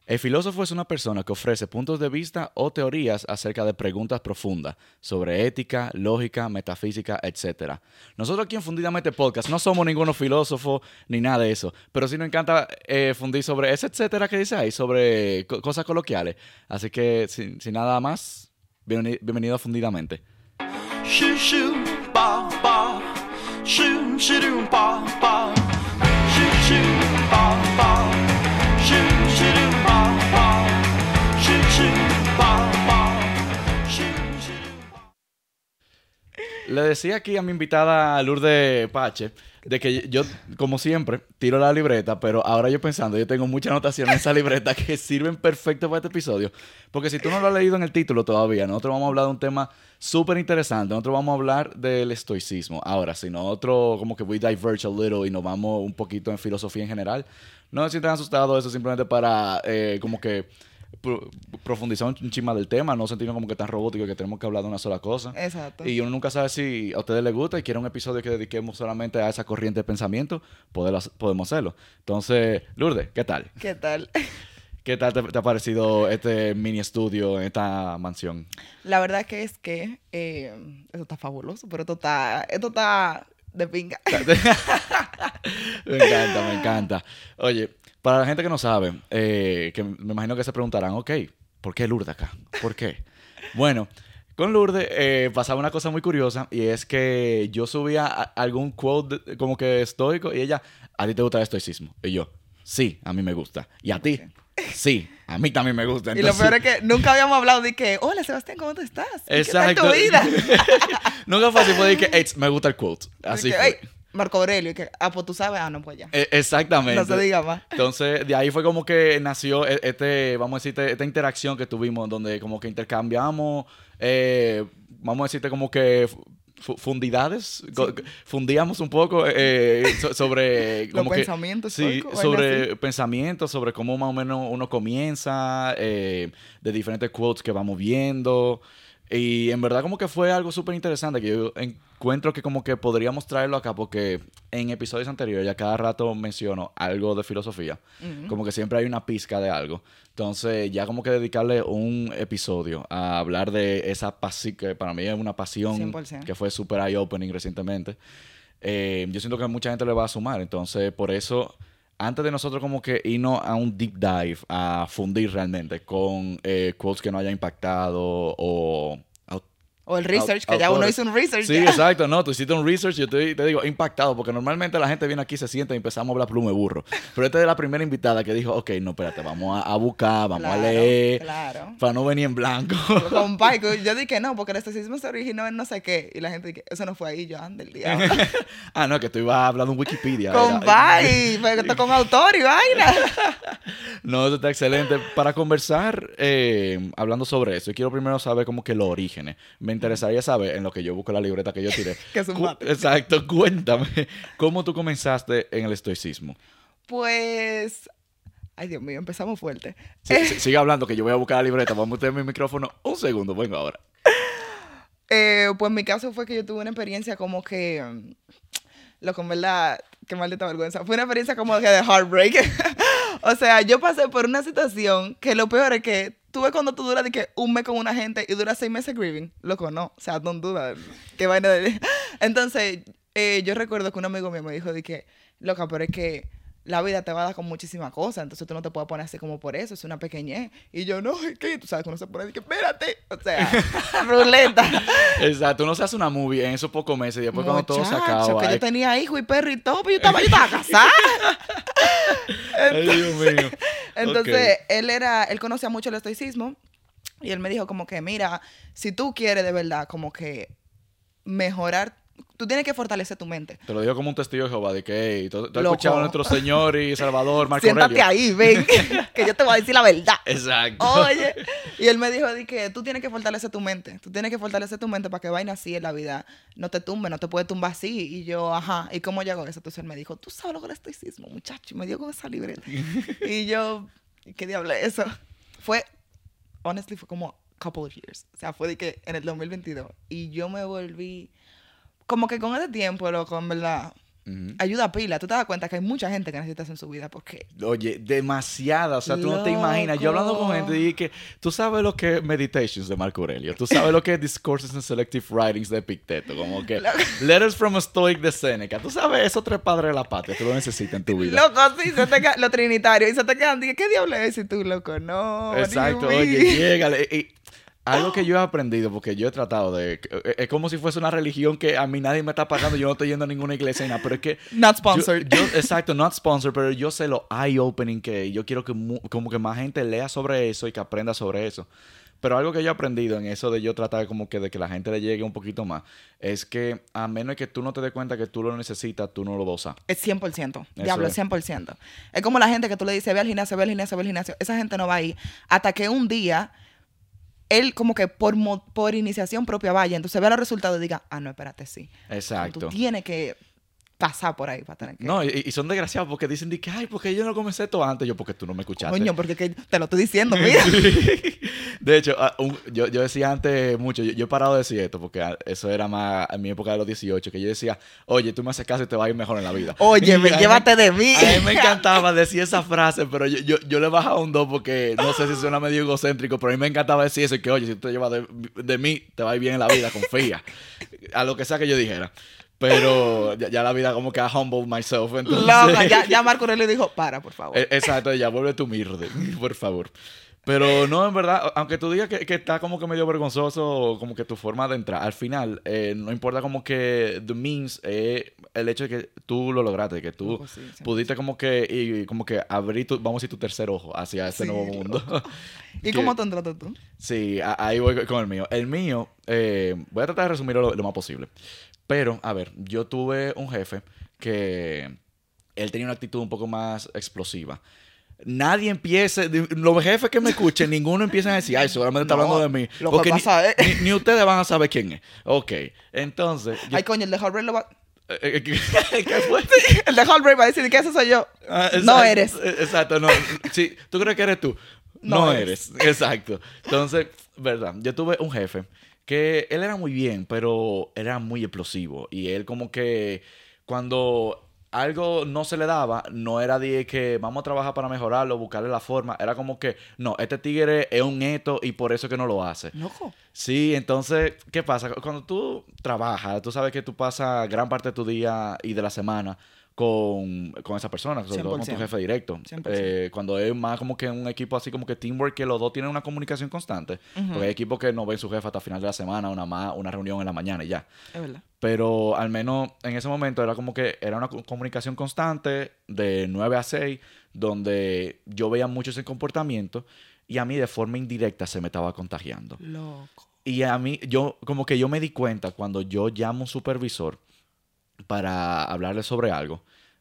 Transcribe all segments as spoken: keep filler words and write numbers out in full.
El filósofo es una persona que ofrece puntos de vista o teorías acerca de preguntas profundas sobre ética, lógica, metafísica, etcétera. Nosotros aquí en Fundidamente Podcast no somos ninguno filósofo ni nada de eso, pero sí nos encanta eh, fundir sobre ese etcétera que dice ahí, sobre co- cosas coloquiales. Así que, sin, sin nada más, bienveni- bienvenido a Fundidamente. Shoo shoo ba ba, shoo shoo doo ba ba, shoo shoo ba ba, shoo shoo doo ba ba, shoo shoo ba ba, shoo shoo doo ba. Le decía aquí a mi invitada Lourdes Pache de que yo, como siempre, tiro la libreta, pero ahora yo pensando, yo tengo muchas anotaciones en esa libreta que sirven perfecto para este episodio. Porque si tú no lo has leído en el título todavía, nosotros vamos a hablar de un tema súper interesante. Nosotros vamos a hablar del estoicismo. Ahora, si nosotros como que we diverge a little y nos vamos un poquito en filosofía en general, no se sientan asustados, eso simplemente para eh, como que pro- profundizar un chisma del tema, no sentirnos como que tan robóticos que tenemos que hablar de una sola cosa. Exacto. Y uno nunca sabe si a ustedes les gusta y quieren un episodio que dediquemos solamente a esa corriente de pensamiento, poder- podemos hacerlo. Entonces, Lourdes, ¿qué tal? ¿Qué tal? ¿Qué tal te, te ha parecido este mini estudio en esta mansión? La verdad que es que eh, esto está fabuloso, pero esto está, esto está de pinga. Me encanta, me encanta. Oye, para la gente que no sabe, eh, que me imagino que se preguntarán, ok, ¿por qué Lourdes acá? ¿Por qué? Bueno, con Lourdes eh, pasaba una cosa muy curiosa y es que yo subía a- algún quote de- como que estoico y ella, ¿a ti te gusta el estoicismo? Y yo, sí, a mí me gusta. ¿Y a ti? Sí, a mí también me gusta. Y lo Entonces- peor es que nunca habíamos hablado de que, hola Sebastián, ¿cómo tú estás? ¿Y Exacto. ¿Qué tal tu vida? Nunca fue así, fue de que, "Ey, me gusta el quote. Así Y que, fue. "Ey, Marco Aurelio, y que, ah, pues tú sabes, ah, no, pues ya. E- Exactamente. No se diga más. Entonces, de ahí fue como que nació e- este, vamos a decirte, esta interacción que tuvimos, donde como que intercambiamos, eh, vamos a decirte como que fu- fundidades, co- fundíamos un poco eh, so- sobre Los como que- pensamientos sí, estoicos, vaina sobre pensamientos, sobre cómo más o menos uno comienza, eh, de diferentes quotes que vamos viendo. Y en verdad como que fue algo súper interesante que yo encuentro que como que podríamos traerlo acá porque en episodios anteriores ya cada rato menciono algo de filosofía. Ujú. Como que siempre hay una pizca de algo. Entonces ya como que dedicarle un episodio a hablar de esa pasión que para mí es una pasión cien por ciento. que fue súper eye-opening recientemente. Eh, yo siento que mucha gente le va a sumar. Entonces por eso, antes de nosotros como que irnos a un deep dive, a fundir realmente con eh, quotes que no hayan impactado o... au- O el research, au- que ya uno autores. hizo un research. Sí, ya. exacto. No, tú hiciste un research y yo te, te digo, impactado, porque normalmente la gente viene aquí, se sienta y empezamos a hablar pluma de burro. Pero esta es la primera invitada que dijo, ok, no, espérate, vamos a, a buscar, vamos Claro, a leer, claro. para no venir en blanco. Compa, que yo dije no, porque el estoicismo se originó en no sé qué. Y la gente dice, eso no fue ahí, yo ando el diablo. Ah, no, que tú ibas a hablar de un Wikipedia. era. Compa, y pues, esto con autor y vaina. No, eso está excelente. Para conversar, eh, hablando sobre eso, yo quiero primero saber como que los orígenes. Me interesaría saber, en lo que yo busco la libreta que yo tiré. Que es un Cu- mate. Exacto, cuéntame, ¿cómo tú comenzaste en el estoicismo? Pues, ay Dios mío, empezamos fuerte. Sí, sí, sigue hablando, que yo voy a buscar la libreta. Vamos a meter mi micrófono un segundo, vengo ahora. Eh, pues mi caso fue que yo tuve una experiencia como que, mm, loco, en verdad, qué maldita vergüenza. Fue una experiencia como que de heartbreak. O sea, yo pasé por una situación que lo peor es que tuve cuando tú duras de que un mes con una gente y duras seis meses grieving. Loco, no. O sea, no duda. Qué vaina de... Entonces, eh, yo recuerdo que un amigo mío me dijo de que, loca, pero es que la vida te va a dar con muchísimas cosas, entonces tú no te puedes poner así como por eso, es una pequeñez. Y yo, no, es que tú sabes que uno se pone de que, espérate. O sea, ruleta. Exacto, uno se hace una movie en esos pocos meses y después cuando todo se Muchacho, acaba. que ay, yo tenía hijo y perro y todo, pero yo estaba, yo estaba casada. ay, Dios mío. Entonces, Ok. él era, él conocía mucho el estoicismo y él me dijo como que, mira, si tú quieres de verdad como que mejorar, tú tienes que fortalecer tu mente. Te lo digo como un testigo de Jehová, de que, hey, tú, tú has Loco. escuchado a nuestro Señor y Salvador, Marco Siéntate Aurelio. ahí, ven, que yo te voy a decir la verdad. Exacto. Oye, y él me dijo de que tú tienes que fortalecer tu mente. Tú tienes que fortalecer tu mente para que vaina así en la vida no te tumbe, no te puede tumbar así. Y yo, ajá, ¿y cómo yo hago eso? Entonces él me dijo, tú sabes lo que es el estoicismo, muchacho. Y me dio con esa libreta. Y yo, ¿qué diablo es eso? Fue, honestly, fue como a couple of years. O sea, fue de que en el dos mil veintidós. Y yo me volví, como que con ese tiempo, loco, en verdad, Ujú. ayuda a pila. Tú te das cuenta que hay mucha gente que necesita eso en su vida porque... Oye, demasiada. O sea, tú no te imaginas. Yo hablando con gente dije que tú sabes lo que es Meditations de Marco Aurelio. Tú sabes lo que es Discourses and Selective Writings de Epicteto. Como que Letters from a Stoic de Seneca. Tú sabes esos tres padres de la patria. Tú lo necesitas en tu vida. Loco, sí, se te queda, lo trinitario. Y se te quedan, dije, ¿qué diablo es? Y tú, loco, no. what do you Exacto. mean? Oye, llégale. Y algo que yo he aprendido, porque yo he tratado de... Es como si fuese una religión que a mí nadie me está pagando. Yo no estoy yendo a ninguna iglesia, nada, pero es que... Not sponsored. Yo, yo- exacto, not sponsored, pero yo sé lo eye-opening que es. Yo quiero que mu- como que más gente lea sobre eso y que aprenda sobre eso. Pero algo que yo he aprendido en eso de yo tratar como que de que la gente le llegue un poquito más, es que a menos que tú no te des cuenta que tú lo necesitas, tú no lo vas a usar. Es cien por ciento. Eso Diablo, es. cien por ciento. Es como la gente que tú le dices, ve al gimnasio, ve al gimnasio, ve al gimnasio. Esa gente no va a ir hasta que un día él como que por, mo- por iniciación propia vaya. Entonces vea los resultados y diga, ah, no, espérate, sí. Exacto. Tú tienes que pasar por ahí para tener que... No, y, y son desgraciados porque dicen de que, ay, porque yo no comencé esto antes. Yo, porque tú no me escuchaste. Coño, porque que te lo estoy diciendo, mira. De hecho, ah, un- yo, yo decía antes mucho, yo, yo he parado de decir esto porque ah, eso era más en mi época de los dieciocho, que yo decía, oye, tú me haces caso y te va a ir mejor en la vida. Oye, Y me- a mí llévate de mí. A mí me encantaba decir esa frase, pero yo, yo, yo le bajaba un dos porque no sé si suena medio egocéntrico, pero a mí me encantaba decir eso y que, oye, si tú te llevas de, de mí, te va a ir bien en la vida, confía. A lo que sea que yo dijera. Pero ya, ya la vida como que ha humbled myself. Entonces... Loca, ya, ya Marco Aurelio dijo, para, por favor. Eh, Exacto, ya vuelve tu humilde, por favor. Pero no, en verdad, aunque tú digas que, que está como que medio vergonzoso, como que tu forma de entrar, al final, eh, no importa como que the means, eh, el hecho de que tú lo lograste, que tú Loco, sí, cien por ciento. pudiste como que, y, como que abrir tu, vamos a decir, tu tercer ojo hacia ese Sí, nuevo mundo. ¿Y que- cómo te entraste tú? Sí, a- ahí voy con el mío. El mío, eh, voy a tratar de resumirlo lo, lo más posible. Pero, a ver, yo tuve un jefe que él tenía una actitud un poco más explosiva. Nadie empiece, los jefes que me escuchen, ninguno empieza a decir, ay, seguramente está No, hablando de mí. lo que Porque ni- pasa es- ni, ni ustedes van a saber quién es. Ok, entonces... yo- Ay, coño, el de Hallbreak lo va... eh, eh, ¿Qué qué fue? El de Hallbreak va a decir que ese soy yo. Ah, No exacto, eres. eh, Exacto, no. Sí, ¿tú crees que eres tú? No, No eres. Exacto. Entonces, verdad, yo tuve un jefe que él era muy bien, pero era muy explosivo. Y él como que cuando algo no se le daba, no era de que vamos a trabajar para mejorarlo, buscarle la forma. Era como que, no, este tigre es un neto y por eso es que no lo hace. Loco. Sí, entonces, ¿qué pasa? Cuando tú trabajas, tú sabes que tú pasas gran parte de tu día y de la semana con, con esa persona, sobre todo con tu cien por ciento. jefe directo. cien por ciento. Eh, cuando es más como que un equipo así como que teamwork, que los dos tienen una comunicación constante. Porque hay equipos que no ven su jefe hasta final de la semana, una más, una reunión en la mañana y ya. Es verdad. Pero al menos en ese momento era como que era una co- comunicación constante de nueve a seis, donde yo veía mucho ese comportamiento y a mí de forma indirecta se me estaba contagiando. Loco. Y a mí, yo, como que yo me di cuenta cuando yo llamo a un supervisor para hablarle sobre algo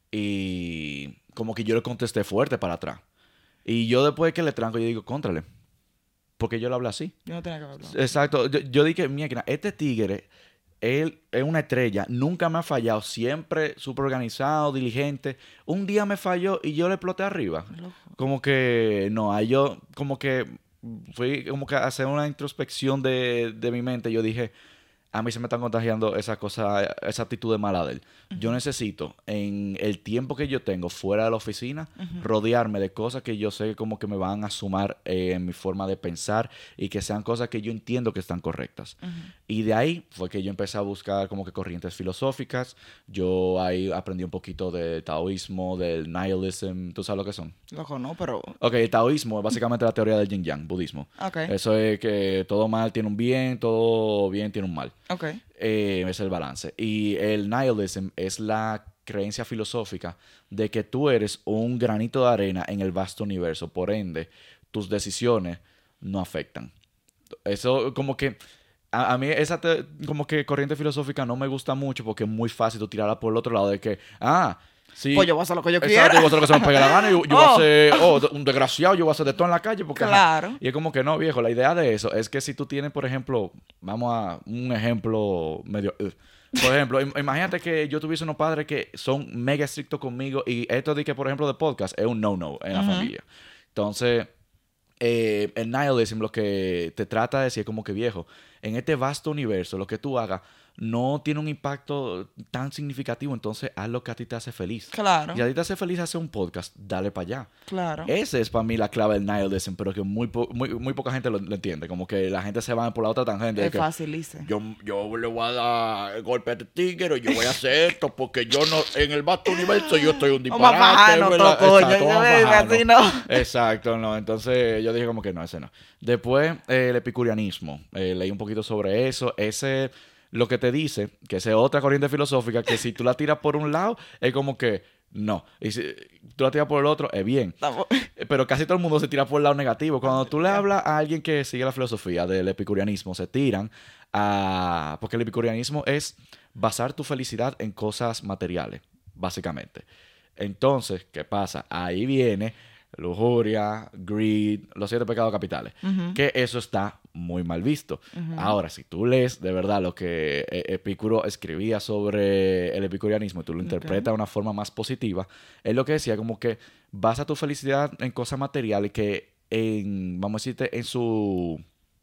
y como que yo le contesté fuerte para atrás. Y yo después que le tranco, yo digo, contrale, porque yo le hablo así. Yo no tenía que hablar. Exacto. Yo, yo dije, mira, este tigre, él es una estrella, nunca me ha fallado, siempre súper organizado, diligente. Un día me falló y yo le exploté arriba. Loco. Como que, no, ahí yo, como que, fui como que a hacer una introspección de, de mi mente. Yo dije, a mí se me están contagiando esa cosa, esa actitud de mala de él. Yo necesito, en el tiempo que yo tengo fuera de la oficina, rodearme de cosas que yo sé como que me van a sumar eh, en mi forma de pensar y que sean cosas que yo entiendo que están correctas. Y de ahí fue que yo empecé a buscar como que corrientes filosóficas. Yo ahí aprendí un poquito del taoísmo, del nihilism. ¿Tú sabes lo que son? Loco, no, pero... Ok, el taoísmo es básicamente la teoría del yin yang, budismo. Ok. Eso es que todo mal tiene un bien, todo bien tiene un mal. Ok. Eh, es el balance. Y el nihilism es la creencia filosófica de que tú eres un granito de arena en el vasto universo. Por ende, tus decisiones no afectan. Eso como que... A, a mí esa te- como que corriente filosófica no me gusta mucho porque es muy fácil tú tirarla por el otro lado de que... Ah, sí. Pues yo voy a hacer lo que yo Exacto, quiera. yo voy a hacer lo que se me pegue la gana. Yo, yo voy a Oh. ser oh, de- un desgraciado, yo voy a hacer de todo en la calle. Porque, ajá. Claro. Y es como que no, viejo. La idea de eso es que si tú tienes, por ejemplo, vamos a un ejemplo medio... uh. Por ejemplo, im- imagínate que yo tuviese unos padres que son mega estrictos conmigo y esto de que, por ejemplo, de podcast es un no-no en la Ujú. familia. Entonces, eh, el nihilism lo que te trata de decir es como que, viejo, en este vasto universo, lo que tú hagas no tiene un impacto tan significativo, entonces haz lo que a ti te hace feliz. Claro, Y a ti te hace feliz hacer un podcast, dale para allá. claro. Ese es para mí la clave del nihilism, pero que muy, po- muy, muy poca gente lo, lo entiende. Como que la gente se va por la otra tangente. de Es que fácil, dice. yo, yo le voy a dar el golpe a este tigre, yo voy a hacer esto, porque yo no, en el vasto universo yo estoy un Vamos a disparate. bajarnos, ¿verdad? todo, coño, Exacto, yo vamos a digo, bajarnos. así no. Exacto, no. Entonces yo dije como que no, ese no. Después, eh, el epicurianismo. Eh, leí un poquito sobre eso. Ese, lo que te dice, que esa es otra corriente filosófica, que si tú la tiras por un lado, es como que no. Y si tú la tiras por el otro, es bien. Estamos- Eh, Pero casi todo el mundo se tira por el lado negativo. Cuando tú le hablas a alguien que sigue la filosofía del epicurianismo, se tiran a... Porque el epicurianismo es basar tu felicidad en cosas materiales, básicamente. Entonces, ¿qué pasa? Ahí viene lujuria, greed, los siete pecados capitales. Ujú. Que eso está muy mal visto. Ujú. Ahora, si tú lees de verdad lo que eh, Epicuro escribía sobre el epicurianismo y tú lo interpretas de una forma más positiva, es lo que decía como que basa tu felicidad en cosas materiales que en, vamos a decirte, en su...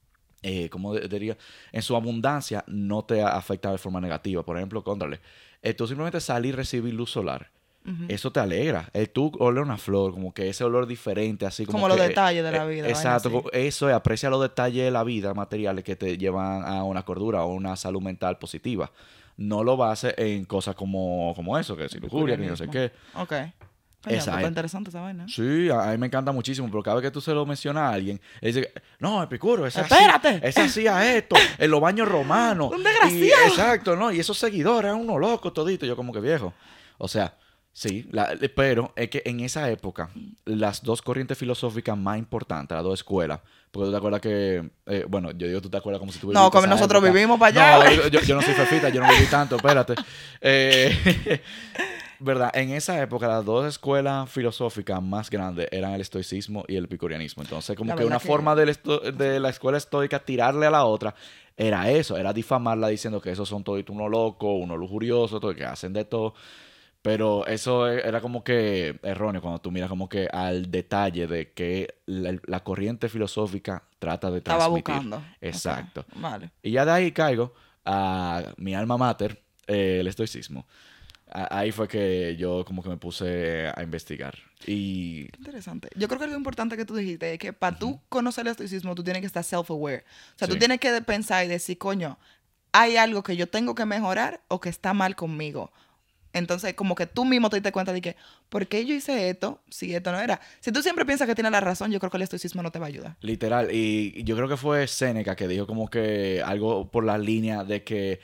Eh, ¿cómo de- diría? En su abundancia no te afecta de forma negativa. Por ejemplo, contrale, eh, tú simplemente salir y recibir luz solar. Ujú. Eso te alegra. El tú oler una flor, como que ese olor diferente, así como, Como los que- detalles de la eh, vida, vaina Exacto. así. co- Eso es, aprecia los detalles de la vida materiales que te llevan a una cordura o una salud mental positiva. No lo bases en cosas como, como eso, que si lujuria, que no sé qué. Ok. Coño, Esa está es. interesante esa vaina. Sí, a a mí me encanta muchísimo, pero cada vez que tú se lo mencionas a alguien, él dice, no, Epicuro, ese Espérate. hacía, ese hacía esto, en los baños romanos. Un Y- desgraciado. exacto, ¿no? Y esos seguidores eran unos locos toditos. Yo como que viejo. O sea, sí, la- pero es que en esa época, las dos corrientes filosóficas más importantes, las dos escuelas, porque tú te acuerdas que, eh, bueno, yo digo tú te acuerdas como si tú No, viviste como esa nosotros época. vivimos para allá. No, yo, yo- yo no soy fefita, yo no viví tanto, espérate. Eh, ¿verdad? En esa época, las dos escuelas filosóficas más grandes eran el estoicismo y el epicurianismo. Entonces, como La que verdad una que- forma del esto- de la escuela estoica tirarle a la otra era eso, era difamarla diciendo que esos son todos unos locos, unos lujuriosos, todo, que hacen de todo. Pero eso e- era como que erróneo cuando tú miras como que al detalle de que la, la corriente filosófica trata de Estaba transmitir. buscando. Exacto. Ok, vale. Y ya de ahí caigo a mi alma mater, eh, el estoicismo. A- ahí fue que yo como que me puse a investigar. Y Qué interesante. Yo creo que algo importante que tú dijiste es que para tú conocer el estoicismo, tú tienes que estar self-aware. O sea, tú Sí. tienes que de- pensar y decir, coño, hay algo que yo tengo que mejorar o que está mal conmigo. Entonces, como que tú mismo te diste cuenta de que, ¿por qué yo hice esto si esto no era? Si tú siempre piensas que tienes la razón, yo creo que el estoicismo no te va a ayudar. literal, y yo creo que fue Séneca que dijo como que algo por la línea de que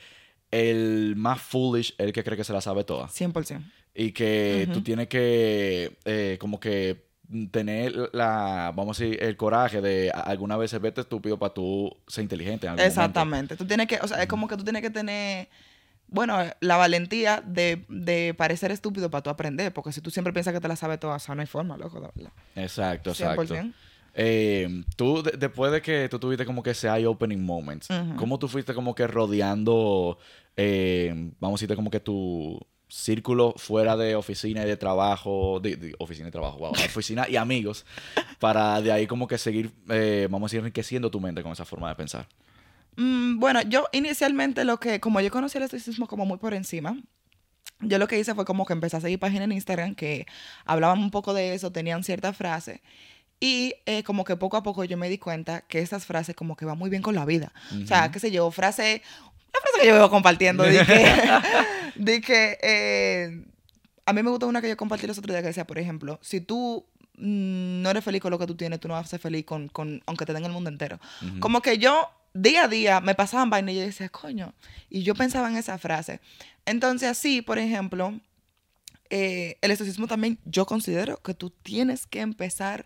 el más foolish es el que cree que se la sabe toda. cien por ciento. Y que Ujú. tú tienes que eh, como que tener la, vamos a decir, el coraje de a- alguna vez verte estúpido para tú ser inteligente en algún momento. Exactamente. Tú tienes que, o sea, es como que tú tienes que tener, bueno, la valentía de, de parecer estúpido para tú aprender. Porque si tú siempre piensas que te la sabes toda, o sea, no hay forma, loco, de verdad. Exacto, cien por exacto. ciento. Eh, tú, de- después de que tú tuviste como que ese eye-opening moments, Ujú. ¿cómo tú fuiste como que rodeando, eh, vamos a decirte como que tu círculo fuera de oficina y de trabajo, de, de oficina y trabajo, wow, oficina y amigos, para de ahí como que seguir, eh, vamos a decir, enriqueciendo tu mente con esa forma de pensar? Mm, bueno, yo inicialmente lo que, como yo conocí el estoicismo como muy por encima, yo lo que hice fue como que empecé a seguir páginas en Instagram que hablaban un poco de eso, tenían ciertas frases. Y eh, como que poco a poco yo me di cuenta que estas frases como que van muy bien con la vida. O sea, qué sé yo, frase, una frase que yo veo compartiendo, de que, de que eh, a mí me gustó una que yo compartí los otros días que decía, por ejemplo, si tú mm, no eres feliz con lo que tú tienes, tú no vas a ser feliz con, con aunque te den el mundo entero. Ujú. Como que yo, día a día, me pasaban vainas y yo decía, coño, y yo pensaba en esa frase. Entonces, así, por ejemplo, eh, el estoicismo también, yo considero que tú tienes que empezar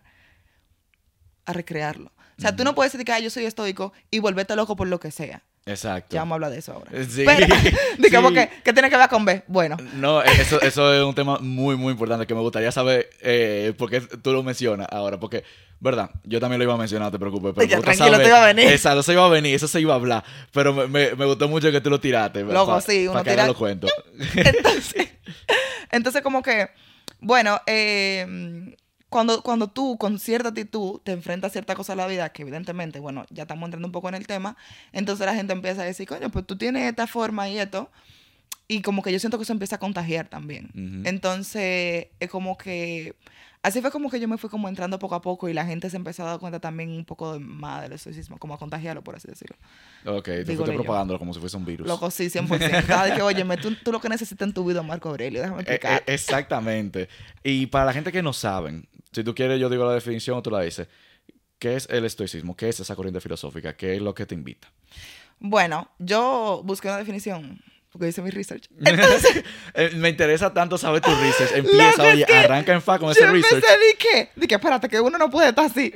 a recrearlo. O sea, tú no puedes decir que "Ah, yo soy estoico y volverte loco por lo que sea. Exacto. Ya vamos a hablar de eso ahora. Sí. Pero, digamos Sí. que, ¿qué tiene que ver con B? Bueno, No, eso, eso es un tema muy, muy importante que me gustaría saber eh, por qué tú lo mencionas ahora. Porque, verdad, yo también lo iba a mencionar, no te preocupes. Pero Ya, me gusta tranquilo, saber- te iba a venir. Exacto, eso iba a venir, eso se iba a hablar. Pero me, me, me gustó mucho que tú lo tiraste. Loco, pa- sí, pa uno que tira- haga los cuentos. entonces, entonces como que, bueno, eh, cuando, cuando tú con cierta actitud te enfrentas a cierta cosa en la vida, que evidentemente, bueno, ya estamos entrando un poco en el tema, entonces la gente empieza a decir, coño, pues tú tienes esta forma y esto, y como que yo siento que eso empieza a contagiar también. Ujú. Entonces, es como que, así fue como que yo me fui como entrando poco a poco y la gente se empezó a dar cuenta también un poco de, más del estoicismo, como a contagiarlo, por así decirlo. Ok, tú Dígole fuiste yo. propagándolo como si fuese un virus. Loco, sí, cien por ciento. Estaba de que, oye, tú, tú lo que necesitas en tu vida es Marco Aurelio, déjame Eh, explicar. eh, exactamente. Y para la gente que no saben, si tú quieres, yo digo la definición o tú la dices. ¿Qué es el estoicismo? ¿Qué es esa corriente filosófica? ¿Qué es lo que te invita? Bueno, yo busqué una definición, porque hice mi research. Eh, me interesa tanto saber tu research. Empieza, Loco, es oye, que arranca en fa con ese Yo empecé research. de que, de que espérate, que uno no puede estar así.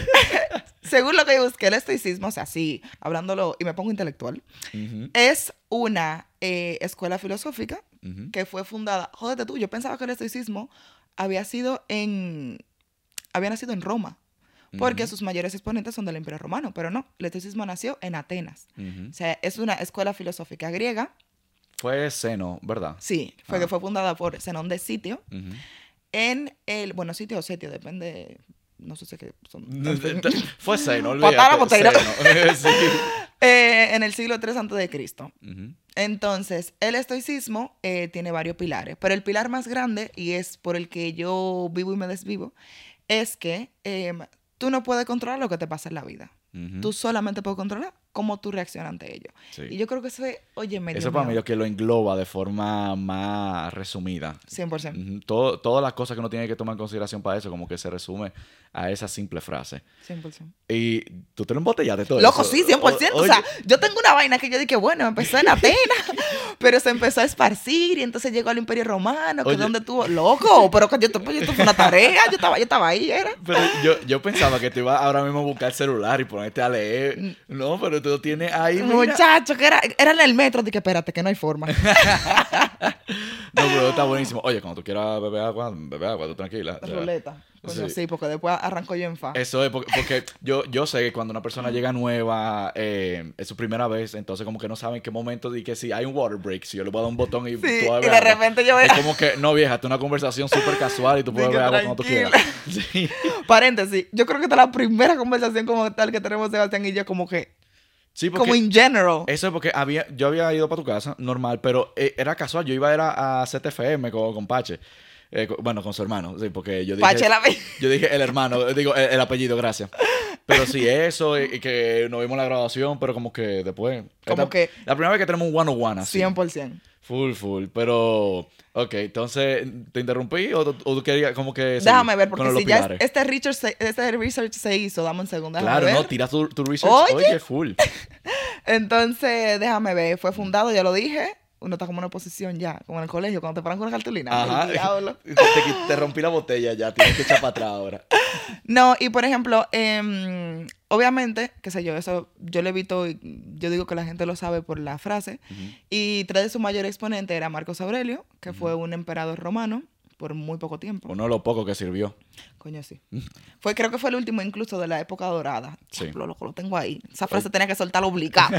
Según lo que yo busqué, el estoicismo, o sea, sí, hablándolo, y me pongo intelectual, Ujú, es una eh, escuela filosófica ujú. que fue fundada, jódete tú, yo pensaba que el estoicismo había sido en, había nacido en Roma, porque Ujú. sus mayores exponentes son del Imperio Romano, pero no, el estoicismo nació en Atenas. Ujú. O sea, es una escuela filosófica griega, Fue Seno, ¿verdad? sí, fue Ah. que fue fundada por Zenón de Sitio, Ujú. en el, bueno, Sitio o Setio, depende, no sé si que son... Fue Seno, Patara, olvídate. botero. Seno. Sí. Eh, en el siglo tres antes de Cristo. Ujú. Entonces, el estoicismo eh, tiene varios pilares, pero el pilar más grande, y es por el que yo vivo y me desvivo, es que eh, tú no puedes controlar lo que te pasa en la vida. Ujú. Tú solamente puedes controlar cómo tú reaccionas ante ello. Sí. Y yo creo que eso es, oye, medio Eso para mí lo que lo engloba de forma más resumida. cien por ciento. Ujú. Todo, todas las cosas que uno tiene que tomar en consideración para eso, como que se resume a esa simple frase. cien por ciento. Y tú te lo embotellaste todo Loco, eso. sí, cien por ciento. O- O sea, oye, yo tengo una vaina que yo dije, bueno, empezó en Atenas, pero se empezó a esparcir y entonces llegó al Imperio Romano, que Oye. es donde tuvo, loco, pero que yo, pues, esto fue una tarea, yo estaba, yo estaba ahí, era. pero yo, yo pensaba que te ibas ahora mismo a buscar el celular y ponerte a leer. No, pero tú lo tienes ahí. Mira. Muchacho, que era, era en el metro, dije, espérate, que no hay forma. No, pero está buenísimo. Oye, cuando tú quieras beber agua, bebe agua, tú tranquila. O sea, Ruleta. Coño, sí. sí, porque después arrancó yo en fa. Eso es porque, porque yo, yo sé que cuando una persona llega nueva, eh, es su primera vez, entonces como que no saben en qué momento de que si hay un water break, si yo le voy a dar un botón y Sí, tú vas a y beber de agua. repente yo Es veo- como que, no vieja, esto es una conversación súper casual y tú puedes Di que beber agua cuando tú tranquila. quieras. Sí. Paréntesis, yo creo que esta es la primera conversación como tal que tenemos Sebastián y yo, como que, Sí, porque como in general. eso es porque había, yo había ido para tu casa, normal, pero eh, era casual. Yo iba era a C T F M con, con Pache. Eh, con- bueno, con su hermano, sí, porque yo dije... Pache la ve- Yo dije el hermano, eh, digo, el, el apellido, gracias. Pero sí, eso, y, y que nos vimos en la graduación, pero como que después... Como esta- que- La primera vez que tenemos un one-on-one así. cien por ciento. Full, full. Pero, ok, entonces, ¿te interrumpí o, tú- o tú querías como que... seguir Déjame ver, con porque los si ya pilares? este research, se, este research se hizo, dame un segundo, déjame Claro, ver. no, tira tu, tu research. Oye. Oye, full. Entonces, déjame ver, fue fundado, ya lo dije. Uno está como en una posición ya, como en el colegio, cuando te paran con una cartulina. Ajá. El diablo. Te, te, te rompí la botella ya, tienes que echar para atrás ahora. No, y por ejemplo, em, obviamente, qué sé yo, eso yo lo evito, y yo digo que la gente lo sabe por la frase, Ujú. y tres de sus mayores exponentes era Marcos Aurelio, que fue un emperador romano por muy poco tiempo. Uno de lo poco que sirvió. Coño, sí. Fue, creo que fue el último incluso de la época dorada. Sí. Diablo, loco, lo tengo ahí. Esa frase tenía que soltarlo obligado.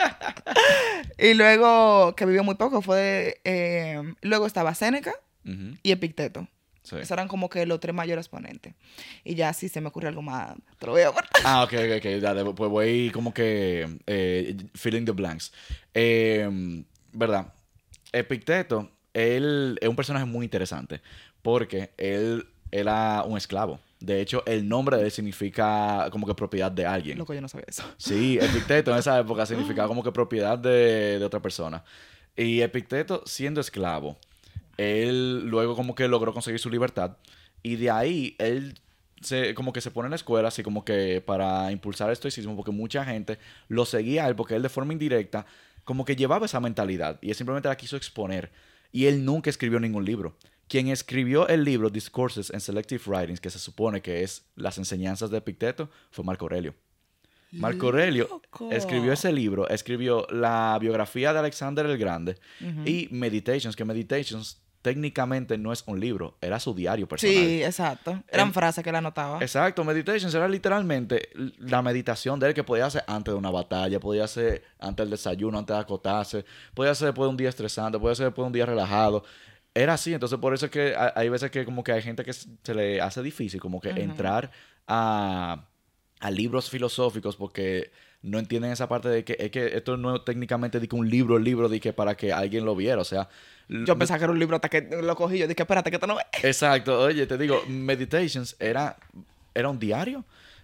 Y luego, que vivió muy poco, fue... eh, luego estaba Séneca Ujú. y Epicteto. Sí. Esos eran como que los tres mayores exponentes. Y ya si se me ocurre algo más, te lo voy a guardar. Ah, ok, ok, ok. Dale, pues voy como que eh, filling the blanks. Eh, ¿Verdad? Epicteto, él es un personaje muy interesante porque él era un esclavo. De hecho, el nombre de él significa como que propiedad de alguien. Loco, yo no sabía eso. Sí, Epicteto en esa época significaba como que propiedad de, de otra persona. Y Epicteto, siendo esclavo, él luego como que logró conseguir su libertad. Y de ahí él se, como que se pone en la escuela así como que para impulsar el estoicismo, porque mucha gente lo seguía a él, porque él de forma indirecta como que llevaba esa mentalidad y él simplemente la quiso exponer. Y él nunca escribió ningún libro. Quien escribió el libro Discourses and Selective Writings, que se supone que es las enseñanzas de Epicteto, fue Marco Aurelio. Marco Aurelio Loco. escribió ese libro, escribió la biografía de Alexander el Grande Ujú. y Meditations, que Meditations técnicamente no es un libro, era su diario personal. Sí, exacto. Eran En- frases que él anotaba. Exacto, Meditations era literalmente la meditación de él que podía hacer antes de una batalla, podía hacer antes del desayuno, antes de acotarse, podía hacer después de un día estresante, podía hacer después de un día relajado. era así. Entonces, por eso es que hay, hay veces que como que hay gente que se le hace difícil como que Ujú. entrar a, a libros filosóficos porque no entienden esa parte de que es que esto no es técnicamente de que un libro, el libro de que para que alguien lo viera. O sea, Yo pensaba que era un libro hasta que lo cogí. Yo dije, espérate, que esto no es. exacto. Oye, te digo, Meditations era, era un diario.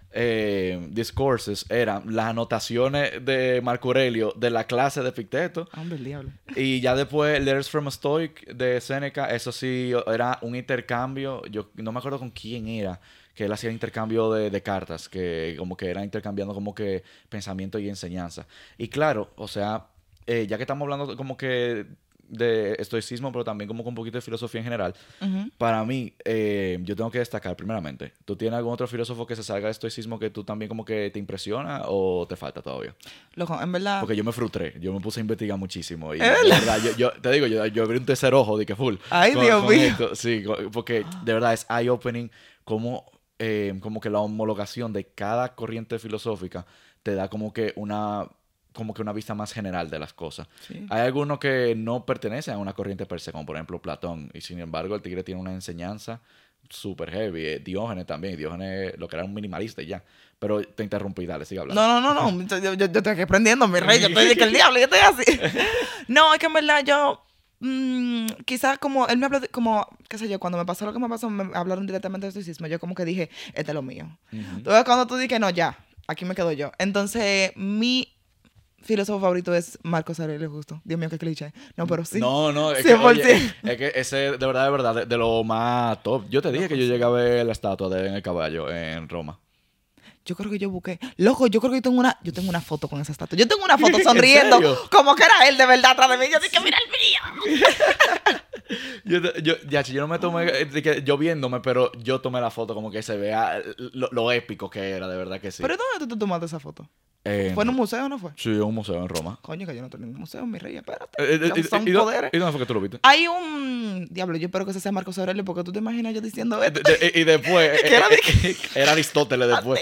Eh, Discourses eran las anotaciones de Marco Aurelio de la clase de Epicteto. Hombre, el diablo. Y ya después Letters from a Stoic de Séneca, eso sí, era un intercambio. Yo no me acuerdo con quién era, que él hacía intercambio de, de cartas, que como que era intercambiando como que pensamiento y enseñanza. Y claro, o sea, eh, ya que estamos hablando como que de estoicismo, pero también como con un poquito de filosofía en general, Ujú. para mí, eh, yo tengo que destacar primeramente, ¿tú tienes algún otro filósofo que se salga de estoicismo que tú también como que te impresiona o te falta todavía? Loco, en verdad. Porque yo me frustré, yo me puse a investigar muchísimo y ¿Es de verdad? verdad, yo, yo- te digo, yo, yo abrí un tercer ojo de que full. Ay, con- Dios con mío. esto. Sí, con- porque de verdad es eye-opening como, eh, como que la homologación de cada corriente filosófica te da como que una como que una vista más general de las cosas. Sí. Hay algunos que no pertenecen a una corriente per se, como por ejemplo Platón, y sin embargo el tigre tiene una enseñanza súper heavy. Eh, Diógenes también, Diógenes lo que era un minimalista y ya. Pero te interrumpí, dale, sigue hablando. No, no, no, no. Yo, yo, yo estoy aquí aprendiendo, mi rey. Yo estoy de que el diablo, yo estoy así. No, es que en verdad yo. mm, quizás como él me habló, de- como, qué sé yo, cuando me pasó lo que me pasó, me hablaron directamente de estoicismo. Yo como que dije, este es lo mío. Ujú. Entonces cuando tú dices, no, ya, aquí me quedo yo. Entonces, mi filósofo favorito es Marcos Aurelio, justo. Dios mío, qué cliché. No, pero sí. No, no, es que, cien por oye, ciento. es que ese, de verdad, de verdad, de, de lo más top. Yo te dije que yo llegué a ver la estatua de él en el caballo en Roma. Yo creo que yo busqué. Loco, yo creo que yo tengo una, yo tengo una foto con esa estatua. Yo tengo una foto sonriendo, serio? como que era él de verdad atrás de mí. Yo dije, mira el mío. Yo, te- yo, ya, yo no me tomé, eh, de que yo viéndome, pero yo tomé la foto como que se vea lo, lo épico que era, de verdad que sí. Pero ¿dónde tú te tomaste esa foto? En- ¿Fue en un museo o no fue? Sí, en un museo en Roma. Coño, que yo no estoy en un museo, mi rey, espérate. Eh, eh, Ya y- son y- y dó- poderes. ¿Y dónde fue que tú lo viste? Hay un... Diablo, yo espero que ese sea Marcos Aurelio, porque tú te imaginas yo diciendo De- esto. de- y después, ¿Qué era eh, eh, era Aristóteles después.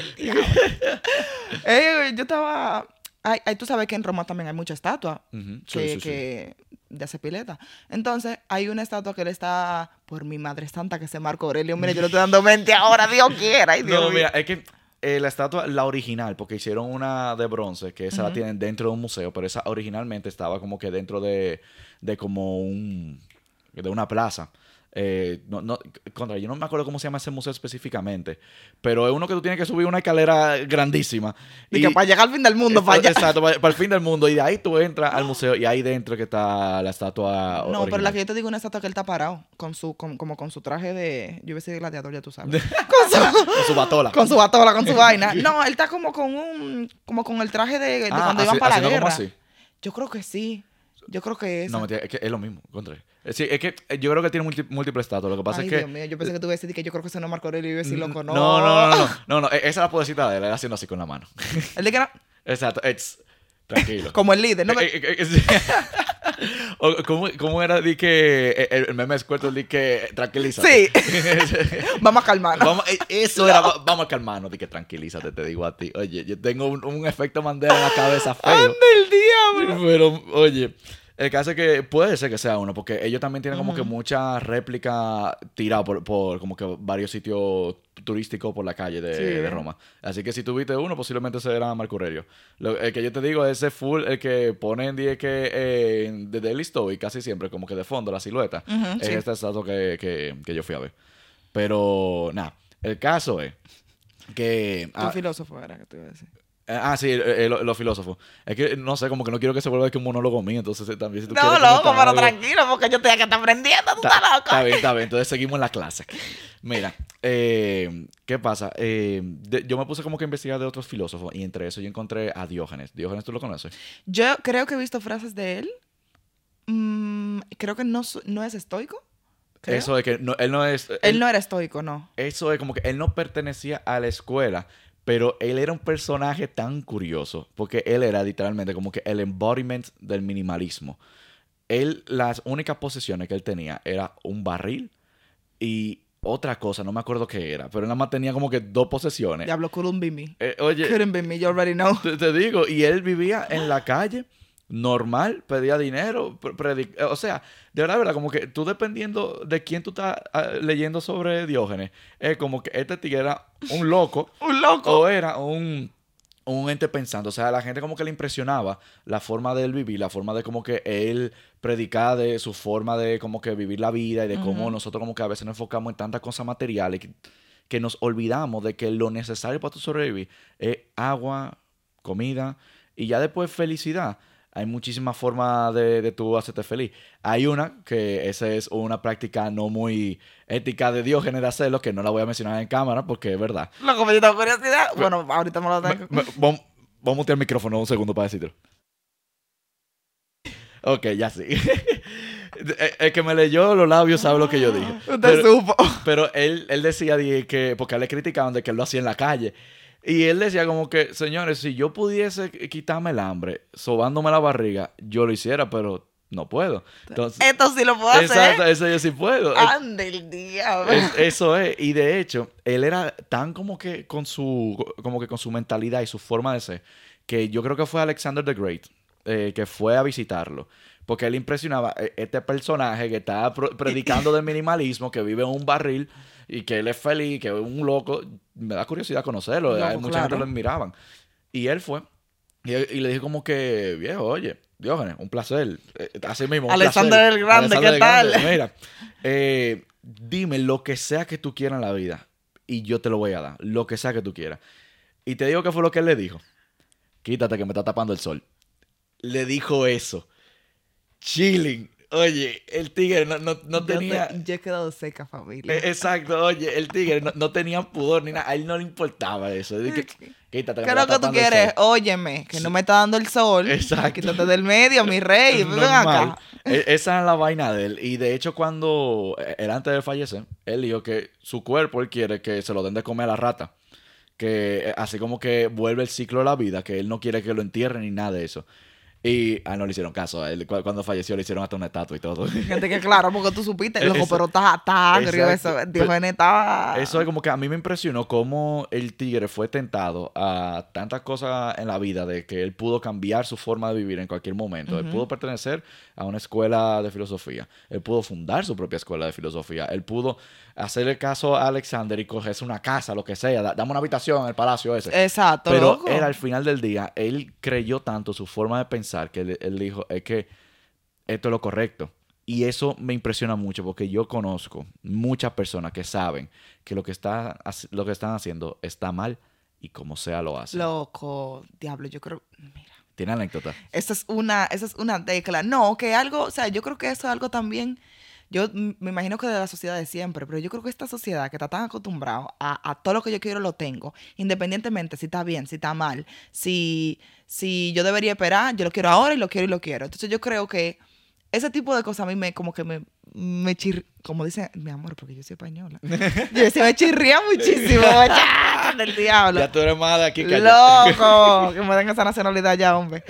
Eh, yo estaba... Ay, ay, tú sabes que en Roma también hay muchas estatuas Ujú, sí, que, sí, sí. que de hacer pileta. Entonces, hay una estatua que él está... Por mi madre santa, que se Marco Aurelio. Mira, yo le estoy dando mente ahora, Dios quiera. Ay, Dios No, mío. mira, es que eh, la estatua, la original, porque hicieron una de bronce, que esa la tienen dentro de un museo, pero esa originalmente estaba como que dentro de, de como un... de una plaza. Eh, no, no, contra, yo no me acuerdo cómo se llama ese museo específicamente, pero es uno que tú tienes que subir una escalera grandísima. Y que para llegar al fin del mundo, para allá. Exacto, para, para el fin del mundo. Y de ahí tú entras al museo y ahí dentro que está la estatua No, original. pero la que yo te digo, una estatua que él está parado, con su, con- como con su traje de... Yo iba a decir gladiador, ya tú sabes. con, su, Con su batola. con su batola, con su vaina. No, él está como con un... Como con el traje de, de Ah, cuando así- iban para la haciendo como guerra. así. Yo creo que sí. Yo creo que es. No, mentira, es que es lo mismo, contra. Eh, Sí, es que eh, yo creo que tiene múlti- múltiples estatuas. Lo que pasa Ay, es que. Dios mío, yo pensé que tú ibas a decir que yo creo que ese no es Marco Aurelio y iba a decir loco, no. No, no, no, no, no, no, e- esa la puedo citar de él, él haciendo así con la mano. El de que era Exacto, it's, tranquilo. como el líder, ¿no? Eh, eh, eh, eh, sí. O, ¿Cómo, ¿Cómo era de que eh, el, el meme escueto de que tranquilízate? Sí. Vamos a calmarnos. Vamos, eh, eso era, va- vamos a calmarnos, de que tranquilízate, te digo a ti. Oye, yo tengo un, un efecto Mandela en la cabeza feo. ¡Anda el diablo! Pero, oye, el caso es que puede ser que sea uno, porque ellos también tienen como que mucha réplica tirada por, por como que varios sitios turísticos por la calle de, Sí. de Roma. Así que si tuviste uno, posiblemente ese era Marco Aurelio. Lo, el que yo te digo, ese full, el que ponen die que eh, de Daily Story casi siempre, como que de fondo, la silueta, Ujú, es sí. esta estatua que, que, que yo fui a ver. Pero, nada, el caso es que... Tu ah, filósofo era que te iba a decir. Ah, sí, eh, eh, lo- los filósofos. Es que, no sé, como que no quiero que se vuelva que un monólogo mío, entonces eh, también si tú No, quieres loco, comentar pero algo- tranquilo, porque yo estoy aquí está aprendiendo, tú Está, estás loco. está bien, está bien. Entonces seguimos en la clase. Mira, eh, ¿qué pasa? Eh, de- yo me puse como que a investigar de otros filósofos y entre eso yo encontré a Diógenes. ¿Diógenes tú lo conoces? Yo creo que he visto frases de él. Mm, creo que no, su- no es estoico. Creo. Eso de que no- él no es... Él no era estoico, no. Eso es como que él no pertenecía a la escuela, pero él era un personaje tan curioso, porque él era literalmente como que el embodiment del minimalismo. Él, las únicas posesiones que él tenía era un barril y otra cosa, no me acuerdo qué era, pero él nada más tenía como que dos posesiones. Diablo, couldn't be me. Eh, oye, Couldn't be me, you already know. te, te digo, y él vivía en la calle normal, pedía dinero, pre- predic- o sea, de verdad, de verdad, como que tú dependiendo de quién tú estás ah, leyendo sobre Diógenes, es como que este tigre era un loco Un loco. o era un, un ente pensando. O sea, a la gente como que le impresionaba la forma de él vivir, la forma de como que él predicaba, de su forma de como que vivir la vida y de cómo Ujú. nosotros como que a veces nos enfocamos en tantas cosas materiales que, que nos olvidamos de que lo necesario para tu sobrevivir es agua, comida y ya después felicidad. Hay muchísimas formas de, de tú hacerte feliz. Hay una que esa es una práctica no muy ética de Diógenes de hacerlo, que no la voy a mencionar en cámara porque es verdad. Loco, me dio curiosidad. Bueno, ahorita me lo Me- tengo. me- Vamos vamos a mutear el micrófono un segundo para decirlo. Ok, ya sí. El el que me leyó los labios sabe lo que yo dije. Usted Pero, supo. pero él, él decía de que, porque a él le criticaban de que él lo hacía en la calle. Y él decía como que, señores, si yo pudiese quitarme el hambre sobándome la barriga, yo lo hiciera, pero no puedo. Entonces, Esto sí lo puedo hacer. exacto, eso yo sí puedo. Ande el diablo. Es- eso es. Y de hecho, él era tan como que con su, como que con su mentalidad y su forma de ser, que yo creo que fue Alexander the Great, eh, que fue a visitarlo. Porque él impresionaba eh, este personaje que está pro- predicando del minimalismo, que vive en un barril y que él es feliz, que es un loco. Me da curiosidad conocerlo. Loco, Hay mucha claro. gente que lo admiraban. Y él fue. Y, y le dije como que, viejo, oye, Diógenes, un placer. Eh, así mismo, un Alexander placer. el Grande, Alexander ¿qué el tal? Grande, mira, eh, dime lo que sea que tú quieras en la vida y yo te lo voy a dar. Lo que sea que tú quieras. Y te digo que fue lo que él le dijo. Quítate que me está tapando el sol. Le dijo eso. Chilling. Oye, el tigre no, no, no Yo tenía... te- yo he quedado seca, familia. Eh, Exacto, oye, el tigre no, no tenía pudor ni nada. A él no le importaba eso. De que, quítate que ¿Qué me es lo está que tú tapando el quieres? sol. Óyeme, que no me está dando el sol. Exacto. Quítate del medio, mi rey. Ven Normal. acá. E- Esa es la vaina de él. Y de hecho, cuando eh, él antes de fallecer, él dijo que su cuerpo, él quiere que se lo den de comer a la rata. Que eh, así como que vuelve el ciclo de la vida, que él no quiere que lo entierren ni nada de eso. Y ah, no le hicieron caso. A él, cu- cuando falleció le hicieron hasta una estatua y todo. Gente que claro, porque tú supiste, loco, Eso- pero está está agrio Exacto. eso. Diógenes estaba... Eso es como que a mí me impresionó cómo el tigre fue tentado a tantas cosas en la vida de que él pudo cambiar su forma de vivir en cualquier momento. Él Ujú. pudo pertenecer a una escuela de filosofía. Él pudo fundar su propia escuela de filosofía. Él pudo hacerle caso a Alexander y cogerse una casa, lo que sea. Da- Dame una habitación en el palacio ese. Exacto, Pero loco. él al final del día, él creyó tanto su forma de pensar que él, él dijo, es que esto es lo correcto. Y eso me impresiona mucho porque yo conozco muchas personas que saben que lo que, está, haci- lo que están haciendo está mal y como sea lo hacen. Loco, diablo, yo creo... Mira, ¿Tiene anécdota? esa es una, esa es una tecla. No, que algo, o sea, yo creo que eso es algo también... Yo mm, me imagino que de la sociedad de siempre, pero yo creo que esta sociedad que está tan acostumbrado a, a todo lo que yo quiero lo tengo, independientemente si está bien, si está mal, si, si yo debería esperar, yo lo quiero ahora y lo quiero y lo quiero. Entonces yo creo que ese tipo de cosas a mí me como que me, me chirría, como dicen, mi amor, porque yo soy española. Yo sí me chirría muchísimo, ¡ah! Del diablo. Ya tú eres más de aquí que allá. Loco, que me den esa nacionalidad ya, hombre.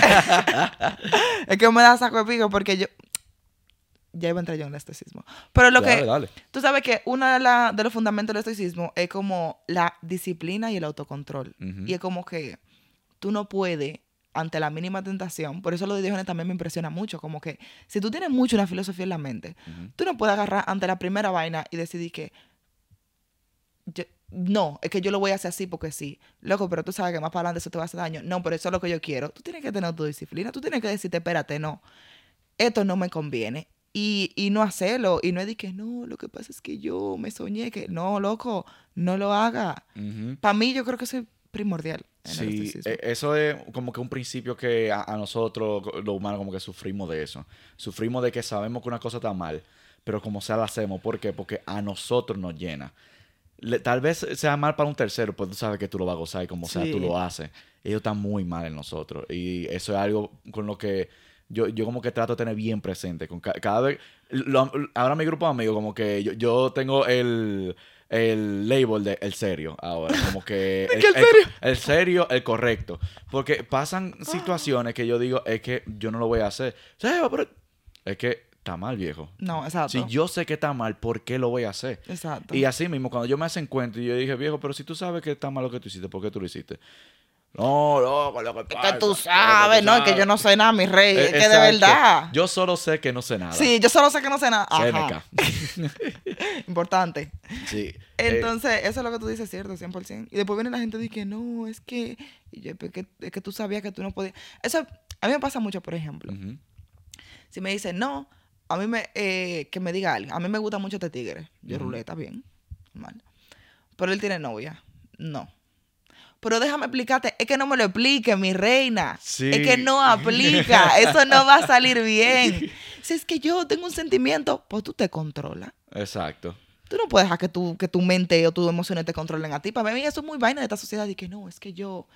Es que me da saco de pico porque yo... Ya iba a entrar yo en el estoicismo. Pero lo Dale, que... dale. Tú sabes que uno de, la- de los fundamentos del estoicismo es como la disciplina y el autocontrol. Ujú. Y es como que tú no puedes, ante la mínima tentación, por eso lo de Diógenes también me impresiona mucho, como que si tú tienes mucho una filosofía en la mente, Ujú. tú no puedes agarrar ante la primera vaina y decidir que yo- no, es que yo lo voy a hacer así porque sí. Loco, pero tú sabes que más para adelante eso te va a hacer daño. No, pero eso es lo que yo quiero. Tú tienes que tener tu disciplina. Tú tienes que decirte, espérate, no. Esto no me conviene. Y, y no hacerlo. Y no es de que, no, lo que pasa es que yo me soñé que... No, loco, no lo haga. Ujú. Para mí yo creo que eso es primordial en el Sí, estoicismo. eh, eso es como que un principio que a, a nosotros, los humanos, como que sufrimos de eso. Sufrimos de que sabemos que una cosa está mal, pero como sea la hacemos. ¿Por qué? Porque a nosotros nos llena. Le- tal vez sea mal para un tercero, pues tú sabes que tú lo vas a gozar y como sea Sí. tú lo haces. Ellos están muy mal en nosotros. Y eso es algo con lo que yo, yo como que trato de tener bien presente. Con ca- cada vez, lo- ahora mi grupo de amigos, como que yo, yo tengo el, el label de el serio ahora. Como que ¿De qué el serio? El, el serio, el correcto. Porque pasan situaciones que yo digo, es que yo no lo voy a hacer. Sí, pero es que está mal, viejo. No, exacto. Si yo sé que está mal, ¿por qué lo voy a hacer? Exacto. Y así mismo, cuando yo me hacen cuenta, y yo dije, viejo, pero si tú sabes que está mal lo que tú hiciste, ¿por qué tú lo hiciste? No, loco, lo que Es pasa. que tú lo sabes, tú ¿no? Es que sabes". yo no sé nada, mi rey. Eh, Es que de exacto. verdad. Yo solo sé que no sé nada. Sí, yo solo sé que no sé nada. C N Ajá. K. Importante. Sí. Eh, Entonces, eso es lo que tú dices, cierto, cien por ciento. Y después viene la gente y dice que no, es que, y yo, "Pero es que, es que tú sabías que tú no podías. Eso a mí me pasa mucho, por ejemplo. ujú. Si me dicen, no, a mí me, eh, que me diga alguien, a mí me gusta mucho este tigre. Yo Ujú. ruleta, bien, normal. Pero él tiene novia. No. Pero déjame explicarte, es que no me lo explique, mi reina. Sí. Es que no aplica, eso no va a salir bien. Si es que yo tengo un sentimiento, pues tú te controlas. Exacto. Tú no puedes dejar que tu, que tu mente o tus emociones te controlen a ti. Para mí eso es muy vaina de esta sociedad y que no, es que yo...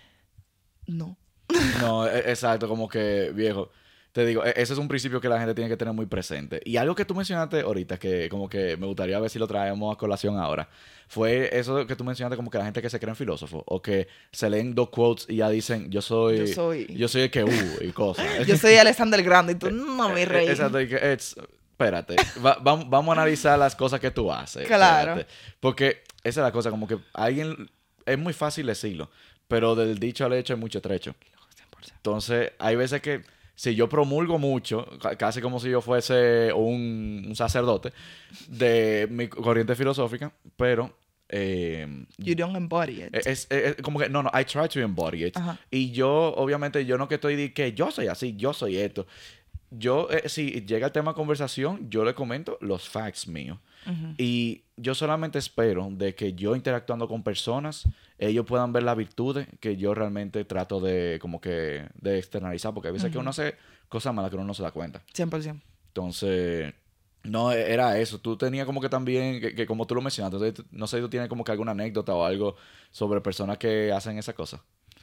No. No, e- exacto, como que, viejo, te digo, e- ese es un principio que la gente tiene que tener muy presente. Y algo que tú mencionaste ahorita, que como que me gustaría ver si lo traemos a colación ahora, fue eso que tú mencionaste como que la gente que se creen filósofos, o que se leen dos quotes y ya dicen, yo soy... Yo soy- Yo soy el que uh, y cosas. Yo soy Alexander el Grande y tú, no, mi rey. Exacto, y que, it's- espérate, va- vam- vamos a analizar las cosas que tú haces. Claro. Espérate. Porque esa es la cosa, como que alguien, es muy fácil decirlo, pero del dicho al hecho hay mucho trecho. Entonces, hay veces que si yo promulgo mucho, ca- casi como si yo fuese un, un sacerdote de mi corriente filosófica, pero eh, You don't embody it. es, es- es como que, no, no, I try to embody it. Ajá. Y yo, obviamente, yo no que estoy de que yo soy así, yo soy esto. Yo, eh, si llega el tema de conversación, yo le comento los facts míos. Ujú. Y yo solamente espero de que yo interactuando con personas, ellos puedan ver las virtudes que yo realmente trato de como que de externalizar, porque a veces que uno hace cosas malas que uno no se da cuenta. cien por ciento. Entonces, no, e- era eso. Tú tenías como que también, que, que como tú lo mencionaste, entonces, no sé si tú tienes como que alguna anécdota o algo sobre personas que hacen esa cosa.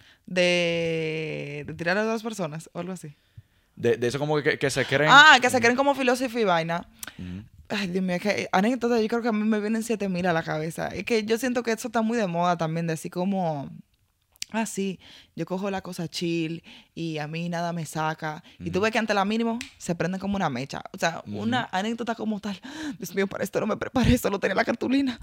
De, de tirar a dos personas o algo así. De, de eso como que, que se creen. Ah, que se creen como filósofo y vaina. Ujú. Ay, Dios mío, es que anécdotas, yo creo que a mí me vienen siete mil a la cabeza. Es que yo siento que eso está muy de moda también, de así como, ah, sí, yo cojo la cosa chill y a mí nada me saca. Y tú ves que ante la mínimo se prenden como una mecha. O sea, una anécdota como tal. Dios mío, para esto no me preparé, solo tenía la cartulina.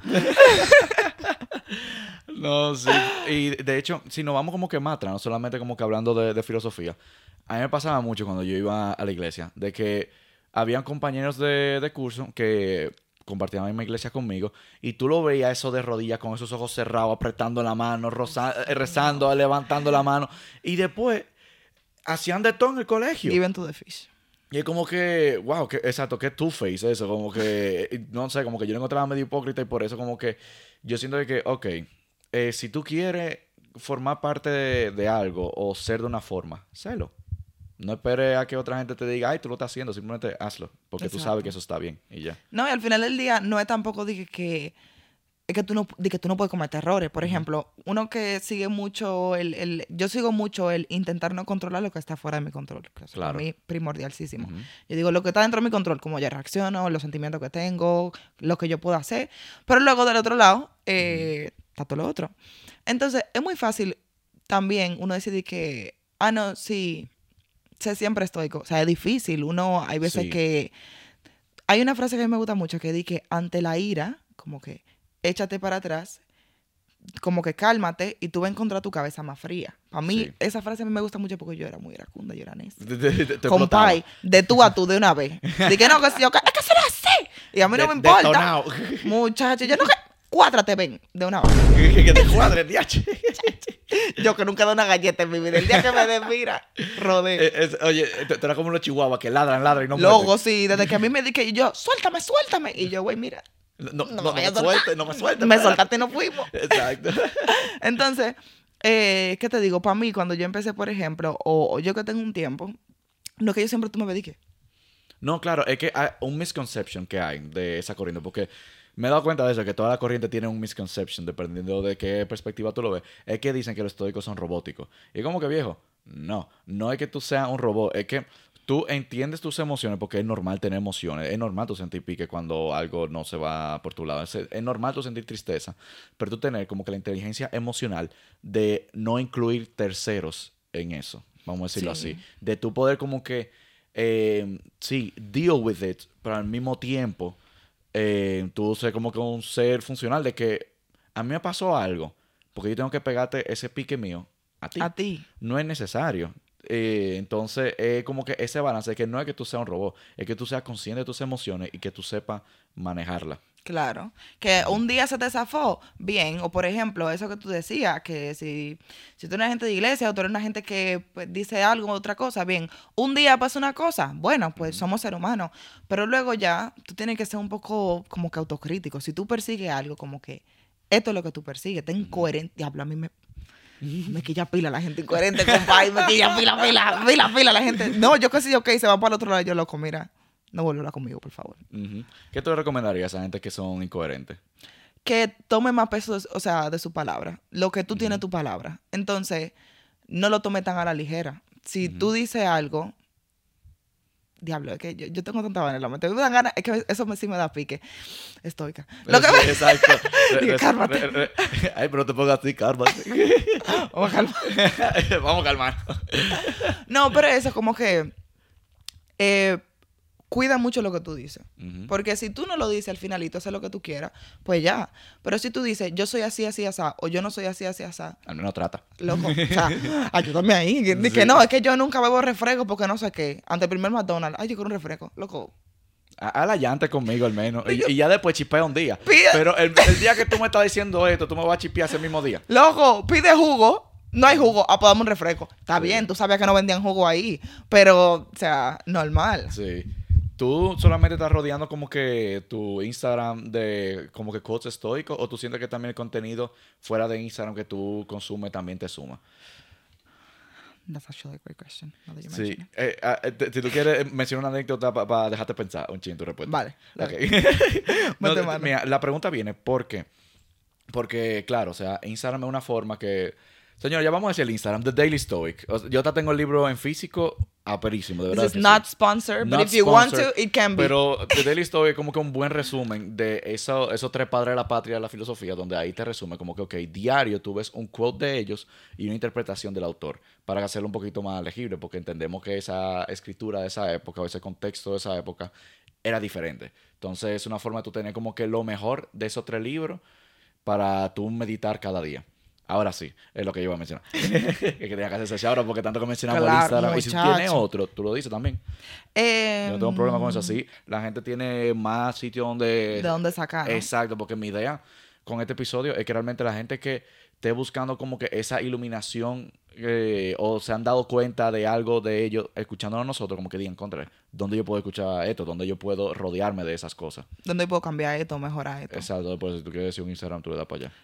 No, sí. Y de hecho, si nos vamos como que más atrás, no solamente como que hablando de, de filosofía, a mí me pasaba mucho cuando yo iba a la iglesia, de que habían compañeros de, de curso que compartían la misma iglesia conmigo, y tú lo veías eso de rodillas con esos ojos cerrados, apretando la mano, roza- eh, rezando, levantando la mano, y después hacían de todo en el colegio. Given to the fish. Y es como que, wow, que, exacto, que two-face eso, como que, no sé, como que yo lo encontraba medio hipócrita y por eso como que yo siento de que, ok, eh, si tú quieres formar parte de, de algo o ser de una forma, sélo. No esperes a que otra gente te diga, ay, tú lo estás haciendo, simplemente hazlo, porque tú Exacto. sabes que eso está bien y ya. No, y al final del día no es tampoco de que, que- es que tú no, de que tú no puedes cometer errores. Por ejemplo, uno que sigue mucho el, el, yo sigo mucho el intentar no controlar lo que está fuera de mi control. Que eso Claro. para mí primordialísimo. Ujú. Yo digo, lo que está dentro de mi control, cómo yo reacciono, los sentimientos que tengo, lo que yo puedo hacer. Pero luego del otro lado, eh, está todo lo otro. Entonces, es muy fácil también uno decidir que, ah, no, sí, sé siempre estoico. O sea, es difícil. Uno, hay veces Sí. que... Hay una frase que a mí me gusta mucho que dice que ante la ira, como que échate para atrás, como que cálmate y tú vas a encontrar tu cabeza más fría. Para mí, Sí. esa frase a mí me gusta mucho porque yo era muy iracunda, yo era necia. Te, te- te- te explotaba. Compay, de tú a tú de una vez. De que no, que si yo, que- es que eso no es así. Y a mí no De- me importa. detonado. Muchacho, yo no que... Cuádrate, ven, de una vez. que, que te cuadre, diache. Yo que nunca doy una galleta en mi vida. El día que me den, mira, rodé. Eh, es- Oye, tú tú eras como los chihuahuas que ladran, ladran y no Loco, muerden. sí, desde que a mí me di que yo, suéltame, suéltame. Y yo, güey, mira, No, no no, me no, no me vayas a soltar. suelte, no me suelte. me espérate. soltaste y no fuimos. Exacto. Entonces, eh, ¿qué te digo? Para mí, cuando yo empecé, por ejemplo, o, o yo que tengo un tiempo, no que yo siempre tú me dediques. No, claro, es que hay un misconception que hay de esa corriente, porque me he dado cuenta de eso, que toda la corriente tiene un misconception, dependiendo de qué perspectiva tú lo ves. Es que dicen que los estoicos son robóticos. Y como que, viejo, no, no es que tú seas un robot, es que tú entiendes tus emociones, porque es normal tener emociones, es normal tú sentir pique cuando algo no se va por tu lado, es, es normal tú sentir tristeza, pero tú tener como que la inteligencia emocional de no incluir terceros en eso, vamos a decirlo Sí. así, de tú poder como que eh, sí, deal with it, pero al mismo tiempo, eh, tú ser como que un ser funcional de que a mí me pasó algo, porque yo tengo que pegarte ese pique mío a ti. A ti. No es necesario. Eh, entonces, es como que ese balance, que no es que tú seas un robot, es que tú seas consciente de tus emociones y que tú sepas manejarlas. Claro. Que un día se te zafó, bien. O por ejemplo, eso que tú decías, que si, si tú eres una gente de iglesia o tú eres una gente que pues, dice algo o otra cosa, bien. Un día pasa una cosa, bueno, pues somos seres humanos. Pero luego ya tú tienes que ser un poco como que autocrítico. Si tú persigues algo, como que esto es lo que tú persigues, ten coherente. Diablo, a mí me... Me quilla pila la gente incoherente, compadre. Me quilla pila, pila, pila, pila la gente. No, yo casi, ok, se va para el otro lado. Yo, loco, mira, no vuelva a hablar conmigo, por favor. Ujú. ¿Qué tú le recomendarías a esa gente que son incoherentes? Que tome más peso, de- o sea, de su palabra. Lo que tú tienes tu palabra. Entonces, no lo tome tan a la ligera. Si tú dices algo, diablo, es que yo, yo tengo tanta vaina en la mente. Me dan ganas, es que eso me, sí me da pique. Estoica. Lo que Sí, me... exacto. Re- Dije, re- cálmate. re- re- Ay, pero no te pongas así, cálmate. Vamos a calmar. Vamos a calmar. No, pero eso como que eh, cuida mucho lo que tú dices. Ujú. Porque si tú no lo dices al final y tú haces lo que tú quieras, pues ya. Pero si tú dices, yo soy así, así, así, o yo no soy así, así, así, Al menos trata. loco, o sea, ayúdame ahí. Que, que Sí. no, es que yo nunca bebo refresco porque no sé qué. Ante el primer McDonald's, ay, yo quiero un refresco, loco. A, a la llanta conmigo al menos. Y, y ya después chipea un día. Pide- Pero el, el día que tú me estás diciendo esto, tú me vas a chipear ese mismo día. Loco, pide jugo. No hay jugo, ah, pues dame un refresco. Está Sí. bien, tú sabías que no vendían jugo ahí. Pero, o sea, normal. Sí. Tú solamente estás rodeando como que tu Instagram de como que quotes estoicos, o tú sientes que también el contenido fuera de Instagram que tú consumes también te suma. That's actually a great question. now that you Sí. mention it. Eh, ah, eh, te- si tú quieres mencionar una anécdota para dejarte pensar un chin tu respuesta. Vale. Ok. Mete No, mano. mira, la pregunta viene, ¿por qué? Porque, claro, o sea, Instagram es una forma que... Señor, ya vamos a decir el Instagram, The Daily Stoic. O sea, yo te tengo el libro en físico, aperísimo, de verdad. This is que not sí. sponsored, but Not if you want sponsored, to, it can be. Pero The Daily Stoic es como que un buen resumen de eso, esos tres padres de la patria de la filosofía, donde ahí te resume como que, ok, diario tú ves un quote de ellos y una interpretación del autor, para hacerlo un poquito más legible, porque entendemos que esa escritura de esa época o ese contexto de esa época era diferente. Entonces es una forma de tú tener como que lo mejor de esos tres libros para tú meditar cada día. Ahora sí, es lo que yo iba a mencionar. que tenía que hacer ese shout out porque tanto que mencionamos Claro, Instagram. Y si muchacho. tienes otro, tú lo dices también. Eh, Yo no tengo problema con eso. Así la gente tiene más sitios donde... ¿De dónde sacar? ¿no? Exacto, porque mi idea con este episodio es que realmente la gente que esté buscando como que esa iluminación eh, o se han dado cuenta de algo de ellos escuchándonos nosotros, como que digan, contra, ¿dónde yo puedo escuchar esto? ¿Dónde yo puedo rodearme de esas cosas? ¿Dónde puedo cambiar esto, mejorar esto? Exacto, por si tú quieres decir un Instagram, tú le das para allá.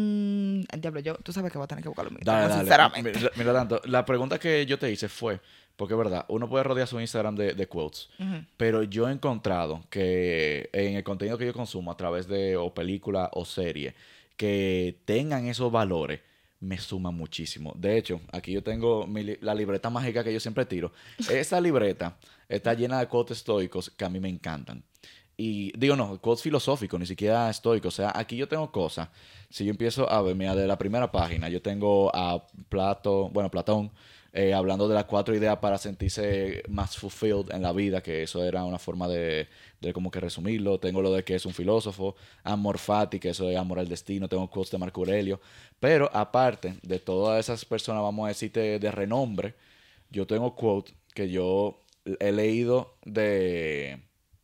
Mm, diablo, yo, tú sabes que voy a tener que buscarlo mismo, Dale, dale. sinceramente. Mira, mira tanto, la pregunta que yo te hice fue, porque es verdad, uno puede rodear su Instagram de, de quotes, Ujú. pero yo he encontrado que en el contenido que yo consumo a través de o película o serie, que tengan esos valores, me suma muchísimo. De hecho, aquí yo tengo mi li- la libreta mágica que yo siempre tiro. Esa libreta está llena de quotes estoicos que a mí me encantan. Y digo, no, quotes filosóficos, ni siquiera estoicos. O sea, aquí yo tengo cosas. Si yo empiezo a ver, mira, de la primera página, yo tengo a Plato, bueno, Platón, eh, hablando de las cuatro ideas para sentirse más fulfilled en la vida, que eso era una forma de, de como que resumirlo. Tengo lo de que es un filósofo, Amor Fati, que eso es amor al destino. Tengo quotes de Marco Aurelio. Pero aparte de todas esas personas, vamos a decirte, de renombre, yo tengo quotes que yo he leído de,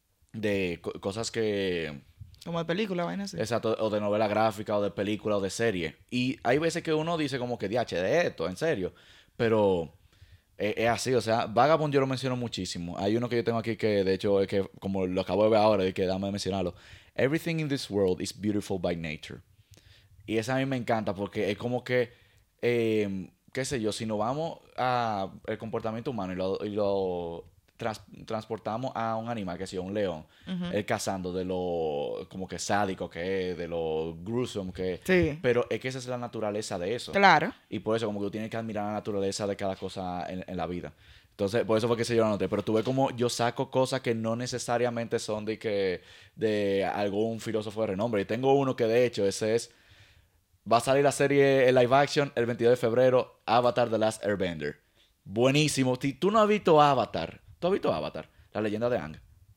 de co- cosas que... Como de película, vaina así. Exacto, o de novela gráfica, o de película, o de serie. Y hay veces que uno dice como que, diache, de esto, en serio. Pero es, es así, o sea, Vagabond yo lo menciono muchísimo. Hay uno que yo tengo aquí que, de hecho, es que, como lo acabo de ver ahora, y que dame mencionarlo. Everything in this world is beautiful by nature. Y esa a mí me encanta porque es como que, eh, qué sé yo, si nos vamos a el comportamiento humano y lo, y lo trans- transportamos a un animal, que sea un león, él cazando de lo como que sádico que es, de lo gruesome que es. Sí. Pero es que esa es la naturaleza de eso. Claro. Y por eso como que tú tienes que admirar la naturaleza de cada cosa en, en la vida. Entonces, por eso fue que se yo lo anoté. Pero tú ves como yo saco cosas que no necesariamente son de que de algún filósofo de renombre. Y tengo uno que de hecho ese es... Va a salir la serie en live action el veintidós de febrero, Avatar The Last Airbender. Buenísimo. Si tú no has visto Avatar, ¿tú has visto Avatar? La leyenda de Aang.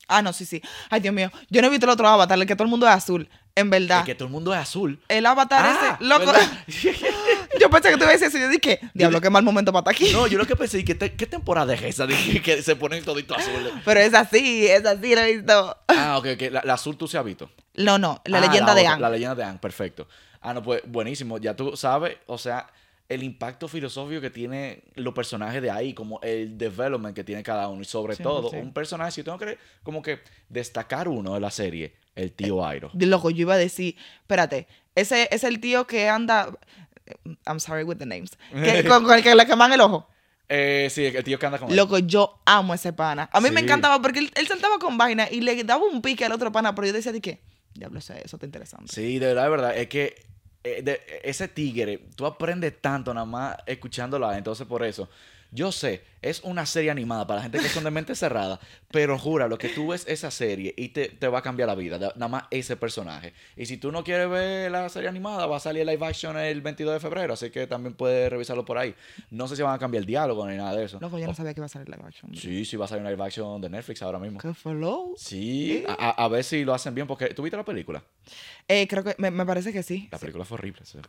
Ah, no, sí, sí. Ay, Dios mío. Yo no he visto el otro Avatar, el que todo el mundo es azul. En verdad. Es que todo el mundo es azul. El Avatar Ah, ese, loco. ¿verdad? Yo pensé que tú ibas a decir eso. Yo dije, diablo, qué mal momento para estar aquí. No, yo lo que pensé, ¿qué, te- qué temporada es esa? Dije que se ponen todito azules. Pero es así, es así, lo he visto. Ah, ok, ok. La, la azul tú se has visto. No, no, la Ah, leyenda de otra, Aang. La leyenda de Aang, perfecto. Ah, no, pues buenísimo. Ya tú sabes, o sea, el impacto filosófico que tiene los personajes de ahí, como el development que tiene cada uno. Y sobre Sí, todo, sí. un personaje, si tengo que como que destacar uno de la serie, el tío Airo. De loco, yo iba a decir, espérate, ese es el tío que anda, I'm sorry with the names, que, con, con el que le queman el ojo. Eh, sí, el tío que anda con él. Loco, yo amo ese pana. A mí me Sí. encantaba porque él, él saltaba con vaina y le daba un pique al otro pana, pero yo decía de qué, diablo, eso, eso está interesante. Sí, de verdad, de verdad. Es que eh, de- ese tigre, tú aprendes tanto nada más escuchándolo. Entonces, por eso, yo sé, es una serie animada para la gente que son de mente cerrada, pero jura, lo que tú ves esa serie y te, te va a cambiar la vida, da- nada más ese personaje. Y si tú no quieres ver la serie animada, va a salir live action el veintidós de febrero, así que también puedes revisarlo por ahí. No sé si van a cambiar el diálogo ni nada de eso. Loco, yo no sabía que iba a salir live action. Sí, sí, va a salir una live action de Netflix ahora mismo. ¿Qué flow? Sí, a, a- a ver si lo hacen bien, porque ¿tú viste la película? Eh, creo que, me, me parece que sí. La película fue horrible. o sea.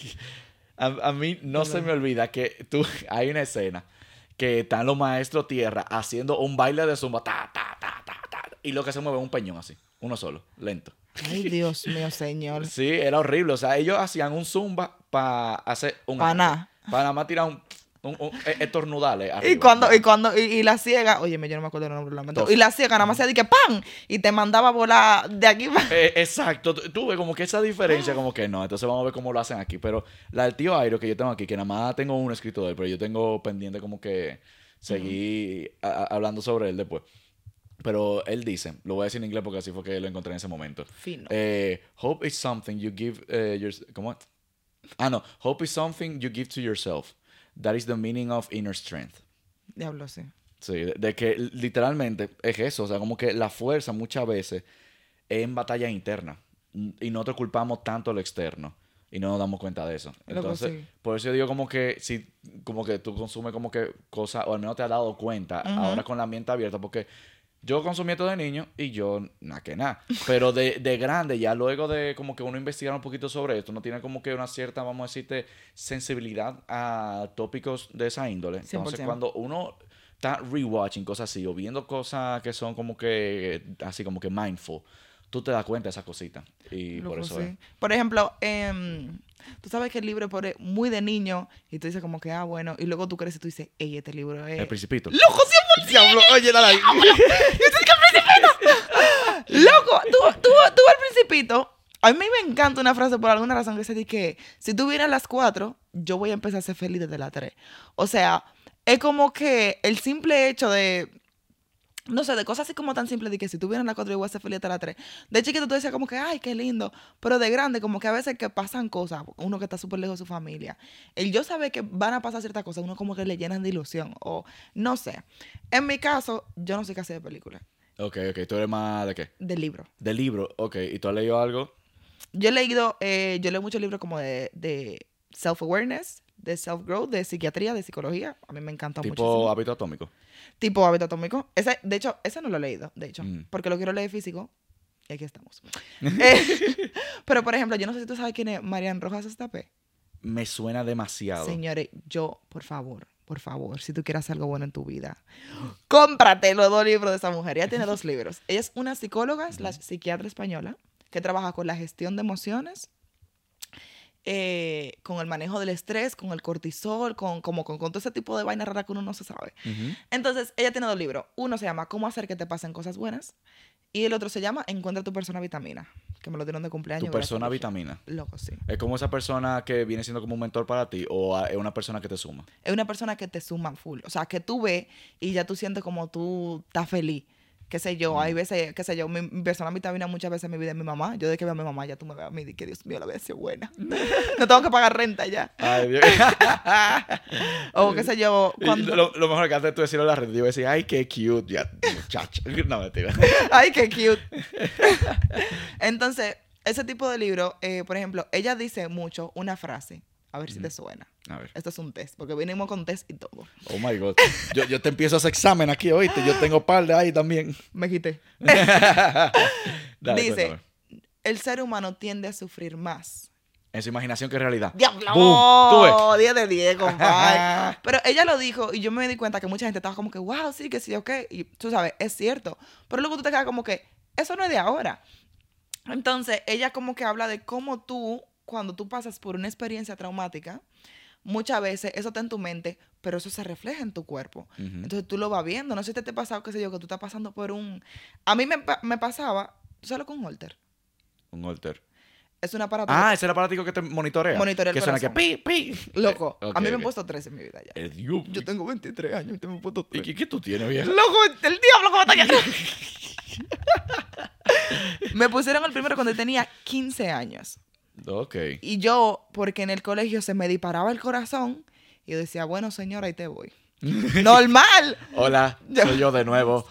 a, a mí no se me olvida que tú, hay una escena que están los maestros tierra haciendo un baile de zumba, ta, ta, ta, ta, ta, y lo que se mueve es un peñón así, uno solo, lento. Ay, Dios mío, señor. Sí, era horrible. O sea, ellos hacían un zumba para hacer un... Pa' nada. Para nada más tirar un... un, un eh, estornudarle Y arriba. cuando, Ya. y cuando, y, y la ciega, oye, yo no me acuerdo el nombre, lo lamento. Dos. Y la ciega nada más se que ¡pam! Y te mandaba a volar de aquí para. Eh, exacto, tú tú ves como que esa diferencia, como que no, entonces vamos a ver cómo lo hacen aquí. Pero la del tío Airo que yo tengo aquí, que nada más tengo un escrito de él, pero yo tengo pendiente como que seguir a- a- hablando sobre él después. Pero él dice, lo voy a decir en inglés porque así fue que lo encontré en ese momento. Fino. Eh, hope is something you give eh, your, ¿cómo? Ah, no, hope is something you give to yourself. That is the meaning of inner strength. Diablo, sí. Sí, de, de que literalmente es eso, o sea, como que la fuerza muchas veces es en batalla interna y nosotros culpamos tanto lo externo y no nos damos cuenta de eso. Loco, Entonces, sí. por eso yo digo como que si como que tú consumes como que cosas, o al menos te has dado cuenta Ujú. ahora con la mente abierta, porque yo consumí esto de niño y yo, nada que nada. Pero de, de grande, ya luego de como que uno investigar un poquito sobre esto, uno tiene como que una cierta, vamos a decirte, sensibilidad a tópicos de esa índole. cien por Entonces, ciento. cuando uno está rewatching cosas así o viendo cosas que son como que, así como que mindful, tú te das cuenta de esas cositas. Y por Loco, eso sí. es. Por ejemplo, em, tú sabes que el libro es muy de niño y tú dices como que, ah, bueno, y luego tú creces y tú dices, ey, este libro es... El Principito. ¡Loco, cien por ciento! Diablo, oye, dale ahí. ¡Loco! Tú, tú, tú al Principito... A mí me encanta una frase por alguna razón que se dice que si tú vienes a las cuatro, yo voy a empezar a ser feliz desde las tres. O sea, es como que el simple hecho de... No sé, de cosas así como tan simples de que si tú vienes a las cuatro yo voy a ser feliz hasta las tres. De chiquito tú decías como que, ay, qué lindo. Pero de grande como que a veces que pasan cosas, uno que está súper lejos de su familia. El yo saber que van a pasar ciertas cosas, uno como que le llenan de ilusión. O no sé. En mi caso, yo no soy casi de películas, Ok, ok. ¿Tú eres más de qué? de libros. De libro. Ok. ¿Y tú has leído algo? Yo he leído, eh, yo leo muchos libros como de, de self-awareness, de self-growth, de psiquiatría, de psicología. A mí me encanta Tipo muchísimo. hábito atómico. Tipo hábito atómico. Ese, de hecho, ese no lo he leído, de hecho, Mm. porque lo quiero leer físico. Y aquí estamos. Eh, pero, por ejemplo, yo no sé si tú sabes quién es Marian Rojas Estapé. Me suena demasiado. Señores, yo, por favor, por favor, si tú quieres hacer algo bueno en tu vida, cómprate los dos libros de esa mujer. Ella tiene dos libros. Ella es una psicóloga, slash psiquiatra española, que trabaja con la gestión de emociones, eh, con el manejo del estrés, con el cortisol, con, como, con, con todo ese tipo de vaina rara que uno no se sabe. Ujú. Entonces, ella tiene dos libros. Uno se llama Cómo hacer que te pasen cosas buenas. Y el otro se llama Encuentra tu persona vitamina, que me lo dieron de cumpleaños. Tu gracias, persona Luigi. vitamina. Loco, sí. ¿Es como esa persona que viene siendo como un mentor para ti o a- es una persona que te suma? Es una persona que te suma full. O sea, que tú ves y ya tú sientes como tú estás feliz. Qué sé yo, hay veces, qué sé yo, mi, mi persona vitamina muchas veces en mi vida es mi mamá. Yo desde que veo a mi mamá, ya tú me ves a mí y que Dios mío, la vida es buena. No tengo que pagar renta ya. Ay, Dios. O qué sé yo, Y cuando... Lo, lo mejor que antes de tú decirlo en la red, yo iba a decir, ay, qué cute, ya, muchacho. No, mentira. Ay, qué cute. Entonces, ese tipo de libro, eh, por ejemplo, ella dice mucho una frase. A ver si te suena. A ver. Esto es un test, porque venimos con test y todo. Oh my God. Yo, yo te empiezo a hacer examen aquí, oíste. Yo tengo par de ahí también. Me quité. Dale, Dice, cuéntame. el ser humano tiende a sufrir más. En su imaginación que en realidad. ¡Diablo! ¡Bum! ¿Tú ves? diez de diez, compadre. Pero ella lo dijo y yo me di cuenta que mucha gente estaba como que, wow, sí, que sí, ok. Y tú sabes, es cierto. Pero luego tú te quedas como que, eso no es de ahora. Entonces, ella como que habla de cómo tú, cuando tú pasas por una experiencia traumática, muchas veces eso está en tu mente, pero eso se refleja en tu cuerpo. Ujú. Entonces tú lo vas viendo. No sé si te, te ha pasado, qué sé yo, que tú estás pasando por un... A mí me, pa- me pasaba, ¿tú sabes lo que es un holter? Un holter. Es un aparato Ah, que es el aparatico que te monitorea. Monitorea el que suena que corazón. pi, pi. Loco, Eh, ok, a mí me ok. han puesto tres en mi vida ya. El diablo. Yo tengo veintitrés años y te me he puesto ¿Y tres. qué, qué tú tienes, viejo? Loco, el diablo cómo está allá. Me pusieron el primero cuando tenía quince años. Ok. Y yo, porque en el colegio se me disparaba el corazón, y yo decía, bueno, señora, ahí te voy. ¡Normal! Hola, Ya. soy yo de nuevo.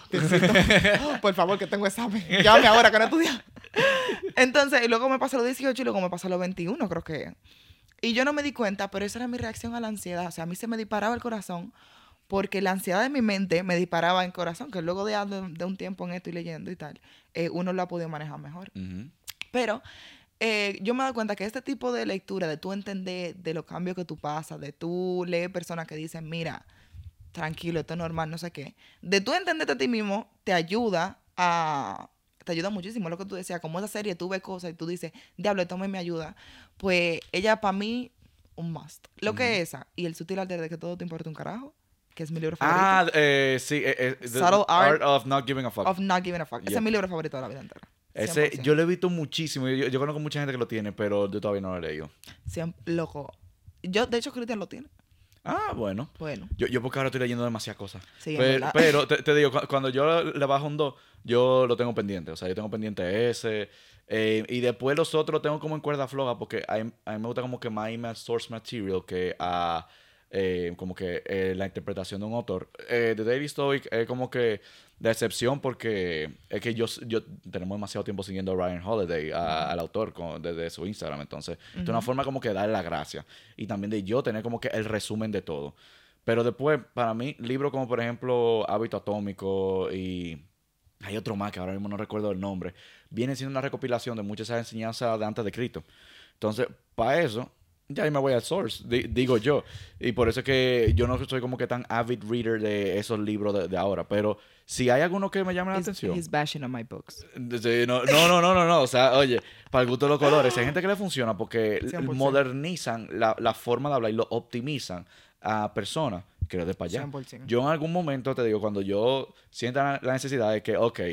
Por favor, que tengo examen. Llámame ahora que no estudia. Entonces, y luego me pasó a los dieciocho y luego me pasó a los veintiuno, creo que. Y yo no me di cuenta, pero esa era mi reacción a la ansiedad. O sea, a mí se me disparaba el corazón porque la ansiedad de mi mente me disparaba en el corazón, que luego de, de, de un tiempo en esto y leyendo y tal, eh, uno lo ha podido manejar mejor. Ujú. Pero eh, yo me he dado cuenta que este tipo de lectura, de tú entender de los cambios que tú pasas, de tú leer personas que dicen, mira, tranquilo, esto es normal, no sé qué, de tú entenderte a ti mismo, te ayuda a... Te ayuda muchísimo, lo que tú decías, como esa serie, tú ves cosas y tú dices, diablo, esto me ayuda. Pues ella, para mí, un must. Lo que es esa, y el sutil arte de que todo te importa un carajo, que es mi libro favorito. Ah, eh, sí. Eh, eh, the Subtle Art of Not Giving a Fuck. Of Not Giving a Fuck. Ese Yeah. es mi libro favorito de la vida entera. Ese, cien por ciento. yo lo he visto muchísimo. Yo, yo conozco mucha gente que lo tiene, pero yo todavía no lo he leído. Cien- loco. Yo, de hecho, Cristian lo tiene. Ah, bueno. Bueno. Yo, yo porque ahora estoy leyendo demasiadas cosas. Sí, en pero, verdad. pero te, te digo, cu- cuando yo le bajo un dos, yo lo tengo pendiente. O sea, yo tengo pendiente ese. eh, y después los otros los tengo como en cuerda floja porque a, mí- a mí me gusta como que más irme al source material que a eh, como que eh, la interpretación de un autor. Eh, The Daily Stoic es como que de excepción porque es que yo, yo tenemos demasiado tiempo siguiendo a Ryan Holiday, a- al autor, con- desde su Instagram. Entonces, es una forma como que darle la gracia. Y también de yo tener como que el resumen de todo. Pero después, para mí, libros como por ejemplo Hábito Atómico y hay otro más que ahora mismo no recuerdo el nombre, viene siendo una recopilación de muchas de esas enseñanzas de antes de Cristo. Entonces, para eso, ya ahí me voy al source, di- digo yo. Y por eso es que yo no soy como que tan avid reader de esos libros de, de ahora. Pero si hay alguno que me llame la He's, atención. he's bashing on my books. Sí, no, no, no, no, no, no. O sea, oye, para el gusto de los colores. Hay gente que le funciona porque cien por ciento. modernizan la, la forma de hablar y lo optimizan a personas que lo de para allá. cien por ciento. Yo en algún momento te digo, cuando yo sienta la necesidad de que, ok,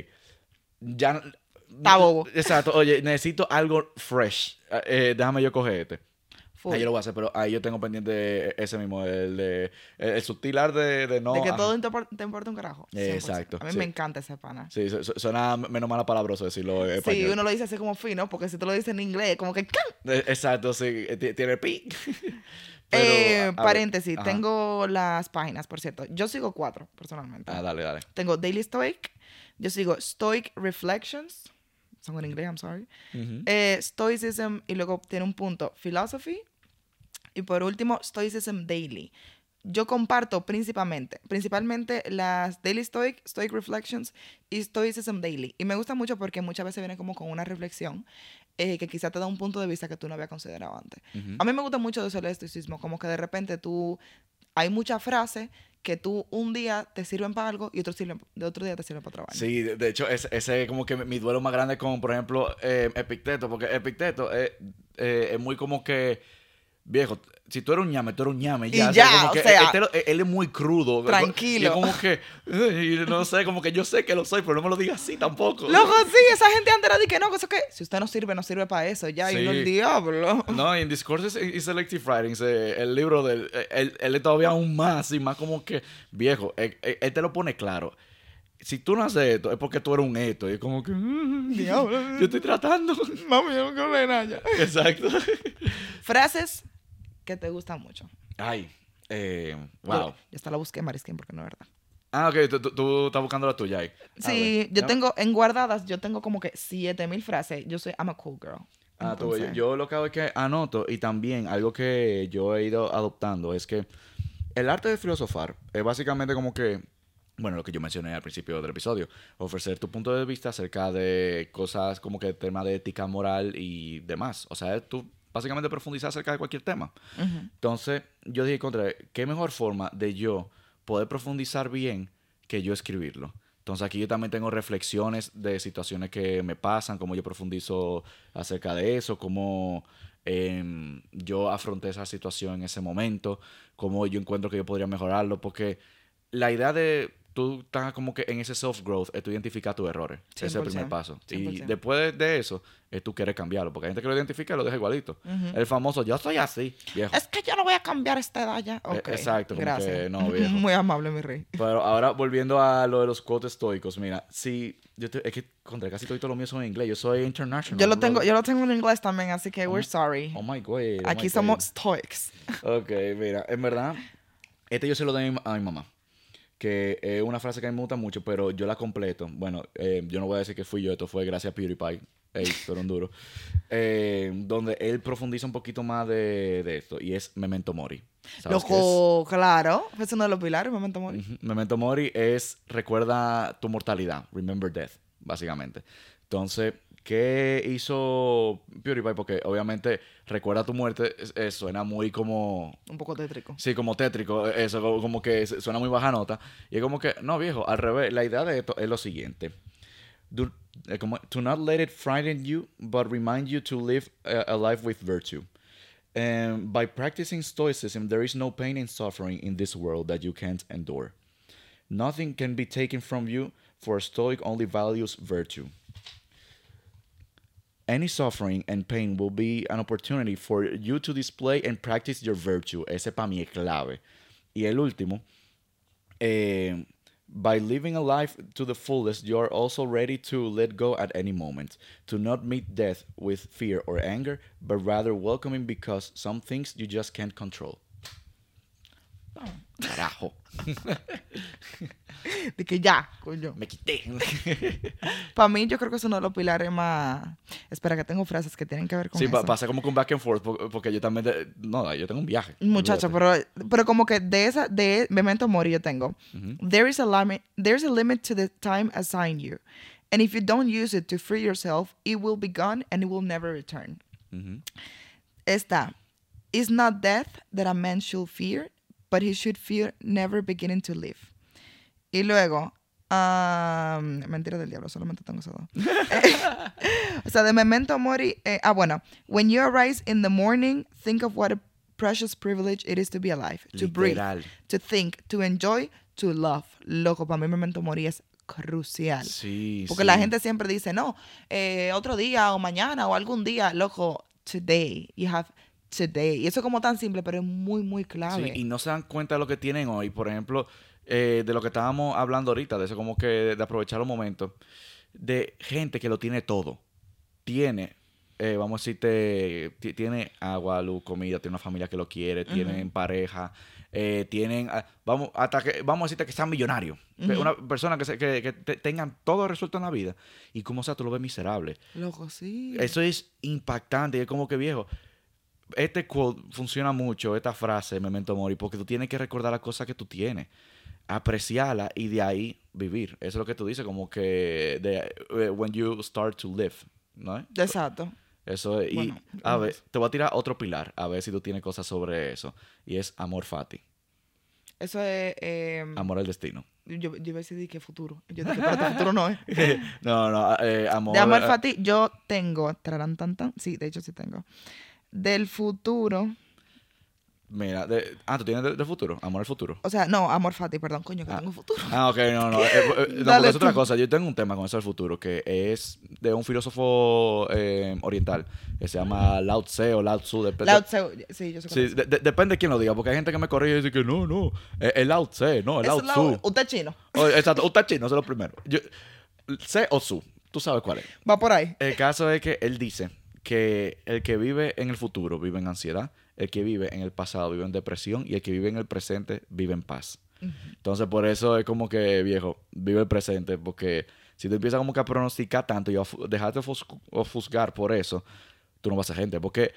ya. Está bobo. Exacto, oye, necesito algo fresh. Eh, déjame yo coger este. Full. Ahí yo lo voy a hacer, pero ahí yo tengo pendiente ese mismo, el de el, el sutil arte de, de no. de que ajá. todo te, impor- te importa un carajo. cien por ciento. Exacto, A mí sí. me encanta ese pana. Sí, su- su- suena menos mala palabroso decirlo en Sí, español. uno lo dice así como fino, porque si tú lo dices en inglés, como que... ¡can! Eh, Exacto, sí, eh, ti- tiene pi. Pero, Eh, a ver, paréntesis, ajá. tengo las páginas, por cierto. Yo sigo cuatro, personalmente. Ah, dale, dale. Tengo Daily Stoic, yo sigo Stoic Reflections, son en inglés, I'm sorry. Ujú. Eh, Stoicism, y luego tiene un punto, Philosophy. Y por último, Stoicism Daily. Yo comparto principalmente, principalmente las Daily Stoic, Stoic Reflections y Stoicism Daily. Y me gusta mucho porque muchas veces viene como con una reflexión eh, que quizá te da un punto de vista que tú no habías considerado antes. Ujú. A mí me gusta mucho eso del estoicismo, como que de repente tú, hay muchas frases que tú un día te sirven para algo y otro, sirven, de otro día te sirven para otra vaina. Sí, de, de hecho, ese ese es como que mi, mi duelo más grande con, por ejemplo, eh, Epicteto, porque Epicteto es, eh, es muy como que, viejo, si tú eres un ñame, tú eres un ñame. Y Ya, ya, como o que sea, él, él- él- él es muy crudo. tranquilo. Y es como que, eh, y no sé, como que yo sé que lo soy, pero no me lo digas así tampoco. Loco, sí, esa gente antes era de que no, que eso que, si usted no sirve, no sirve para eso, ya, y Sí. no el diablo. No, en Discourses y Selective Writings, eh, el libro del. eh, Él, él es todavía aún más y más como que. Viejo, él, él- él te lo pone claro. Si tú no haces esto, es porque tú eres un esto. Y es como que. mm, Diablo. Yo estoy tratando. Mami, yo no quiero leer nada ya. Exacto. Frases que te gustan mucho. Ay. Eh, wow. Yo, yo hasta la busqué, Marisquín, porque no es verdad. Ah, ok. Tú, tú- tú estás buscando la tuya ahí. A Sí, ver. yo Ya. tengo, en guardadas, yo tengo como que siete mil frases. Yo soy, I'm a cool girl. Ah, tú, yo, Entonces, yo lo que hago es que anoto y también algo que yo he ido adoptando es que el arte de filosofar es básicamente como que, bueno, lo que yo mencioné al principio del episodio, ofrecer tu punto de vista acerca de cosas como que tema de ética, moral y demás. O sea, tú básicamente profundizar acerca de cualquier tema. ujú. Entonces, yo dije, contra, ¿qué mejor forma de yo poder profundizar bien que yo escribirlo? Entonces, aquí yo también tengo reflexiones de situaciones que me pasan, cómo yo profundizo acerca de eso, cómo em, yo afronté esa situación en ese momento, cómo yo encuentro que yo podría mejorarlo, porque la idea de tú estás como que en ese self-growth es tú identificar tus errores. Ese es el primer cien por ciento, paso. cien por Y ciento. después de eso, es tú quieres cambiarlo, porque hay gente que lo identifica y lo deja igualito. Ujú. El famoso, yo soy así, viejo. Es que yo no voy a cambiar esta edad ya. Eh, Ok, exacto, como gracias. que no, viejo. Muy amable, mi rey. Pero ahora volviendo a lo de los quotes estoicos, mira, si yo te- es que contra casi todo lo mío son en inglés, yo soy international. Yo lo tengo, brother. yo lo tengo en inglés también, así que we're sorry. Oh my god. oh Aquí my somos God. stoics. Ok, mira, en verdad, este yo se lo doy a mi, a mi mamá, que es una frase que a mí me gusta mucho, pero yo la completo. Bueno, eh, yo no voy a decir que fui yo, esto fue gracias a PewDiePie. Ey, pero un duro. Eh, donde él profundiza un poquito más de, de esto, y es Memento Mori. ¿Sabes qué es? Loco, claro. Es uno de los pilares, momento morir. Ujú. Memento Mori es recuerda tu mortalidad, remember death, básicamente. Entonces, ¿qué hizo PewDiePie? Porque obviamente recuerda tu muerte, es- es- suena muy como, Un poco tétrico. sí, como tétrico, eso como, como que su- suena muy baja nota. Y es como que, no, viejo, al revés, la idea de esto es lo siguiente. Do, eh, como, to not let it frighten you, but remind you to live a, a life with virtue. Um, by practicing stoicism, there is no pain and suffering in this world that you can't endure. Nothing can be taken from you, for a Stoic only values virtue. Any suffering and pain will be an opportunity for you to display and practice your virtue. Ese para mí es clave. Y el último, eh, by living a life to the fullest, you are also ready to let go at any moment, to not meet death with fear or anger, but rather welcoming because some things you just can't control. Carajo, De que ya, coño. me quité. Para mí, yo creo que es uno de los pilares más. Espera, que tengo frases que tienen que ver con Sí, eso. pa- pasa como que un back and forth, por- porque yo también, de- no, yo tengo un viaje. Muchacho, olvídate. pero, pero como que de esa, de Memento Mori yo tengo. There is a limit, there's a limit to the time assigned you. And if you don't use it to free yourself, it will be gone and it will never return. Ujú. Esta. It's not death that a man should fear, but he should fear never beginning to live. Y luego, um, mentira del diablo, solamente tengo eso dos. O sea, de Memento Mori, eh, ah, bueno. When you arise in the morning, think of what a precious privilege it is to be alive, to breathe, Literal. to think, to enjoy, to love. Loco, para mí Memento Mori es crucial. Sí, Porque sí. la gente siempre dice, no, eh, otro día o mañana o algún día, loco, today. You have today. Y eso es como tan simple, pero es muy, muy clave. Sí, y no se dan cuenta de lo que tienen hoy. Por ejemplo, eh, de lo que estábamos hablando ahorita, de eso como que de aprovechar los momentos, de gente que lo tiene todo. Tiene, eh, vamos a decirte, ti- tiene agua, luz, comida, tiene una familia que lo quiere, tienen pareja, eh, tienen, ah, vamos, hasta que, vamos a decirte que sean millonarios. Que Una persona que, se- que, que te- tengan todo resuelto en la vida y como sea, tú lo ves miserable. Loco, sí. Eso es impactante y es como que viejo. Este quote funciona mucho, esta frase, Memento Mori, porque tú tienes que recordar las cosas que tú tienes, apreciarla y de ahí vivir. Eso es lo que tú dices, como que de, eh, when you start to live, ¿no? Exacto. Eso es. Y Bueno, a ¿cómo ver, es? te voy a tirar otro pilar, a ver si tú tienes cosas sobre eso. Y es amor fati, Eso es... eh, amor al destino. yo, yo iba a decir que futuro. Yo dije, pero tu futuro no es. no, no, eh, amor. De Amor eh, Fati, yo tengo... Tararán, tan, tan. Sí, de hecho sí tengo. Del futuro... Mira, de- ah, tú tienes de, de futuro, amor al futuro. O sea, no, Amor Fati, perdón, coño, que Ah. tengo futuro. Ah, ok, no, no. eh, eh, no, Dale porque es otra tú. cosa. Yo tengo un tema con eso del futuro que es de un filósofo eh, oriental que se llama Lao Tse o Lao Tzu. dep- Lao de- Tse, sí, yo sé sí, de- de- depende de quién lo diga, porque hay gente que me corrige y dice que no, no, es, es Lao Tse, no, es Lao Tzu. Usted es chino. O- exacto, usted es chino, eso es lo primero. Yo, Tse o Tzu, tú sabes cuál es. Va por ahí. El caso es que él dice que el que vive en el futuro vive en ansiedad, el que vive en el pasado vive en depresión y el que vive en el presente vive en paz. Entonces, por eso es como que, viejo, vive el presente, porque si tú empiezas como que a pronosticar tanto y a fu- dejarte ofus- ofuscar por eso, tú no vas a ser gente. Porque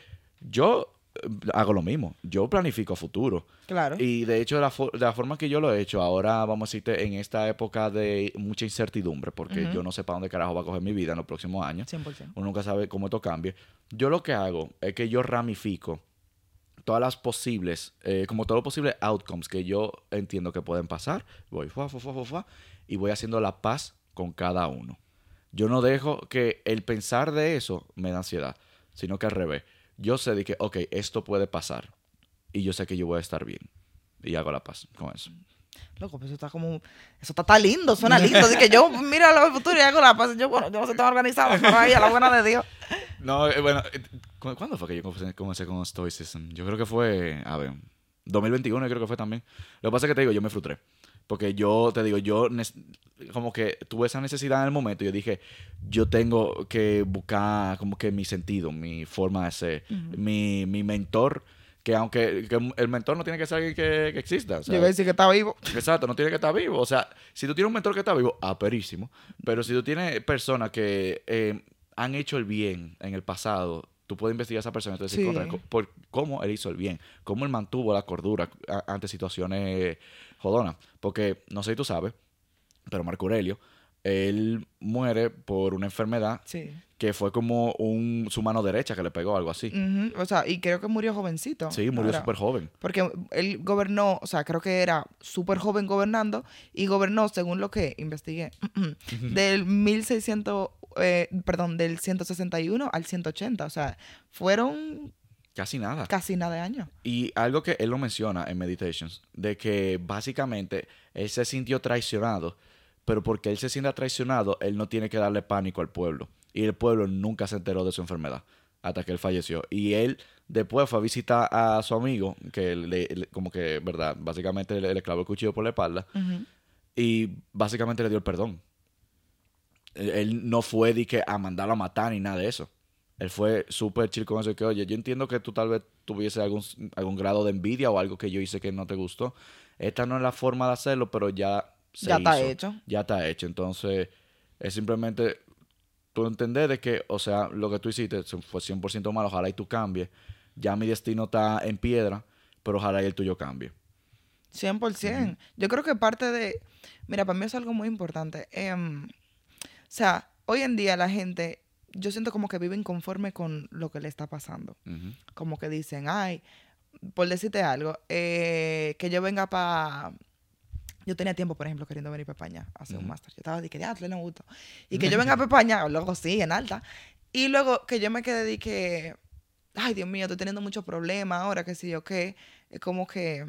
yo eh, hago lo mismo. Yo planifico a futuro. Claro. Y de hecho, la, fo- de la forma que yo lo he hecho, ahora vamos a decirte, en esta época de mucha incertidumbre, porque Ujú. yo no sé para dónde carajo va a coger mi vida en los próximos años. cien por ciento. Uno nunca sabe cómo esto cambie. Yo lo que hago es que yo ramifico todas las posibles, eh, como todos los posibles outcomes que yo entiendo que pueden pasar. Voy, fuá, fuá, fuá, fuá, fuá, y voy haciendo la paz con cada uno. Yo no dejo que el pensar de eso me da ansiedad, sino que al revés. Yo sé de que, ok, esto puede pasar y yo sé que yo voy a estar bien. Y hago la paz con eso. Loco, pues eso está como... Eso está tan lindo, suena lindo. Dice que yo miro a lo futuro y hago la paz. Yo, bueno, yo no sé tan organizado, pero ahí a la buena de Dios. No, eh, bueno, eh, ¿cu- ¿cuándo fue que yo comencé, comencé con Stoicism? Yo creo que fue, a ver, dos mil veintiuno yo creo que fue también. Lo que pasa es que te digo, yo me frustré. Porque yo, te digo, yo nes- como que tuve esa necesidad en el momento y yo dije, yo tengo que buscar como que mi sentido, mi forma de ser, Ujú. mi, mi mentor, que aunque que el mentor no tiene que ser alguien que, que exista. O sea, Yo iba a decir que está vivo. exacto, no tiene que estar vivo. O sea, si tú tienes un mentor que está vivo, aperísimo. Pero si tú tienes personas que eh, han hecho el bien en el pasado, tú puedes investigar a esa persona y tú decir Sí. contra, co- por cómo él hizo el bien, cómo él mantuvo la cordura a- ante situaciones jodonas. Porque, no sé si tú sabes, pero Marco Aurelio, él muere por una enfermedad Sí. que fue como un, su mano derecha que le pegó, algo así. Ujú. O sea, y creo que murió jovencito. Sí, murió Ahora, súper joven. Porque él gobernó, o sea, creo que era súper joven gobernando y gobernó, según lo que investigué, del mil seiscientos, eh, perdón, del ciento sesenta y uno al ciento ochenta. O sea, fueron Casi nada. casi nada de años. Y algo que él lo menciona en Meditations, de que básicamente él se sintió traicionado, pero porque él se sienta traicionado, él no tiene que darle pánico al pueblo. Y el pueblo nunca se enteró de su enfermedad hasta que él falleció. Y él después fue a visitar a su amigo, que le, le- como que, ¿verdad? Básicamente le, le clavó el cuchillo por la espalda Ujú. y básicamente le dio el perdón. Él, él no fue de que a mandarlo a matar ni nada de eso. Él fue súper chill con eso y que, oye, yo entiendo que tú tal vez tuviese algún, algún grado de envidia o algo que yo hice que no te gustó. Esta no es la forma de hacerlo, pero ya se Ya está hizo. hecho. Ya está hecho. Entonces, es simplemente tú entender de que, o sea, lo que tú hiciste fue cien por ciento malo, ojalá y tú cambies. Ya mi destino está en piedra, pero ojalá y el tuyo cambie. cien por ciento. Yo creo que parte de... Mira, para mí es algo muy importante. Em, o sea, hoy en día la gente, yo siento como que vive inconforme con lo que le está pasando. Ujú. Como que dicen, ay, por decirte algo, eh, que yo venga para... Yo tenía tiempo, por ejemplo, queriendo venir para España a hacer un Ujú. máster. Yo estaba de que ya, no me gusta. Y que yo venga para España, luego sí, en alta. Y luego que yo me quedé de que, ay, Dios mío, estoy teniendo muchos problemas ahora, que sí yo qué. Es como que,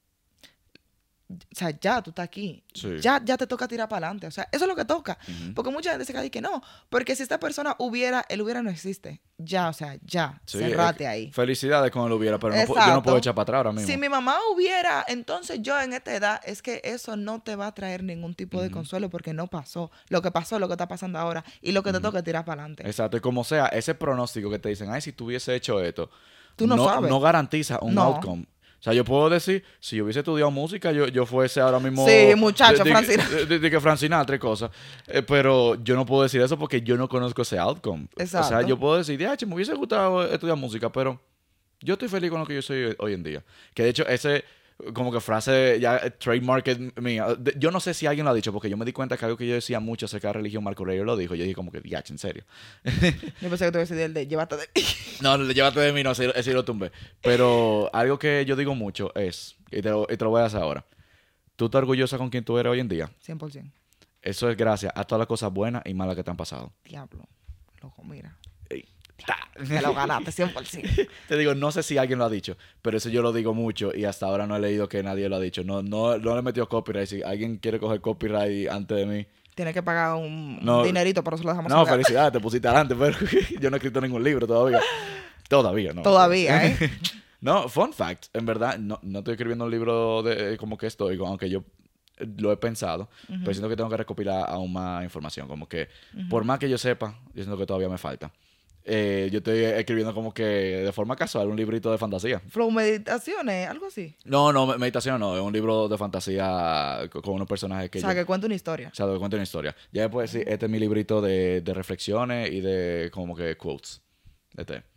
o sea, ya tú estás aquí. Sí. Ya, ya te toca tirar para adelante. O sea, eso es lo que toca. Ujú. Porque mucha gente se queda y que no. Porque si esta persona hubiera, él hubiera no existe. Ya, o sea, ya. Sí, cerrate eh, ahí. Felicidades con él hubiera, pero no pu- yo no Exacto. puedo echar para atrás ahora mismo. Si mi mamá hubiera, entonces yo en esta edad, es que eso no te va a traer ningún tipo de Ujú. consuelo porque no pasó. Lo que pasó, lo que está pasando ahora y lo que te toca es tirar para adelante. Exacto, y como sea, ese pronóstico que te dicen, ay, si tú hubiese hecho esto, Tú no sabes. no garantiza un No. outcome. O sea, yo puedo decir, si yo hubiese estudiado música, yo, yo fuese ahora mismo... Sí, muchacho, de, de- Frank Sinatra. de- de- de que Frank Sinatra y cosas. Eh, pero yo no puedo decir eso porque yo no conozco ese outcome. O sea, Exacto. yo puedo decir, "Diache, me hubiese gustado estudiar música, pero yo estoy feliz con lo que yo soy hoy en día. Que de hecho, ese como que frase ya eh, trademark mía. De- Yo no sé si alguien lo ha dicho, porque yo me di cuenta que algo que yo decía mucho acerca de religión, Marco Aurelio lo dijo. Yo dije como que, diache, en serio. Yo pensé que te iba a decir el de llévate de mí. No, no, llévate de mí, no, ese, ese lo tumbé. Pero algo que yo digo mucho es, y te, lo, y te lo voy a hacer ahora, tú estás orgullosa con quien tú eres hoy en día. cien por ciento. Eso es gracias a todas las cosas buenas y malas que te han pasado. Diablo. Loco, mira. Ey, ta. Te lo ganaste, cien por ciento. Te digo, no sé si alguien lo ha dicho, pero eso yo lo digo mucho y hasta ahora no he leído que nadie lo ha dicho. No, no, no le he metido copyright. Si alguien quiere coger copyright antes de mí, Tienes que pagar un, un No. dinerito, pero eso lo dejamos no, sin dar. felicidades, te pusiste adelante, pero yo no he escrito ningún libro todavía. Todavía, ¿no? Todavía, ¿eh? No, fun fact, en verdad, no, no estoy escribiendo un libro de como que estoy, aunque yo lo he pensado, pero siento que tengo que recopilar aún más información, como que por más que yo sepa, yo siento que todavía me falta. Eh, yo estoy escribiendo como que de forma casual un librito de fantasía. Flow meditaciones, algo así. No, no, me- meditación no, es un libro de fantasía co- con unos personajes que O sea, yo... que cuenta una historia. O sea, te cuento una historia. Ya después sí, este es mi librito de, de reflexiones y de como que quotes. Este.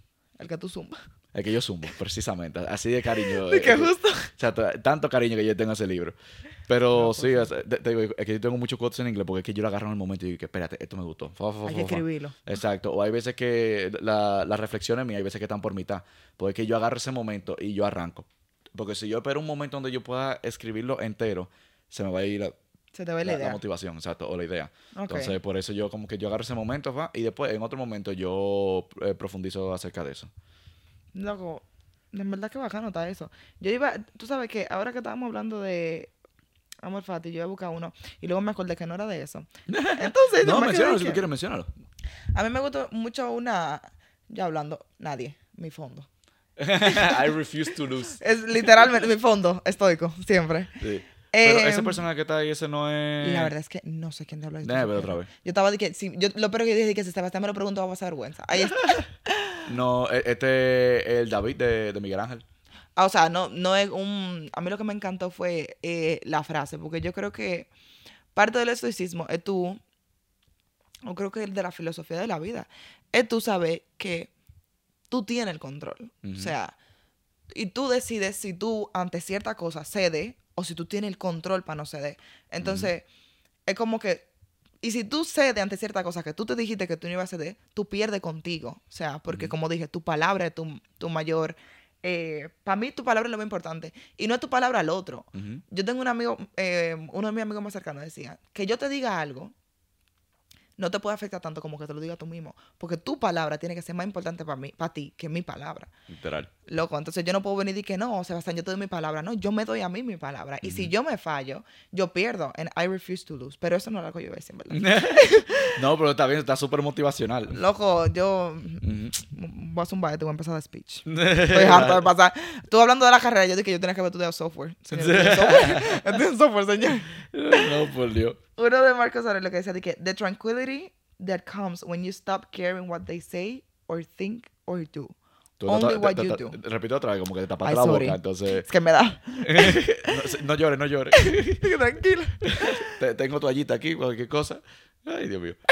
El que tú zumbas. El que yo sumo, precisamente. Así de cariño. De que eh, justo. O sea, t- tanto cariño que yo tengo a ese libro. Pero No, sí, pues, es, te, te digo, es que yo tengo muchos quotes en inglés porque es que yo lo agarro en el momento y digo que espérate, esto me gustó. Fa, fa, fa, Hay que fa, fa. escribirlo. Exacto. O hay veces que la- las reflexiones mías, hay veces que están por mitad. Porque es que yo agarro ese momento y yo arranco. Porque si yo espero un momento donde yo pueda escribirlo entero, se me va a ir la, Se te ve la la- la idea. motivación, exacto, o la idea. Ok. Entonces, por eso yo como que yo agarro ese momento, va, y después en otro momento yo eh, profundizo acerca de eso. Loco, en verdad que bacano está eso. Yo iba, tú sabes que ahora que estábamos hablando de Amor Fati, yo iba a buscar uno y luego me acordé que no era de eso. Entonces, yo No, me quedé menciónalo si que- tú quieres, menciónalo. A mí me gustó mucho una, ya hablando, nadie, mi fondo. I refuse to lose. Es literalmente mi fondo, estoico, siempre. Sí. Pero Eh, ese personaje que está ahí, ese no es... La verdad es que no sé quién te habla de esto. Déjame ver otra vez. Yo estaba de que, sí, yo, lo peor que dije es que si Sebastián me lo preguntó, va a pasar vergüenza. Ahí está. No, e- este es el David de, de Miguel Ángel. Ah, o sea, no, no es un... A mí lo que me encantó fue eh, la frase, porque yo creo que parte del estoicismo es tú, o creo que de la filosofía de la vida, es tú saber que tú tienes el control. Ujú. O sea, y tú decides si tú ante cierta cosa cedes o si tú tienes el control para no ceder. Entonces, es como que... Y si tú cedes ante cierta cosa que tú te dijiste que tú no ibas a ceder, tú pierdes contigo. O sea, porque Ujú. como dije, tu palabra es tu, tu mayor... para mí tu palabra es lo más importante. Y no es tu palabra al otro. Ujú. Yo tengo un amigo, eh, uno de mis amigos más cercanos decía, que yo te diga algo, no te puede afectar tanto como que te lo diga tú mismo. Porque tu palabra tiene que ser más importante para mí, para ti, que mi palabra. Literal. Loco, entonces yo no puedo venir y que no, Sebastián, yo te doy mi palabra. No, yo me doy a mí mi palabra. Y si yo me fallo, yo pierdo. And I refuse to lose. Pero eso no es lo que yo voy a decir, en verdad. No, pero está bien, está súper motivacional. Loco, yo Ujú. voy a zumbar, te voy a empezar de speech. Estoy harto de pasar. Tú hablando de la carrera, yo dije que yo tenía que haber estudiado software. Señor, estudié software. Estudié software, señor. No, por Dios. Uno de Marcos Aurelio que decía de que the tranquility that comes when you stop caring what they say or think or do. Tú Only te- what te- you te- do. te- Repito otra vez, como que te tapaste Ay, la sorry. boca, entonces... Es que me da. no, se- no llores, no llores. Tranquilo. Te- Tengo toallita aquí, cualquier cosa. Ay, Dios mío.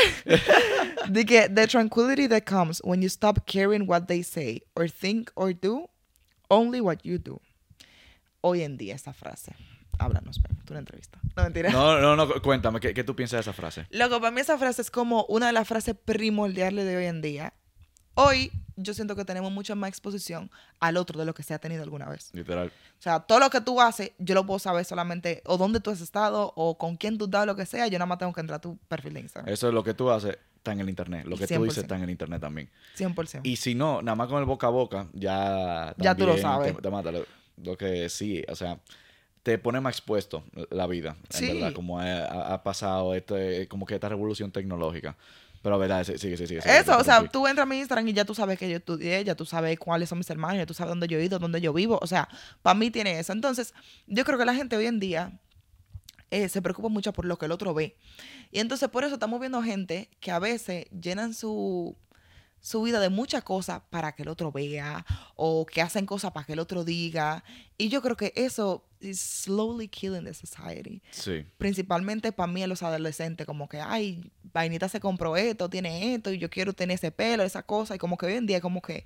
De que the tranquility that comes when you stop caring what they say or think or do, only what you do. Hoy en día esa frase. Háblanos, ven, tú una entrevista. No, mentira. No, no, no, cu- cuéntame, ¿qué, qué tú piensas de esa frase? Loco, para mí esa frase es como una de las frases primordiales de hoy en día. Hoy yo siento que tenemos mucha más exposición al otro de lo que se ha tenido alguna vez. Literal. O sea, todo lo que tú haces, yo lo puedo saber solamente o dónde tú has estado o con quién tú has dado lo que sea. Yo nada más tengo que entrar a tu perfil de Instagram. Eso es lo que tú haces, está en el internet. Lo que cien tú por dices ciento. está en el internet también. cien por ciento. Y si no, nada más con el boca a boca, ya. Ya tú lo también sabes. Te, te mata. Lo, lo que sí, o sea, te pone más expuesto la vida, en Sí. verdad, como ha, ha- ha pasado este, como que esta revolución tecnológica. Pero, verdad, sí, sí, sí. sí, sí Eso, o sea, sí. tú entras a mi Instagram y ya tú sabes que yo estudié, ya tú sabes cuáles son mis hermanos, ya tú sabes dónde yo he ido, dónde yo vivo. O sea, para mí tiene eso. Entonces, yo creo que la gente hoy en día eh, se preocupa mucho por lo que el otro ve. Y entonces, por eso estamos viendo gente que a veces llenan su, su vida de muchas cosas para que el otro vea o que hacen cosas para que el otro diga. Y yo creo que eso is slowly killing the society. Sí. Principalmente para mí, los adolescentes, como que, ay, vainita se compró esto, tiene esto, y yo quiero tener ese pelo, esa cosa, y como que hoy en día, como que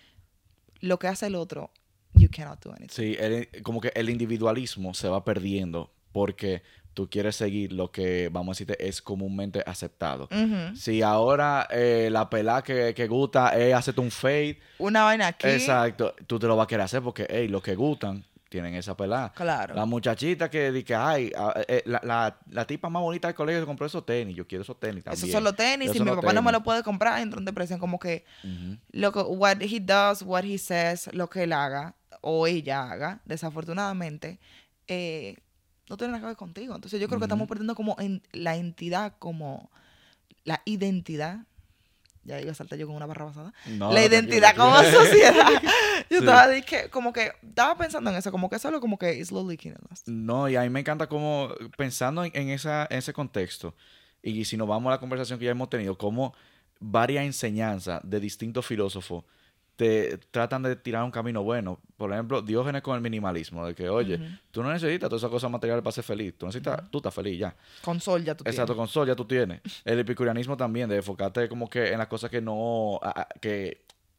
lo que hace el otro, you cannot do anything. Sí, el- como que el individualismo se va perdiendo porque tú quieres seguir lo que, vamos a decirte, es comúnmente aceptado. Ujú. Si ahora eh, la pelada que, que gusta es hacerte un fade, Una vaina aquí. exacto, tú te lo vas a querer hacer porque, hey, los que gustan tienen esa pelada. Claro. La muchachita que dice, ay, a- eh, la, la, la tipa más bonita del colegio se compró esos tenis, yo quiero esos tenis también. Esos son los tenis, Esos y son mi los papá no me tenis. lo puede comprar, entra en depresión, como que, Ujú. loco, what he does, what he says, lo que él haga, o ella haga, desafortunadamente, eh, no tiene nada que ver contigo. Entonces yo creo que Ujú. estamos perdiendo como en, la entidad, como la identidad. Ya iba a saltar yo con una barra basada. No, la no, identidad tranquilo, como tranquilo. sociedad. Yo Sí. estaba de que, como que, estaba pensando en eso, como que solo como que it's slowly killing us. No, y a mí me encanta como, pensando en, en esa, en ese contexto, y si nos vamos a la conversación que ya hemos tenido, como varias enseñanzas de distintos filósofos te tratan de tirar un camino bueno. Por ejemplo, Diógenes con el minimalismo, de que, oye, Ujú. tú no necesitas todas esas cosas materiales para ser feliz, tú necesitas, tú estás feliz ya. Con sol ya tú Exacto, tienes. con sol ya tú tienes. El epicureanismo también, de enfocarte como que en las cosas que no, a- a- que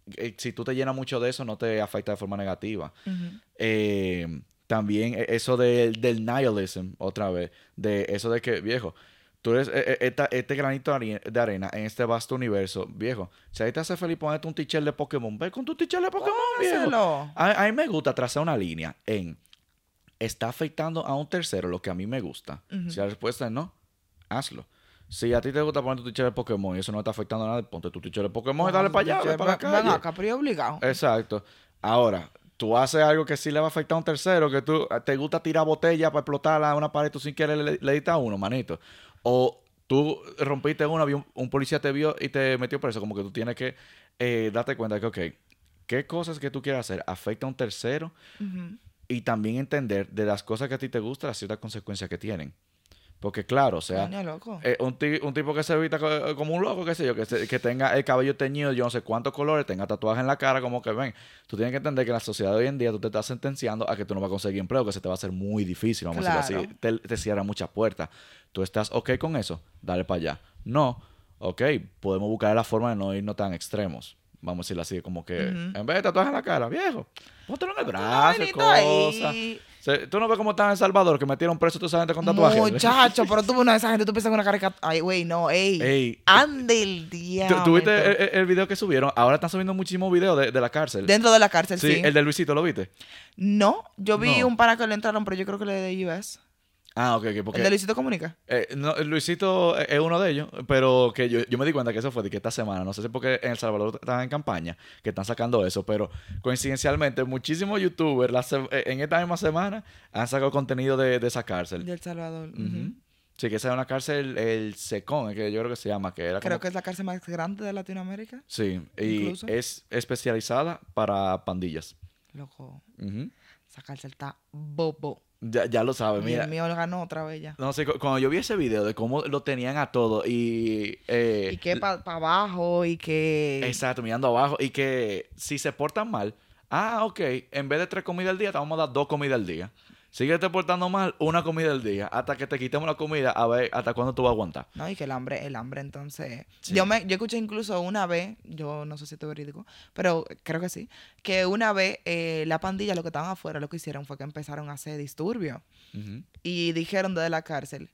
eh, si tú te llenas mucho de eso, no te afecta de forma negativa. Ujú. Eh, también eh, eso del, del nihilism, otra vez, de eso de que, viejo, tú eres eh, eh, esta- este granito de are- de arena en este vasto universo, viejo. Si ahí te hace feliz ponerte un t-shirt de Pokémon, ve con tu t-shirt de Pokémon, viejo. Pónselo. A, a mí me gusta trazar una línea en ¿está afectando a un tercero lo que a mí me gusta? Ujú. Si la respuesta es no, hazlo. Si a ti te gusta poner tu t-shirt de Pokémon y eso no está afectando a nada, ponte tu t-shirt de Pokémon y dale para allá, ve para la Ven calle. acá, pero yo obligado. Exacto. Ahora, tú haces algo que sí le va a afectar a un tercero, que tú te gusta tirar botella para explotarla a una pared, tú sin querer le, le diste a uno, manito. O tú rompiste una, vio- un policía te vio y te metió preso, como que tú tienes que eh, darte cuenta que, ok, qué cosas que tú quieras hacer afecta a un tercero Ujú. y también entender de las cosas que a ti te gustan las ciertas consecuencias que tienen. Porque claro, o sea, Coño, loco. eh, un, ti- un tipo que se vista co- como un loco, qué sé yo, que, se- que tenga el cabello teñido, yo no sé cuántos colores, tenga tatuajes en la cara, como que ven, tú tienes que entender que en la sociedad de hoy en día tú te estás sentenciando a que tú no vas a conseguir empleo, que se te va a hacer muy difícil, vamos a decirlo así, Claro. te, te cierra muchas puertas. ¿Tú estás ok con eso? Dale para allá. No, ok, podemos buscar la forma de no irnos tan extremos. Vamos a decirlo así, como que Ujú. en vez de tatuajes en la cara, viejo, póntelo en el Una brazo, vainita cosas. ahí. Se- ¿Tú no ves cómo está en El Salvador, que metieron preso a toda esa gente con tatuajes? Muchacho, pero tú ves una de esas gente, tú piensas en una caricatura. Ay, güey, no, ey. Ey. Ande el ¿Tú, diablo. tú viste el, el- el video que subieron? Ahora están subiendo muchísimos videos de, de la cárcel. Dentro de la cárcel, sí. sí, el de Luisito, ¿lo viste? No, yo vi No. un pana que le entraron, pero yo creo que le de U S. Ah, ok, ok, porque... El de Luisito Comunica. eh, no, Luisito es uno de ellos, pero que yo, yo me di cuenta que eso fue de que esta semana, no sé si es porque en El Salvador estaban en campaña, que están sacando eso, pero coincidencialmente muchísimos youtubers la se- eh, en esta misma semana han sacado contenido de, de esa cárcel. De El Salvador. Ujú. Ujú. Sí, que esa es una cárcel, el Secón, que yo creo que se llama, que era Creo como... que es la cárcel más grande de Latinoamérica. Sí, y incluso. es especializada para pandillas. Loco, Ujú. esa cárcel está bobo. Ya, ya lo sabes, Y mira. el mío lo ganó otra vez ya. No sé, cu- cuando yo vi ese video de cómo lo tenían a todo y... eh, Y que para abajo y que... Exacto, mirando abajo. Y que si se portan mal, ah, ok, en vez de tres comidas al día, te vamos a dar dos comidas al día. Síguete portando mal, una comida al día, hasta que te quitemos la comida, a ver hasta cuándo tú vas a aguantar. No, y que el hambre, el hambre entonces... Sí. Yo me yo escuché incluso una vez, yo no sé si esto es verídico, pero creo que sí, que una vez eh, la pandilla, lo que estaban afuera, lo que hicieron fue que empezaron a hacer disturbios. Ujú. Y dijeron desde la cárcel,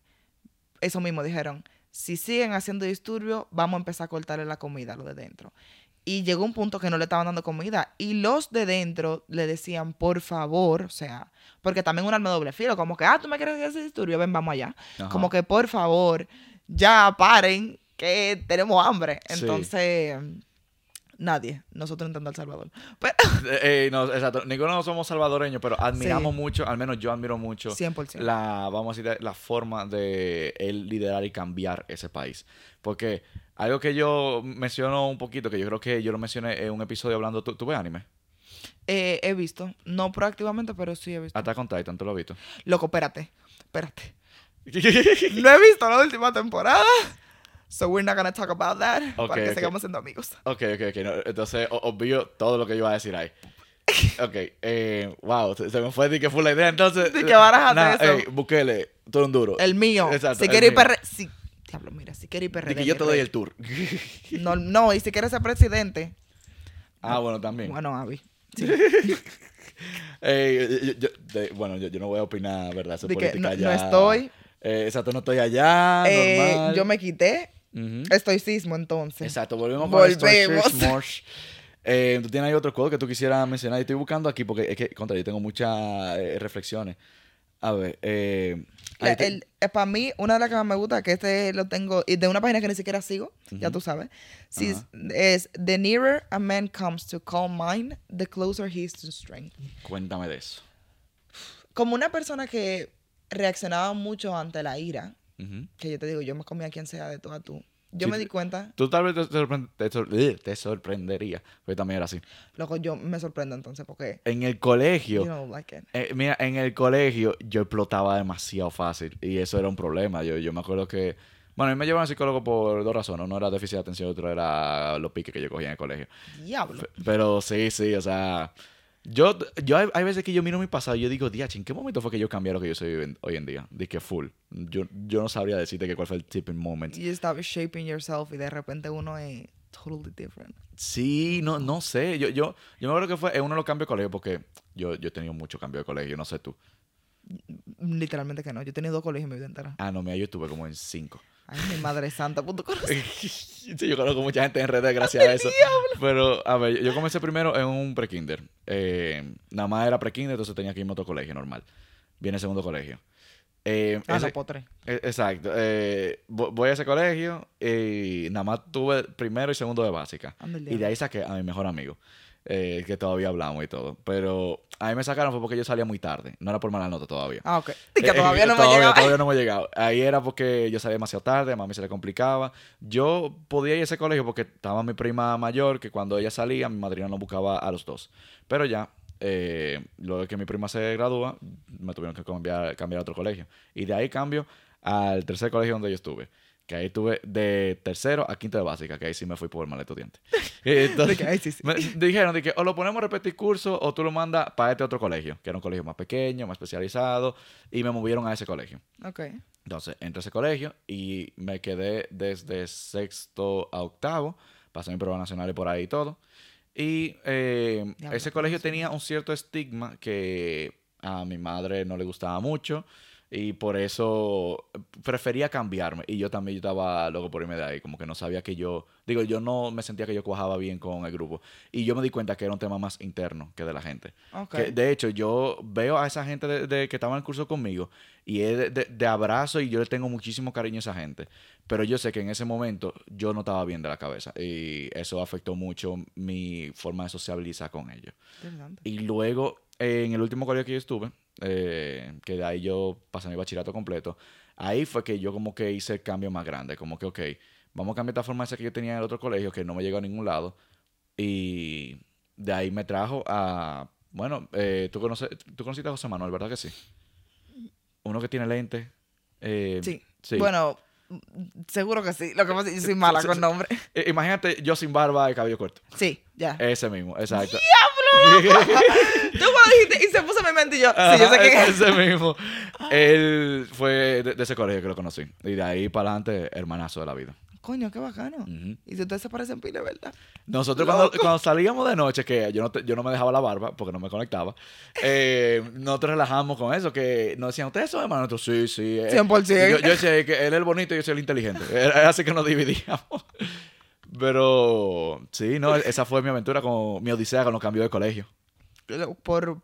eso mismo dijeron, si siguen haciendo disturbios, vamos a empezar a cortarle la comida a los de dentro. Y llegó un punto que no le estaban dando comida. Y los de dentro le decían, por favor, o sea, porque también un arma de doble filo, como que, ah, tú me quieres hacer disturbio, ven, vamos allá. Ajá. Como que, por favor, ya paren, que tenemos hambre. Sí. Entonces, nadie, nosotros intentando El Salvador. Pero, Eh, eh, no, exacto. Ninguno no somos salvadoreños, pero admiramos Sí. mucho, al menos yo admiro mucho cien por ciento. la, vamos a decir, la forma de él liderar y cambiar ese país. Porque algo que yo menciono un poquito, que yo creo que yo lo mencioné en un episodio hablando, ¿tú, tú ves anime? Eh, he visto, no proactivamente, pero sí he visto. Attack on Titan, ¿tú lo has visto? Loco, espérate, espérate. No he visto la última temporada. So we're not gonna talk about that. Ok, para que ok. sigamos siendo amigos. Ok, ok, ok. no, entonces, o- obvio todo lo que yo iba a decir ahí. Ok, eh, wow, se, se me fue de que fue la idea. Entonces, De que barajaste nah, eso. ey, Bukele, tú eres un duro. El mío. Exacto, si el quiere ir mío. P R... Si... Diablo, mira, si quiere ir P R De D. que yo mi te doy rey. el tour. No, no, y si quiere ser presidente. ah, bueno, también. Bueno, Abby. Sí. Eh, yo- yo- de- bueno, yo, yo no voy a opinar, ¿verdad? Su De que política no, ya. no estoy. Eh, exacto, no estoy allá. Eh, normal. yo me quité. Ujú. Estoicismo, entonces. Exacto, volvemos con Volvemos. esto. Smosh. Eh, ¿Tú tienes ahí otro código que tú quisieras mencionar? Y estoy buscando aquí porque es que, contra, yo tengo muchas eh, reflexiones. A ver, eh, La- ahí te- el- eh, para mí, una de las que más me gusta, que este lo tengo, y de una página que ni siquiera sigo, ya Ujú. tú sabes, sí, Ajá. es The nearer a man comes to calm mind, the closer he is to strength. Cuéntame de eso. Como una persona que reaccionaba mucho ante la ira, Ujú. que yo te digo, yo me comía a quien sea de tú a tú. Yo Sí, me te- di cuenta, Tú tal vez te, sorpre- te sor- ugh, te sorprendería, porque también era así. loco, yo me sorprendo entonces porque En el you colegio, don't like it. eh, mira, en el colegio yo explotaba demasiado fácil y eso era un problema. Yo, yo me acuerdo que, bueno, a mí me llevaron al psicólogo por dos razones. Uno era déficit de atención, otro era los piques que yo cogía en el colegio. Diablo. Fe- Pero sí, sí, o sea, yo, yo hay, hay veces que yo miro mi pasado y yo digo, diache, ¿en qué momento fue que yo cambié lo que yo soy hoy en- hoy en día? De que full. Yo, yo no sabría decirte que cuál fue el tipping moment. You stop shaping yourself y de repente uno es totally different. Sí, no, no sé. Yo, yo, yo me acuerdo que fue en uno de los cambios de colegio porque yo, yo he tenido muchos cambios de colegio, no sé tú. Literalmente que no. Yo he tenido dos colegios en mi vida entera. Ah, no, mira, yo estuve como en cinco. Ay, mi madre santa, punto conocer. Sí, yo conozco mucha gente en redes gracias a eso. Pero, a ver, yo comencé primero en un pre-kinder. Eh, nada más era pre-kinder, entonces tenía que irme a otro colegio normal. Viene segundo colegio. Eh, Ah, ese- no, potre. eh, exacto. Eh, vo- voy a ese colegio y nada más tuve primero y segundo de básica. Anda el Y de diablo. ahí saqué a mi mejor amigo, eh, que todavía hablamos y todo. Pero a mí me sacaron fue porque yo salía muy tarde. No era por mala nota todavía. Ah, ok. Y que Eh, todavía no me todavía, llegaba. todavía no me he llegado. Ahí era porque yo salía demasiado tarde, a mami se le complicaba. Yo podía ir a ese colegio porque estaba mi prima mayor, que cuando ella salía, mi madrina nos buscaba a los dos. Pero ya, eh, luego de que mi prima se gradúa, me tuvieron que cambiar, cambiar a otro colegio. Y de ahí cambio al tercer colegio donde yo estuve. Que ahí estuve de tercero a quinto de básica, que ahí sí me fui por el mal estudiante. Entonces, De que, ay, sí, sí. me dijeron de que o lo ponemos a repetir curso o tú lo mandas para este otro colegio, que era un colegio más pequeño, más especializado, y me movieron a ese colegio. Ok. Entonces, entré a ese colegio y me quedé desde sexto a octavo, pasé mi prueba nacional y por ahí y todo. Y eh, Diablo, ese qué colegio emoción. tenía un cierto estigma que a mi madre no le gustaba mucho y por eso prefería cambiarme. Y yo también yo estaba loco por irme de ahí, como que no sabía que yo, digo, yo no me sentía que yo cuajaba bien con el grupo. Y yo me di cuenta que era un tema más interno que de la gente. Ok. Que, de hecho, yo veo a esa gente de, de- que estaba en el curso conmigo y es de, de- de abrazo y yo le tengo muchísimo cariño a esa gente. Pero yo sé que en ese momento yo no estaba bien de la cabeza y eso afectó mucho mi forma de sociabilizar con ellos. Interesante. Y luego, eh, en el último colegio que yo estuve, eh, que de ahí yo pasé mi bachillerato completo, ahí fue que yo como que hice el cambio más grande. Como que, ok, vamos a cambiar esta forma esa que yo tenía en el otro colegio, que no me llegó a ningún lado. Y de ahí me trajo a... Bueno, eh, ¿tú, conoces, tú conociste a José Manuel, ¿verdad que sí? Uno que tiene lente. eh, Sí. sí. Bueno, mm, seguro que sí. Lo que pasa es que yo soy mala Sí, con sí. nombre. Eh, imagínate yo sin barba y cabello corto. Sí, ya. Ese mismo, exacto. Tú me dijiste y se puso en mi mente y yo. Sí, yo sé Ajá, quién es. ese mismo. Él fue de, de ese colegio que lo conocí. Y de ahí para adelante, hermanazo de la vida. Coño, qué bacano. Ujú. Y si ustedes se parecen pila, ¿verdad? Nosotros Loco. cuando, cuando salíamos de noche, que yo no, te- yo no me dejaba la barba porque no me conectaba, eh, nosotros relajamos con eso, que nos decían, ¿ustedes son hermanos? Nosotros, sí, sí. eh". cien por ciento. Yo, yo decía que él es el bonito y yo soy el inteligente. Era era así que nos dividíamos. Pero sí, no, esa fue mi aventura, con mi odisea con los cambios de colegio. Por.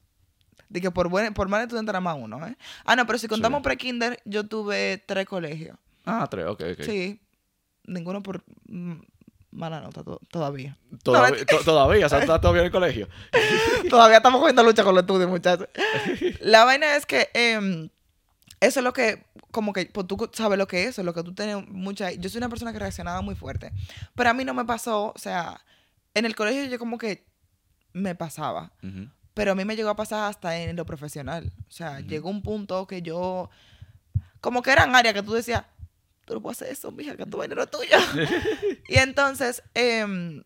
De que por, buen, por mal estudiante nada más uno, ¿eh? Ah, no, pero si contamos Sí. pre-kinder, yo tuve tres colegios. Ah, tres, ok, ok. Sí. Ninguno por mm, mala nota to- todavía. Todavía, No, to- todavía, o sea, está todavía en el colegio. Todavía estamos cogiendo lucha con los estudios, muchachos. La vaina es que em, eso es lo que, como que, pues tú sabes lo que es, eso es lo que tú tienes mucha... Yo soy una persona que reaccionaba muy fuerte, pero a mí no me pasó, o sea, en el colegio yo como que me pasaba, Ujú. pero a mí me llegó a pasar hasta en lo profesional. O sea, Ujú. llegó un punto que yo, como que eran áreas que tú decías, tú no puedes hacer eso, mija, que tu vaina no es tuya. Y entonces, em,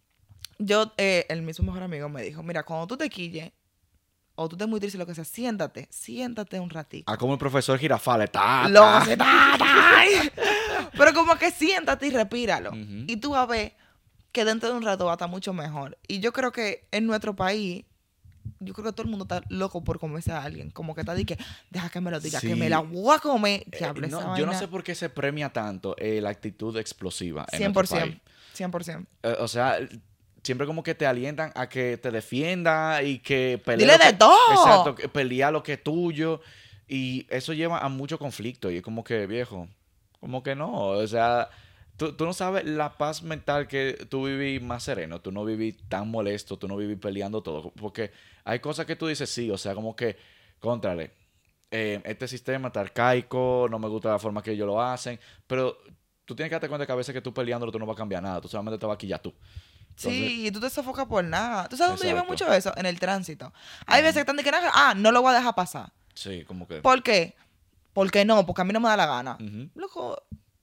yo, eh, el mismo mejor amigo me dijo, mira, cuando tú te quilles, o tú estés muy triste, lo que sea, siéntate, siéntate un ratito. Ah, como el profesor Girafales. Ta, Lo ta. sé, ta, ta. Pero como que siéntate y respíralo. Ujú. Y tú vas a ver que dentro de un rato va a estar mucho mejor. Y yo creo que en nuestro país, yo creo que todo el mundo está loco por comerse a alguien. Como que está de que, deja que me lo diga, Sí. que me la voy a comer. Eh, Diablo, no, esa yo no vaina. sé por qué se premia tanto eh, la actitud explosiva en cien por nuestro ciento. país. cien por ciento. Eh, o sea, siempre como que te alientan a que te defienda y que pelee. Dile lo de que- todo. Exacto, que pelea lo que es tuyo. Y eso lleva a mucho conflicto. Y es como que, viejo, como que no. O sea, tú, tú no sabes la paz mental que tú viví más sereno. Tú no viví tan molesto. Tú no viví peleando todo. Porque hay cosas que tú dices sí. O sea, como que, contrale, eh, este sistema está arcaico. No me gusta la forma que ellos lo hacen. Pero tú tienes que darte cuenta que a veces que tú peleándolo tú no vas a cambiar nada. Tú solamente te vas a quillar tú. Entonces- Sí, y tú te sofocas por nada. ¿Tú sabes dónde yo veo Exacto. mucho eso? En el tránsito. Hay veces que están de que, ah, no lo voy a dejar pasar. Sí, como que... ¿Por qué? Porque no, porque a mí no me da la gana. Ujú. Loco,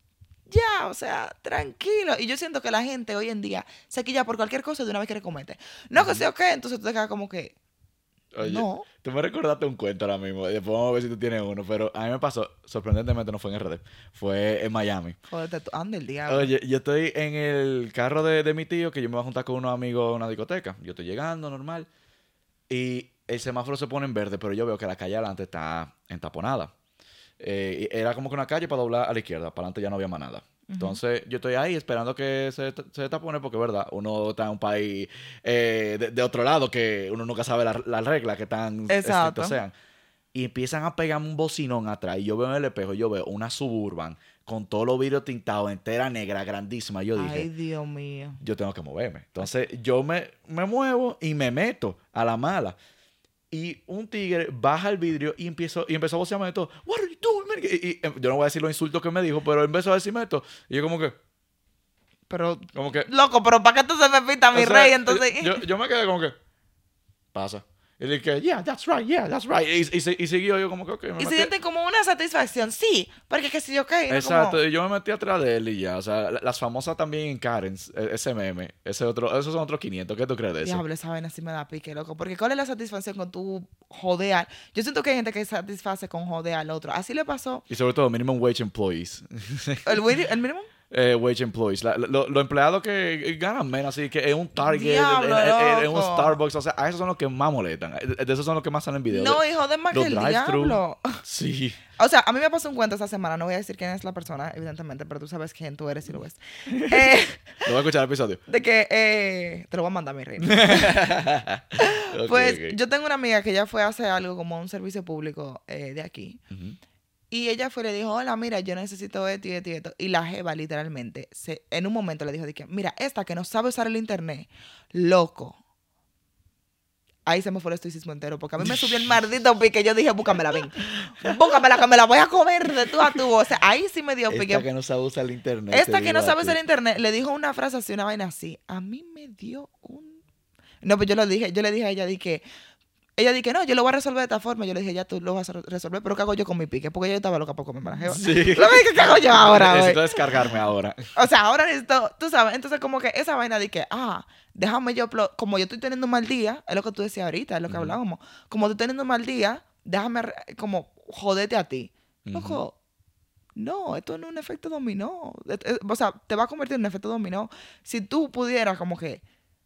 ya, o sea, tranquilo. Y yo siento que la gente hoy en día se quilla por cualquier cosa y de una vez quiere comete. No que sea ok, entonces tú te quedas como que, Oye, No. tú me recordaste un cuento ahora mismo. Después vamos a ver si tú tienes uno. Pero a mí me pasó, sorprendentemente no fue en R D, fue en Miami. Jódete tú. Anda el diablo. Oye, yo estoy en el carro de, de mi tío, que yo me voy a juntar con unos amigos a una discoteca. Yo estoy llegando, normal. Y el semáforo se pone en verde, pero yo veo que la calle adelante está entaponada. Eh, y era como que una calle para doblar a la izquierda. Para adelante ya no había más nada. Entonces, yo estoy ahí esperando que se, se tapone, porque, verdad, uno está en un país eh, de, de otro lado que uno nunca sabe las la reglas que tan Exacto. estrictas sean. Y empiezan a pegarme un bocinón atrás. Y yo veo en el espejo, yo veo una Suburban con todos los vidrios tintados, entera negra, grandísima. Yo dije, Ay, Dios mío. yo tengo que moverme. Entonces, yo me, me muevo y me meto a la mala. Y un tigre baja el vidrio y empezó, y empezó a vocearme de todo. What are you doing, man? Y, y- y, yo no voy a decir los insultos que me dijo, pero él empezó a decirme esto. Y yo como que, Pero, como que... loco, pero ¿para qué tú se me pita, mi o sea, rey? Entonces, Yo, yo me quedé como que, pasa. Y dije, yeah, that's right, yeah, that's right. Y, y, se- y siguió yo como que, ok, me y se metí- siente como una satisfacción. Sí, porque que si yo caí. Exacto, y yo me metí atrás de él y ya. O sea, la- las famosas también en Karen, ese meme, ese otro, esos son otros quinientos. ¿Qué tú crees de eso? Diablo, esa vaina sí me da pique, loco. Porque ¿cuál es la satisfacción con tu jodear? Yo siento que hay gente que satisface con jodear al otro. Así le pasó Y sobre todo, minimum wage employees. el, wi- el mínimo. eh, wage employees. La- lo- Los empleados que ganan menos, así que en un Target, Diablo, en, en- en un loco. Starbucks, o sea, a esos son los que más molestan. De de esos son los que más salen en videos. No, hijo de más que Los el drive-thru. diablo. Sí. O sea, a mí me pasó un cuento esta semana. No voy a decir quién es la persona, evidentemente, pero tú sabes quién tú eres si lo ves. Eh, Lo voy a escuchar el episodio. de que eh, te lo voy a mandar, mi reina. Ok, Pues ok. yo tengo una amiga que ella fue a hacer algo como un servicio público eh, de aquí. Ujú. Y ella fue y le dijo, hola, mira, yo necesito esto y esto y esto. Y la jeva, literalmente, se, en un momento le dijo, de que, mira, esta que no sabe usar el internet, loco. Ahí se me fue el estoicismo entero, porque a mí me subió el maldito pique. Yo dije, búscamela, ven. Búscamela, que me la voy a comer de tú a tú. O sea, ahí sí me dio pique. Esta que no sabe usar el internet. Esta te que no digo a sabe ti. usar internet le dijo una frase así, una vaina así. A mí me dio un... No, pues yo lo dije, yo le dije a ella, di que... Ella dije, no, yo lo voy a resolver de esta forma. Yo le dije, ya tú lo vas a re- resolver, pero ¿qué hago yo con mi pique? Porque yo estaba loca por comerme la jeva. Sí. Lo que dije, ¿qué hago yo ahora, güey? Necesito descargarme ahora. O sea, ahora necesito, tú sabes, entonces como que esa vaina de que, ah, déjame yo, plo- como yo estoy teniendo un mal día, es lo que tú decías ahorita, es lo que Ujú. hablábamos, como tú estoy teniendo un mal día, déjame re- como jodete a ti. Loco, no, esto no es un efecto dominó. Et- et- O sea, te va a convertir en un efecto dominó. Si tú pudieras como que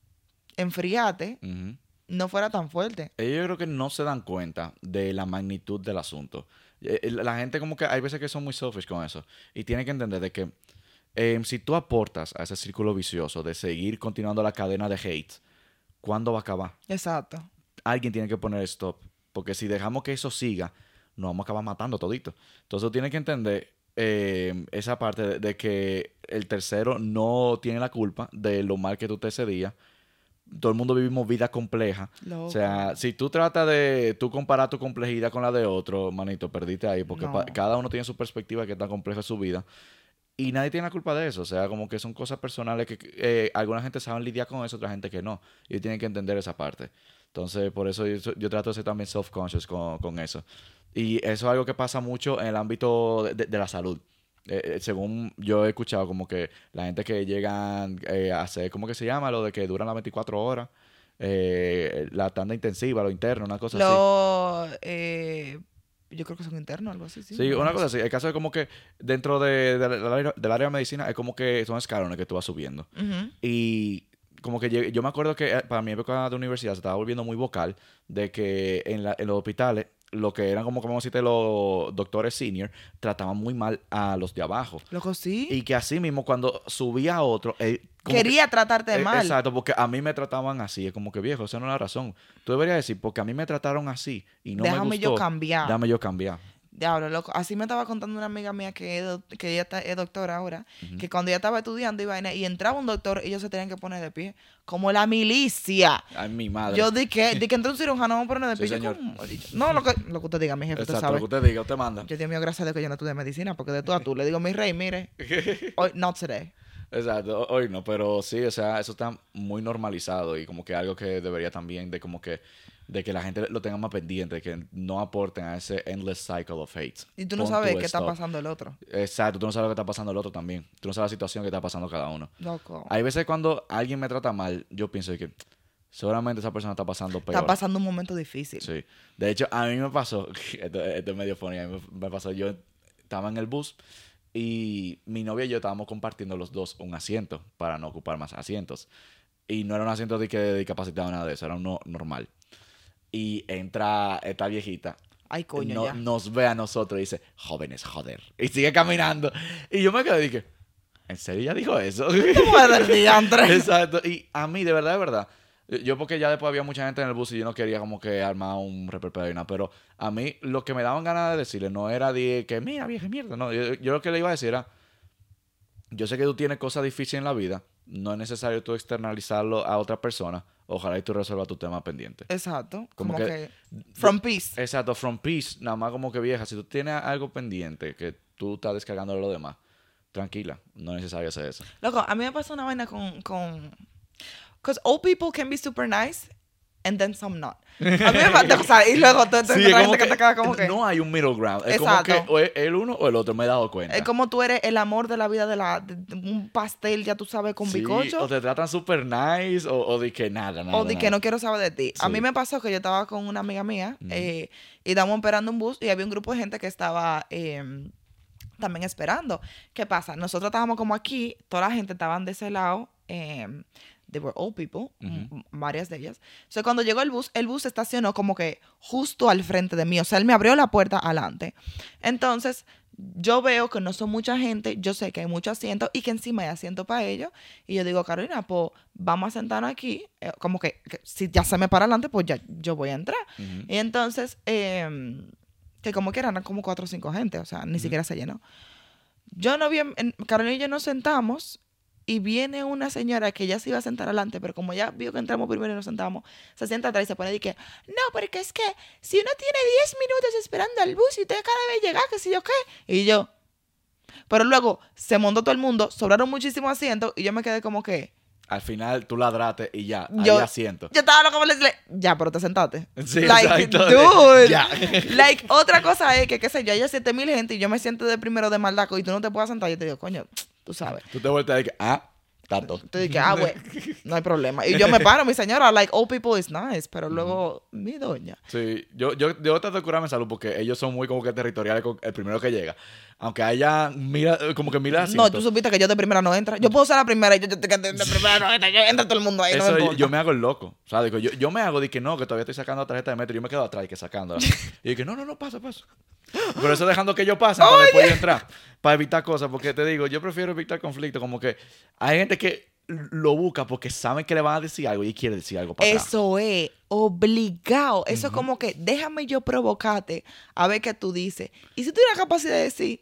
enfriarte, Ujú. no fuera tan fuerte. Ellos yo creo que no se dan cuenta de la magnitud del asunto. Eh, eh, La gente como que hay veces que son muy selfish con eso. Y tienen que entender de que eh, si tú aportas a ese círculo vicioso de seguir continuando la cadena de hate, ¿cuándo va a acabar? Exacto. Alguien tiene que poner stop. Porque si dejamos que eso siga, nos vamos a acabar matando todito. Entonces tienes que entender eh, esa parte de, de que el tercero no tiene la culpa de lo mal que tú te ese día. Todo el mundo vivimos vida compleja. Loco. O sea, si tú tratas de tú comparar tu complejidad con la de otro, manito, perdiste ahí. Porque No. pa- cada uno tiene su perspectiva de qué tan compleja es su vida. Y nadie tiene la culpa de eso. O sea, como que son cosas personales que eh, alguna gente sabe lidiar con eso, otra gente que no. Y tienen que entender esa parte. Entonces, por eso yo, yo trato de ser también self-conscious con, con eso. Y eso es algo que pasa mucho en el ámbito de, de- de la salud. Eh, eh, según yo he escuchado, como que la gente que llegan eh, a hacer, ¿cómo que se llama? Lo de que duran las veinticuatro horas. eh, la tanda intensiva, lo interno, una cosa así. Lo, eh, yo creo que son internos, algo así. Sí, Sí, una cosa así. El caso es como que dentro de, de- del área, del área de medicina es como que son escalones que tú vas subiendo. Ujú. Y como que llegué- yo me acuerdo que eh, para mi época de universidad se estaba volviendo muy vocal de que en, la- en los hospitales, lo que eran como, como decirte, los doctores senior, trataban muy mal a los de abajo. Loco, sí. Y que así mismo cuando subía a otro... él como Quería tratarte que- eh, mal. Exacto, porque a mí me trataban así. Es como que, viejo, esa no es la razón. Tú deberías decir, porque a mí me trataron así y no me Déjame gustó. yo cambiar. Dame yo cambiar. Diablo, loco. Así me estaba contando una amiga mía que es, doc- que ella está- es doctora ahora, que cuando ella estaba estudiando y vaina, y entraba un doctor, ellos se tenían que poner de pie, como la milicia. Ay, mi madre. Yo di que, di que entró un cirujano, vamos a poner de Sí, pie. Yo, señor. ¿cómo? No, lo que, lo que usted diga, mi jefe, usted Exacto, sabe. lo que usted diga, usted manda. Yo, Dios mío, gracias a Dios que yo no estudié medicina, porque de tú a tú le digo, mi rey, mire, hoy, not today. Exacto, ho- hoy no, pero sí, o sea, eso está muy normalizado y como que algo que debería también de como que de que la gente lo tenga más pendiente, que no aporten a ese endless cycle of hate. Y tú no Pon sabes tu qué está stop. pasando el otro. Exacto, tú no sabes lo que está pasando el otro también. Tú no sabes la situación que está pasando cada uno. Loco. Hay veces cuando alguien me trata mal, yo pienso de que seguramente esa persona está pasando peor. Está pasando un momento difícil. Sí. De hecho, a mí me pasó, esto, esto es medio funny, a mí me, me pasó, yo estaba en el bus y mi novia y yo estábamos compartiendo los dos un asiento para no ocupar más asientos. Y no era un asiento de, que, de discapacitado, nada de eso, era uno normal. Y entra esta viejita. Ay, coño, no, ya. Nos ve a nosotros y dice, jóvenes, joder. Y sigue caminando. Y yo me quedé y dije, ¿en serio ella dijo eso? ¿Cómo del diantre? Exacto. Y a mí, de verdad, de verdad. Yo porque ya después había mucha gente en el bus y yo no quería como que armar un reperpero y nada. Pero a mí lo que me daban ganas de decirle no era de que, mira, vieja mierda. No, yo, yo lo que le iba a decir era, yo sé que tú tienes cosas difíciles en la vida. No es necesario tú externalizarlo a otra persona. Ojalá y tú resuelvas tu tema pendiente. Exacto. Como Como, que- que, From peace. Exacto, from peace, nada más como que vieja, si tú tienes algo pendiente que tú estás descargando de lo demás, tranquila, no es necesario hacer eso. Loco, a mí me pasó una vaina con... con... Because old people can be super nice and then some not. A mí me pasa, o sea, y luego tú te Sí, encuentras es como gente que, que te queda como que... no hay un middle ground, es Exacto. como que o es el uno o el otro, me he dado cuenta. Es como tú eres el amor de la vida de la de- de un pastel, ya tú sabes, con Sí, bizcocho. o te tratan super nice o, o de que nada, nada. O de que nada. no quiero saber de ti. A Sí. mí me pasó que yo estaba con una amiga mía Ujú. eh, y estábamos esperando un bus y había un grupo de gente que estaba eh, también esperando. ¿Qué pasa? Nosotros estábamos como aquí, toda la gente estaba de ese lado. Eh, they were old people, Ujú. m- varias de ellas. Entonces, cuando llegó el bus, el bus se estacionó como que justo al frente de mí. O sea, él me abrió la puerta adelante. Entonces, yo veo que no son mucha gente, yo sé que hay muchos asientos y que encima hay asiento para ellos. Y yo digo, Carolina, pues vamos a sentarnos aquí. Eh, como que, que si ya se me para adelante, pues ya yo voy a entrar. Ujú. Y entonces, eh, que como que eran como cuatro o cinco gente, o sea, ni siquiera se llenó. Yo no vi, en- Carolina y yo nos sentamos y viene una señora que ya se iba a sentar adelante, pero como ya vio que entramos primero y nos sentamos, se sienta atrás y se pone y que, no, porque es que si uno tiene diez minutos esperando al bus y usted cada vez llega, que si yo qué. Y yo, pero luego se montó todo el mundo, sobraron muchísimos asientos y yo me quedé como que, Al final tú ladrate y ya, Yo- hay asiento. yo estaba loca por decirle, ya, pero te sentaste. Sí, like, exacto. dude. Ya. Like, otra cosa es que, qué sé yo, hay siete mil gente y yo me siento de primero de maldaco y tú no te puedes sentar. Yo te digo, coño, tú sabes. Tú te vueltas y que, ah, tato. Tú dices, ah, güey, no hay problema. Y yo me paro, mi señora, like, old people is nice, pero luego, mi doña. Sí, yo, yo, yo trato de curarme salud porque ellos son muy como que territoriales con el primero que llega. Aunque haya, mira, como que mira No, tú supiste que yo de primera no entra. Yo puedo ser la primera y yo, yo, yo- de primera no entra. Yo entra todo el mundo ahí, no Eso me yo, importa. yo me hago el loco. O sea, digo, yo, yo me hago de que no, que todavía estoy sacando la tarjeta de metro y yo me quedo atrás y que sacándola. Y que no, no, no, pasa, pasa. Pero eso dejando que yo pase para después yo entrar. Para evitar cosas. Porque te digo, yo prefiero evitar conflicto. Como que hay gente que lo busca porque saben que le van a decir algo y quiere decir algo para atrás. Eso es obligado. Eso es como que déjame yo provocarte a ver qué tú dices. Y si tú tienes la capacidad de decir,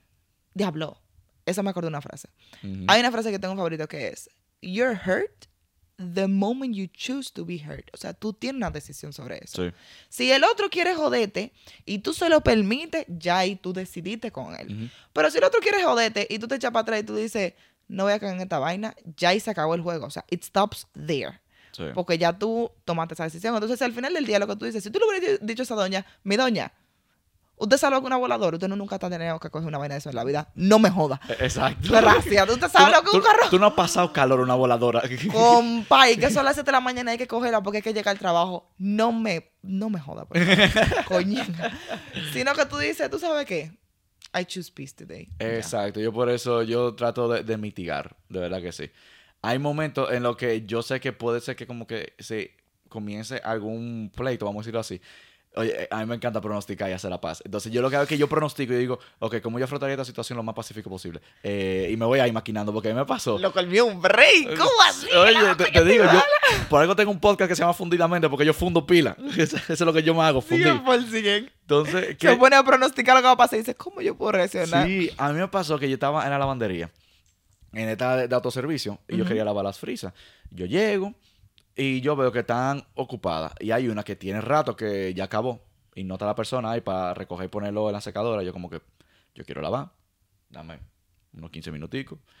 diablo, eso me acordó de una frase. Ujú. Hay una frase que tengo favorito que es, you're hurt the moment you choose to be hurt. O sea, tú tienes una decisión sobre eso. Sí. Si el otro quiere joderte y tú se lo permites, ya ahí tú decidiste con él. Ujú. Pero si el otro quiere joderte y tú te echas para atrás y tú dices, no voy a caer en esta vaina, ya ahí se acabó el juego. O sea, it stops there. Sí. Porque ya tú tomaste esa decisión. Entonces, al final del día, lo que tú dices, si tú le hubieras dicho a esa doña, mi doña, usted sabe con una voladora, usted no nunca está teniendo que coger una vaina de eso en la vida. No me joda. Exacto. Gracias. Usted Tú sabe no, lo que es un tú- carro. tú no has pasado calor en una voladora. Compa, y que son las siete de la mañana hay que cogerla porque hay que llegar al trabajo. No me, no me joda, por favor. Coño. Sino que tú dices, ¿tú sabes qué? I choose peace today. Ya. Exacto, yo por eso yo trato de, de mitigar, de verdad que sí. Hay momentos en los que yo sé que puede ser que como que se comience algún pleito, vamos a decirlo así. Oye, a mí me encanta pronosticar y hacer la paz. Entonces yo lo que hago es que yo pronostico y digo, ok, ¿cómo yo afrontaría esta situación lo más pacífico posible? Eh, y me voy ahí maquinando porque a mí me pasó. Lo colmió un break. ¿Cómo así? Oye, loco? te, ¿Qué te digo, da? yo por algo tengo un podcast que se llama Fundidamente porque yo fundo pila. Eso, eso es lo que yo me hago, fundir. cien por ciento. Entonces, Se ¿qué? pone a pronosticar lo que va a pasar y dice, ¿cómo yo puedo reaccionar? Sí, a mí me pasó que yo estaba en la lavandería, en esta de, de autoservicio, y yo Ujú. quería lavar las frisas. Yo llego y yo veo que están ocupadas. Y hay una que tiene rato que ya acabó. Y no está la persona ahí para recoger y ponerlo en la secadora. Yo como que, yo quiero lavar. Dame unos quince minuticos.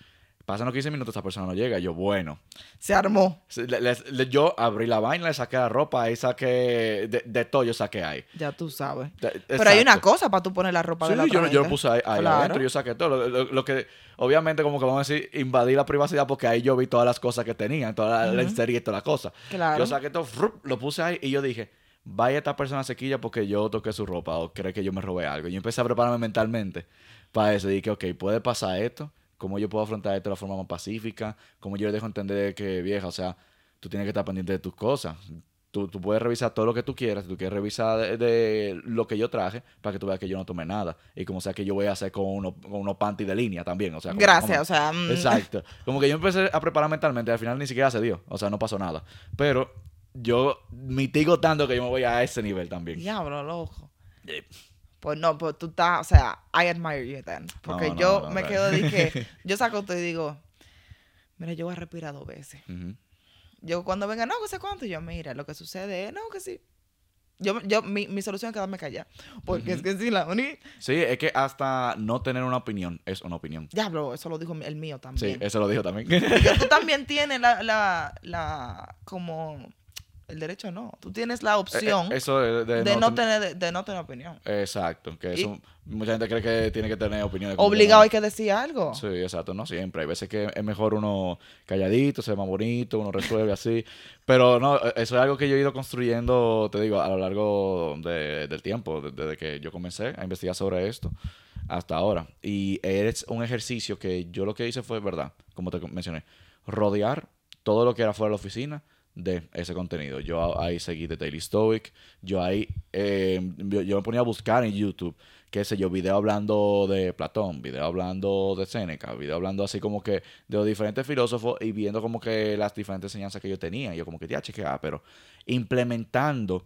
Pasan los quince minutos, esa persona no llega. Y yo, bueno. Se armó. Le- le- le- yo abrí la vaina, le saqué la ropa, ahí saqué... De, de todo yo saqué ahí. Ya tú sabes. De- Pero hay una exacto. cosa para tú poner la ropa Sí, de la yo, otra no- yo lo gente. puse ahí, ahí Claro. adentro, yo saqué todo. Lo, lo- lo que, obviamente, como que vamos a decir, invadí la privacidad porque ahí yo vi todas las cosas que tenían, toda la, la Ujú. serie y todas las cosas. Claro. Yo saqué todo, frup, lo puse ahí y yo dije, vaya esta persona sequilla porque yo toqué su ropa o cree que yo me robé algo. Y yo empecé a prepararme mentalmente para eso. Y dije, ok, puede pasar esto, cómo yo puedo afrontar esto de la forma más pacífica, cómo yo le dejo entender que, vieja, o sea, tú tienes que estar pendiente de tus cosas. Tú, tú puedes revisar todo lo que tú quieras, tú quieres revisar de, de lo que yo traje para que tú veas que yo no tomé nada. Y como sea que yo voy a hacer con, uno, con unos panties de línea también. O sea, como- Gracias, como- o sea... mm, Exacto. Como que yo empecé a preparar mentalmente, al final ni siquiera se dio. O sea, no pasó nada. Pero yo mitigo tanto que yo me voy a ese nivel también. Diablo, loco. Eh, Pues no, pues tú estás, o sea, I admire you then. Porque No, no, yo no, me no. quedo de que, yo saco todo y digo, mira, yo voy a respirar dos veces. Ujú. Yo cuando venga, no, que sé cuánto, yo, mira, lo que sucede es, no, que sí. Yo, yo, mi, mi solución es quedarme callada. Porque es que si la uni, Sí, es que hasta no tener una opinión es una opinión. diablo, eso lo dijo el mío Sí, también. eso lo dijo también. Porque tú también tienes la, la, la, como, el derecho no, tú tienes la opción Eh, eh, Eso de, de de, no ten- tener, de, de no tener opinión. Exacto, que Y- eso, mucha gente cree que tiene que tener opiniones. como que Obligado no. hay que decir algo. Sí, exacto, no siempre. Hay veces que es mejor uno calladito, se ve más bonito, uno resuelve así. Pero no, eso es algo que yo he ido construyendo, te digo, a lo largo de- del tiempo, de- desde que yo comencé a investigar sobre esto hasta ahora. Y es un ejercicio que yo lo que hice fue, verdad, como te mencioné, rodear todo lo que era fuera de la oficina de ese contenido. Yo ahí seguí The Daily Stoic, yo ahí, eh, yo, yo me ponía a buscar en YouTube, qué sé yo, video hablando de Platón, video hablando de Séneca, video hablando así como que de los diferentes filósofos y viendo como que las diferentes enseñanzas que yo tenía. Y yo como que, ya, chequea, pero implementando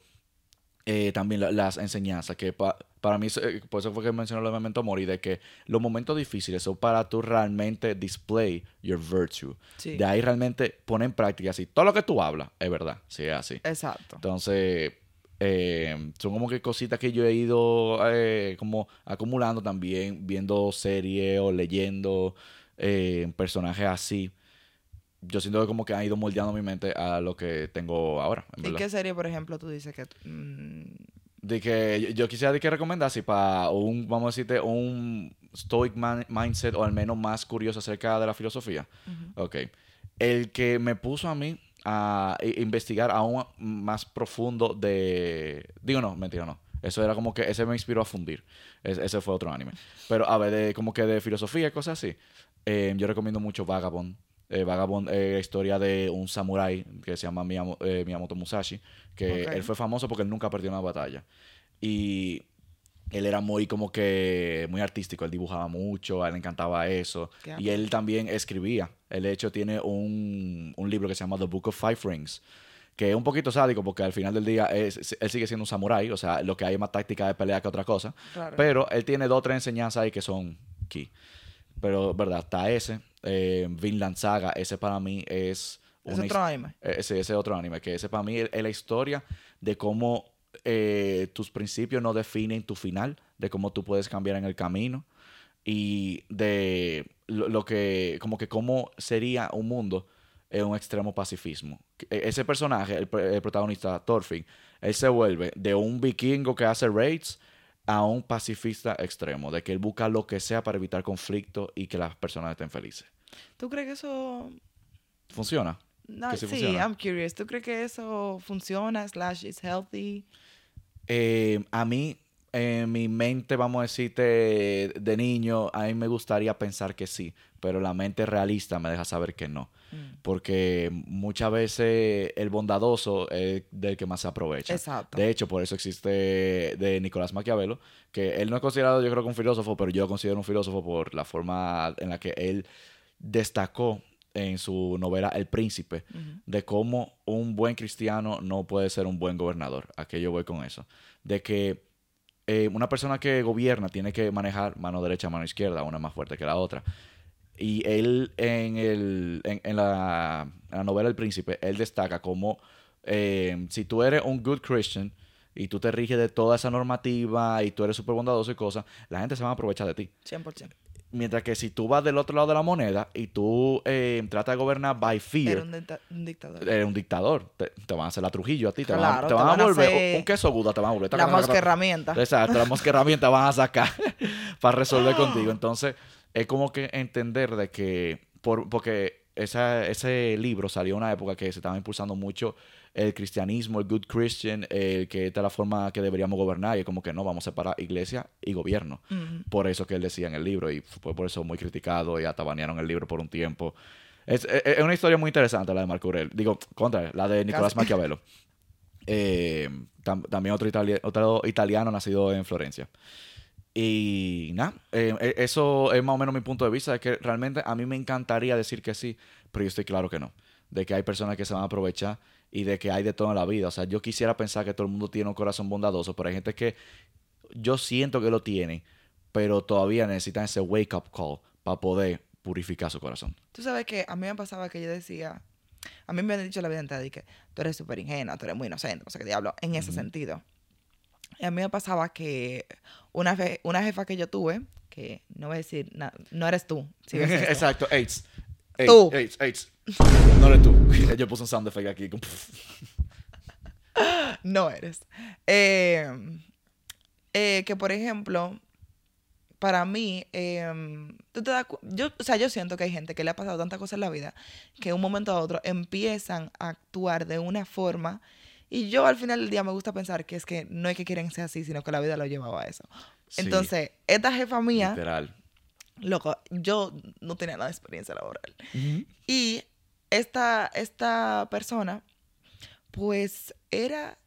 eh, también la- las enseñanzas, que pa- para mí, eh, por eso fue que mencioné los momentos mori, de que los momentos difíciles son para tú realmente display your virtue. Sí. De ahí realmente poner en práctica así. Todo lo que tú hablas es verdad, sí es así. Exacto. Entonces, eh, son como que cositas que yo he ido eh, como acumulando también, viendo series o leyendo eh, personajes así. Yo siento que como que han ido moldeando mi mente a lo que tengo ahora, en ¿Y verdad. qué serie, por ejemplo, tú dices que... mm, De que yo, yo quisiera de que recomendar así para un, vamos a decirte, un stoic man- mindset o al menos más curioso acerca de la filosofía. ujú. Ok. El que me puso a mí a i- investigar aún más profundo de... Digo, no, mentira, no. Eso era como que... Ese me inspiró a fundir. Es- ese fue otro anime. Pero, a ver, de, como que de filosofía y cosas así. eh, yo recomiendo mucho Vagabond. Eh, Vagabond es la historia de un samurái que se llama Miyamo- eh, Miyamoto Musashi. Que Ok. él fue famoso porque él nunca perdió una batalla. Y... Él era muy como que muy artístico, él dibujaba mucho, a él le encantaba eso. Qué Y él también escribía. Él de hecho tiene un, un libro que se llama The Book of Five Rings, que es un poquito sádico porque al final del día es- él sigue siendo un samurái, o sea, lo que hay es más táctica de pelea que otra cosa. Claro. Pero él tiene dos o tres enseñanzas ahí que son key. Pero, verdad, está ese, eh, Vinland Saga, ese para mí es... es una otro his- anime. ese, ese otro anime, que ese para mí es, es la historia de cómo eh, tus principios no definen tu final, de cómo tú puedes cambiar en el camino y de lo, lo que, como que cómo sería un mundo en un extremo pacifismo. E- Ese personaje, el, pr- el protagonista, Thorfinn, él se vuelve de un vikingo que hace raids a un pacifista extremo, de que él busca lo que sea para evitar conflicto y que las personas estén felices. ¿Tú crees que eso... ¿Funciona? No, Que sí sí, funciona. I'm curious. ¿Tú crees que eso funciona, slash, is healthy? Eh, a mí, en mi mente, vamos a decirte, de niño, a mí me gustaría pensar que sí, pero la mente realista me deja saber que no. Mm, Porque muchas veces el bondadoso es del que más se aprovecha. Exacto. De hecho, por eso existe de Nicolás Maquiavelo, que él no es considerado, yo creo, que un filósofo, pero yo lo considero un filósofo por la forma en la que él destacó en su novela El Príncipe, Ujú. de cómo un buen cristiano no puede ser un buen gobernador. ¿A qué yo voy con eso? De que eh, una persona que gobierna tiene que manejar mano derecha, mano izquierda, una más fuerte que la otra. Y él en, el, en, en la, en la novela El Príncipe, él destaca como eh, si tú eres un good Christian y tú te riges de toda esa normativa y tú eres súper bondadoso y cosas, la gente se va a aprovechar de ti. cien por ciento. Mientras que si tú vas del otro lado de la moneda y tú eh, tratas de gobernar by fear, Era un, dicta- un dictador. eres un dictador. Te, te van a hacer la Trujillo a ti. Te van, Claro, a, te te van a van a volver hacer un queso Gouda, te van a volver. La mosca herramienta. Exacto, la mosca herramienta van a sacar para resolver contigo. Entonces, es como que entender de que, por, porque esa, ese libro salió en una época que se estaba impulsando mucho el cristianismo, el good Christian, el que esta es la forma que deberíamos gobernar, y es como que no, vamos a separar iglesia y gobierno. Ujú. Por eso que él decía en el libro, y fue por eso muy criticado, y hasta banearon el libro por un tiempo. Es, es, es una historia muy interesante la de Marco Aurelio. Digo, contra, la de Nicolás Casi. Maquiavelo. Eh, tam- también otro, itali- otro italiano nacido en Florencia. Y nada, eh, eh, eso es más o menos mi punto de vista, de que realmente a mí me encantaría decir que sí, pero yo estoy claro que no. De que hay personas que se van a aprovechar y de que hay de todo en la vida. O sea, yo quisiera pensar que todo el mundo tiene un corazón bondadoso, pero hay gente que yo siento que lo tiene, pero todavía necesitan ese wake-up call para poder purificar su corazón. Tú sabes que a mí me pasaba que yo decía, a mí me han dicho la vida entera de que tú eres súper ingenua, tú eres muy inocente, no sé qué diablo, en ese Ujú. sentido. Y a mí me pasaba que una, fe- una jefa que yo tuve, que no voy a decir, na- no eres tú, si ves esto. Exacto, AIDS. AIDS, Tú. AIDS, AIDS. No eres tú. Yo puse un sound effect aquí. como No eres. Eh, eh, que por ejemplo, para mí, eh, tú te das cu- yo, o sea, yo siento que hay gente que le ha pasado tantas cosas en la vida que de un momento a otro empiezan a actuar de una forma, y yo al final del día me gusta pensar que es que no es que quieren ser así, sino que la vida lo llevaba a eso. Sí, Entonces, esta jefa mía, literal. loco, yo no tenía nada de experiencia laboral. Ujú. Y esta, esta persona, pues era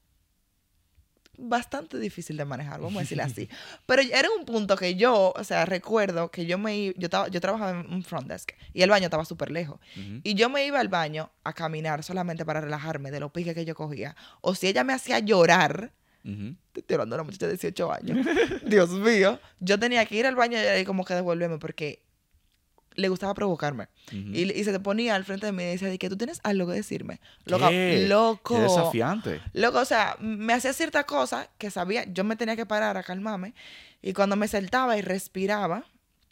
bastante difícil de manejar, vamos a decirlo así. Pero era un punto que yo, o sea, recuerdo que yo me i- yo, estaba, yo trabajaba en un front desk y el baño estaba súper lejos. Ujú. Y yo me iba al baño a caminar solamente para relajarme de los piques que yo cogía. O si ella me hacía llorar, Ujú. te estoy hablando de una muchacha de dieciocho años, Dios mío, yo tenía que ir al baño y como que devolverme porque le gustaba provocarme. Ujú. Y, y se te ponía al frente de mí y decía, de que tú tienes algo que decirme. Loco, ¿Qué? loco. Qué desafiante. Loco, o sea, me hacía ciertas cosas que sabía, yo me tenía que parar a calmarme. Y cuando me sentaba y respiraba,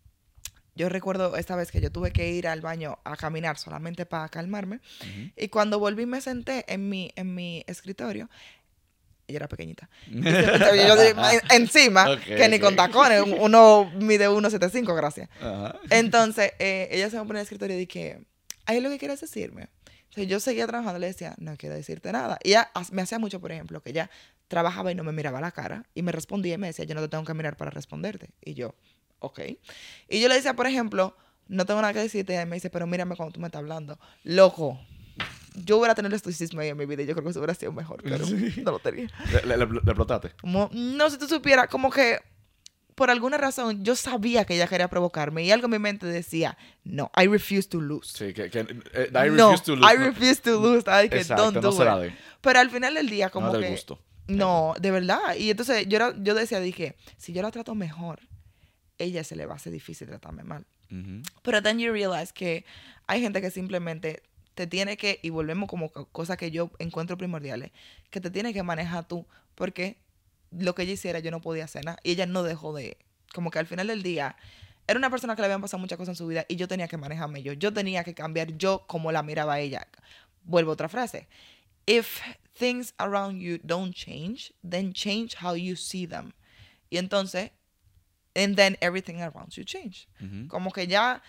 yo recuerdo esta vez que yo tuve que ir al baño a caminar solamente para calmarme. Ujú. Y cuando volví me senté en mi, en mi escritorio. Ella era pequeñita. Y se- yo de- encima, Ok, que ni ok. con tacones, uno mide uno setenta y cinco, gracias. Ajá. Entonces, eh, ella se me pone en el escritorio y dije, ¿hay lo que quieres decirme? O sea, yo seguía trabajando y le decía, no quiero decirte nada. Y ella ha- me hacía mucho, por ejemplo, que ella trabajaba y no me miraba a la cara y me respondía y me decía, yo no te tengo que mirar para responderte. Y yo, ok. Y yo le decía, por ejemplo, no tengo nada que decirte. Y ella me dice, pero mírame cuando tú me estás hablando. Loco, yo hubiera tenido el estoicismo ahí en mi vida y yo creo que eso hubiera sido mejor, pero no lo tenía. Le, le, le- le explotaste. Como, no, si tú supieras, como que por alguna razón yo sabía que ella quería provocarme y algo en mi mente decía, no, I refuse to lose. Sí, que, que eh, I no, refuse to lose. I refuse to lose. Ay, que Exacto, don't no do se la it. den. Pero al final del día, como No del que... gusto. No, de verdad. Y entonces yo, era, yo decía, dije, si yo la trato mejor, ella se le va a hacer difícil tratarme mal. Ujú. Pero then you realize que hay gente que simplemente te tiene que, y volvemos como co- cosas que yo encuentro primordiales, que te tiene que manejar tú, porque lo que ella hiciera yo no podía hacer nada. Y ella no dejó de, como que al final del día, era una persona que le habían pasado muchas cosas en su vida y yo tenía que manejarme yo. Yo tenía que cambiar yo como la miraba a ella. Vuelvo a otra frase. If things around you don't change, then change how you see them. Y entonces, and then everything around you change. Ujú. Como que ya,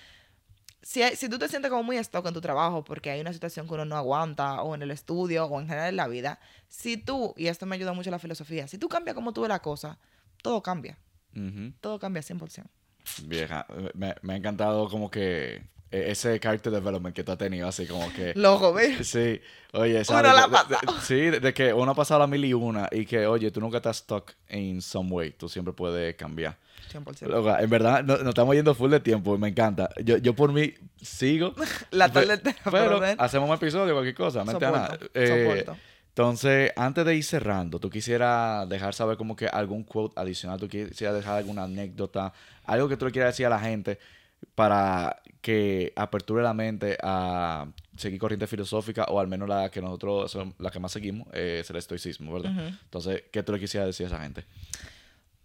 si, hay- si tú te sientes como muy stuck en tu trabajo porque hay una situación que uno no aguanta, o en el estudio, o en general en la vida, si tú, y esto me ayuda mucho la filosofía, si tú cambias como tú ves la cosa, todo cambia. Ujú. Todo cambia cien por ciento. Vieja, me, me ha encantado como que eh, ese character development que tú has tenido, así como que... Loco, ¿ves? Sí, oye, Uno ¿sabes? la De- ha de- de- sí, de, de que uno ha pasado la mil y una y que, oye, tú nunca estás stuck in some way, tú siempre puedes cambiar. cien por ciento. Loca, en verdad, no- nos estamos yendo full de tiempo y me encanta. Yo, yo por mí sigo. La pe- tarde entera, Pero ven. hacemos un episodio, cualquier cosa, mente a nada. Soporto, Eh, soporto. entonces, antes de ir cerrando, tú quisieras dejar saber como que algún quote adicional, tú quisieras dejar alguna anécdota, algo que tú le quieras decir a la gente para que aperture la mente a seguir corriente filosófica, o al menos la que nosotros, son la que más seguimos, eh, es el estoicismo, ¿verdad? Ujú. Entonces, ¿qué tú le quisieras decir a esa gente?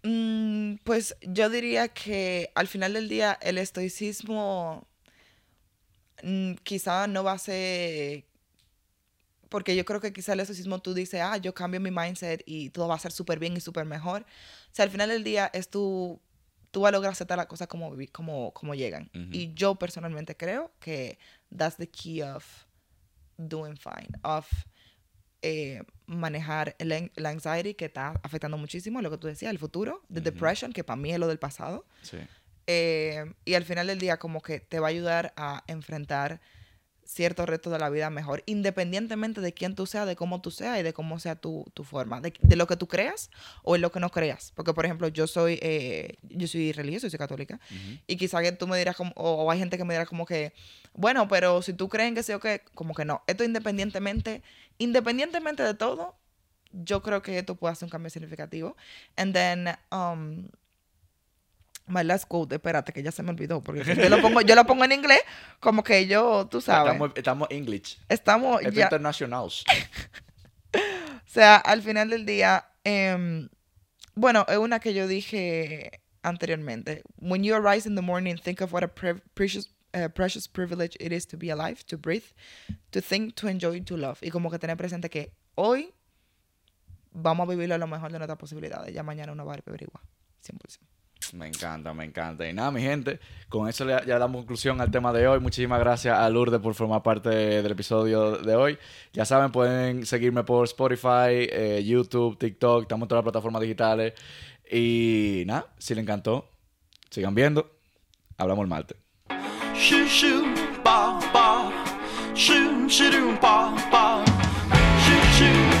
Mm, pues yo diría que al final del día el estoicismo mm, quizá no va a ser... Porque yo creo que quizá el estoicismo tú dices, ah, yo cambio mi mindset y todo va a ser súper bien y súper mejor. O sea, al final del día es tu... Tú vas a lograr aceptar las cosas como, vi- como, como llegan. Ujú. Y yo personalmente creo que that's the key of doing fine. Of eh, manejar el, la anxiety que está afectando muchísimo, lo que tú decías, el futuro, the Ujú. depression, que para mí es lo del pasado. Sí. Eh, y al final del día como que te va a ayudar a enfrentar ciertos retos de la vida mejor, independientemente de quién tú seas, de cómo tú seas y de cómo sea tu, tu forma, de, de lo que tú creas o en lo que no creas. Porque, por ejemplo, yo soy eh, yo soy religiosa, yo soy católica, Ujú. y quizá que tú me dirás, como, o, o hay gente que me dirá como que, bueno, pero si tú crees en que sí o que, como que no. Esto independientemente, independientemente de todo, yo creo que esto puede hacer un cambio significativo. And then, um, my last quote, espérate, que ya se me olvidó, porque yo lo pongo, yo lo pongo en inglés, como que yo, tú sabes, Estamos, estamos English. estamos Esto ya, internacional. o sea, al final del día, em, bueno, es una que yo dije anteriormente. When you arise in the morning, think of what a pre- precious, uh, precious privilege it is to be alive, to breathe, to think, to enjoy, to love. Y como que tener presente que hoy vamos a vivirlo a lo mejor de nuestras posibilidades. Ya mañana uno va a averiguar, cien por ciento. Me encanta, me encanta. Y nada, mi gente, con eso le- ya damos conclusión al tema de hoy. Muchísimas gracias a Lourdes por formar parte del episodio de hoy. Ya saben, pueden seguirme por Spotify, eh, YouTube, TikTok, estamos en todas las plataformas digitales. Y nada, si les encantó, sigan viendo. Hablamos el martes. Shoo shoo, ba ba. Shoo shoo doo ba ba. Shoo shoo.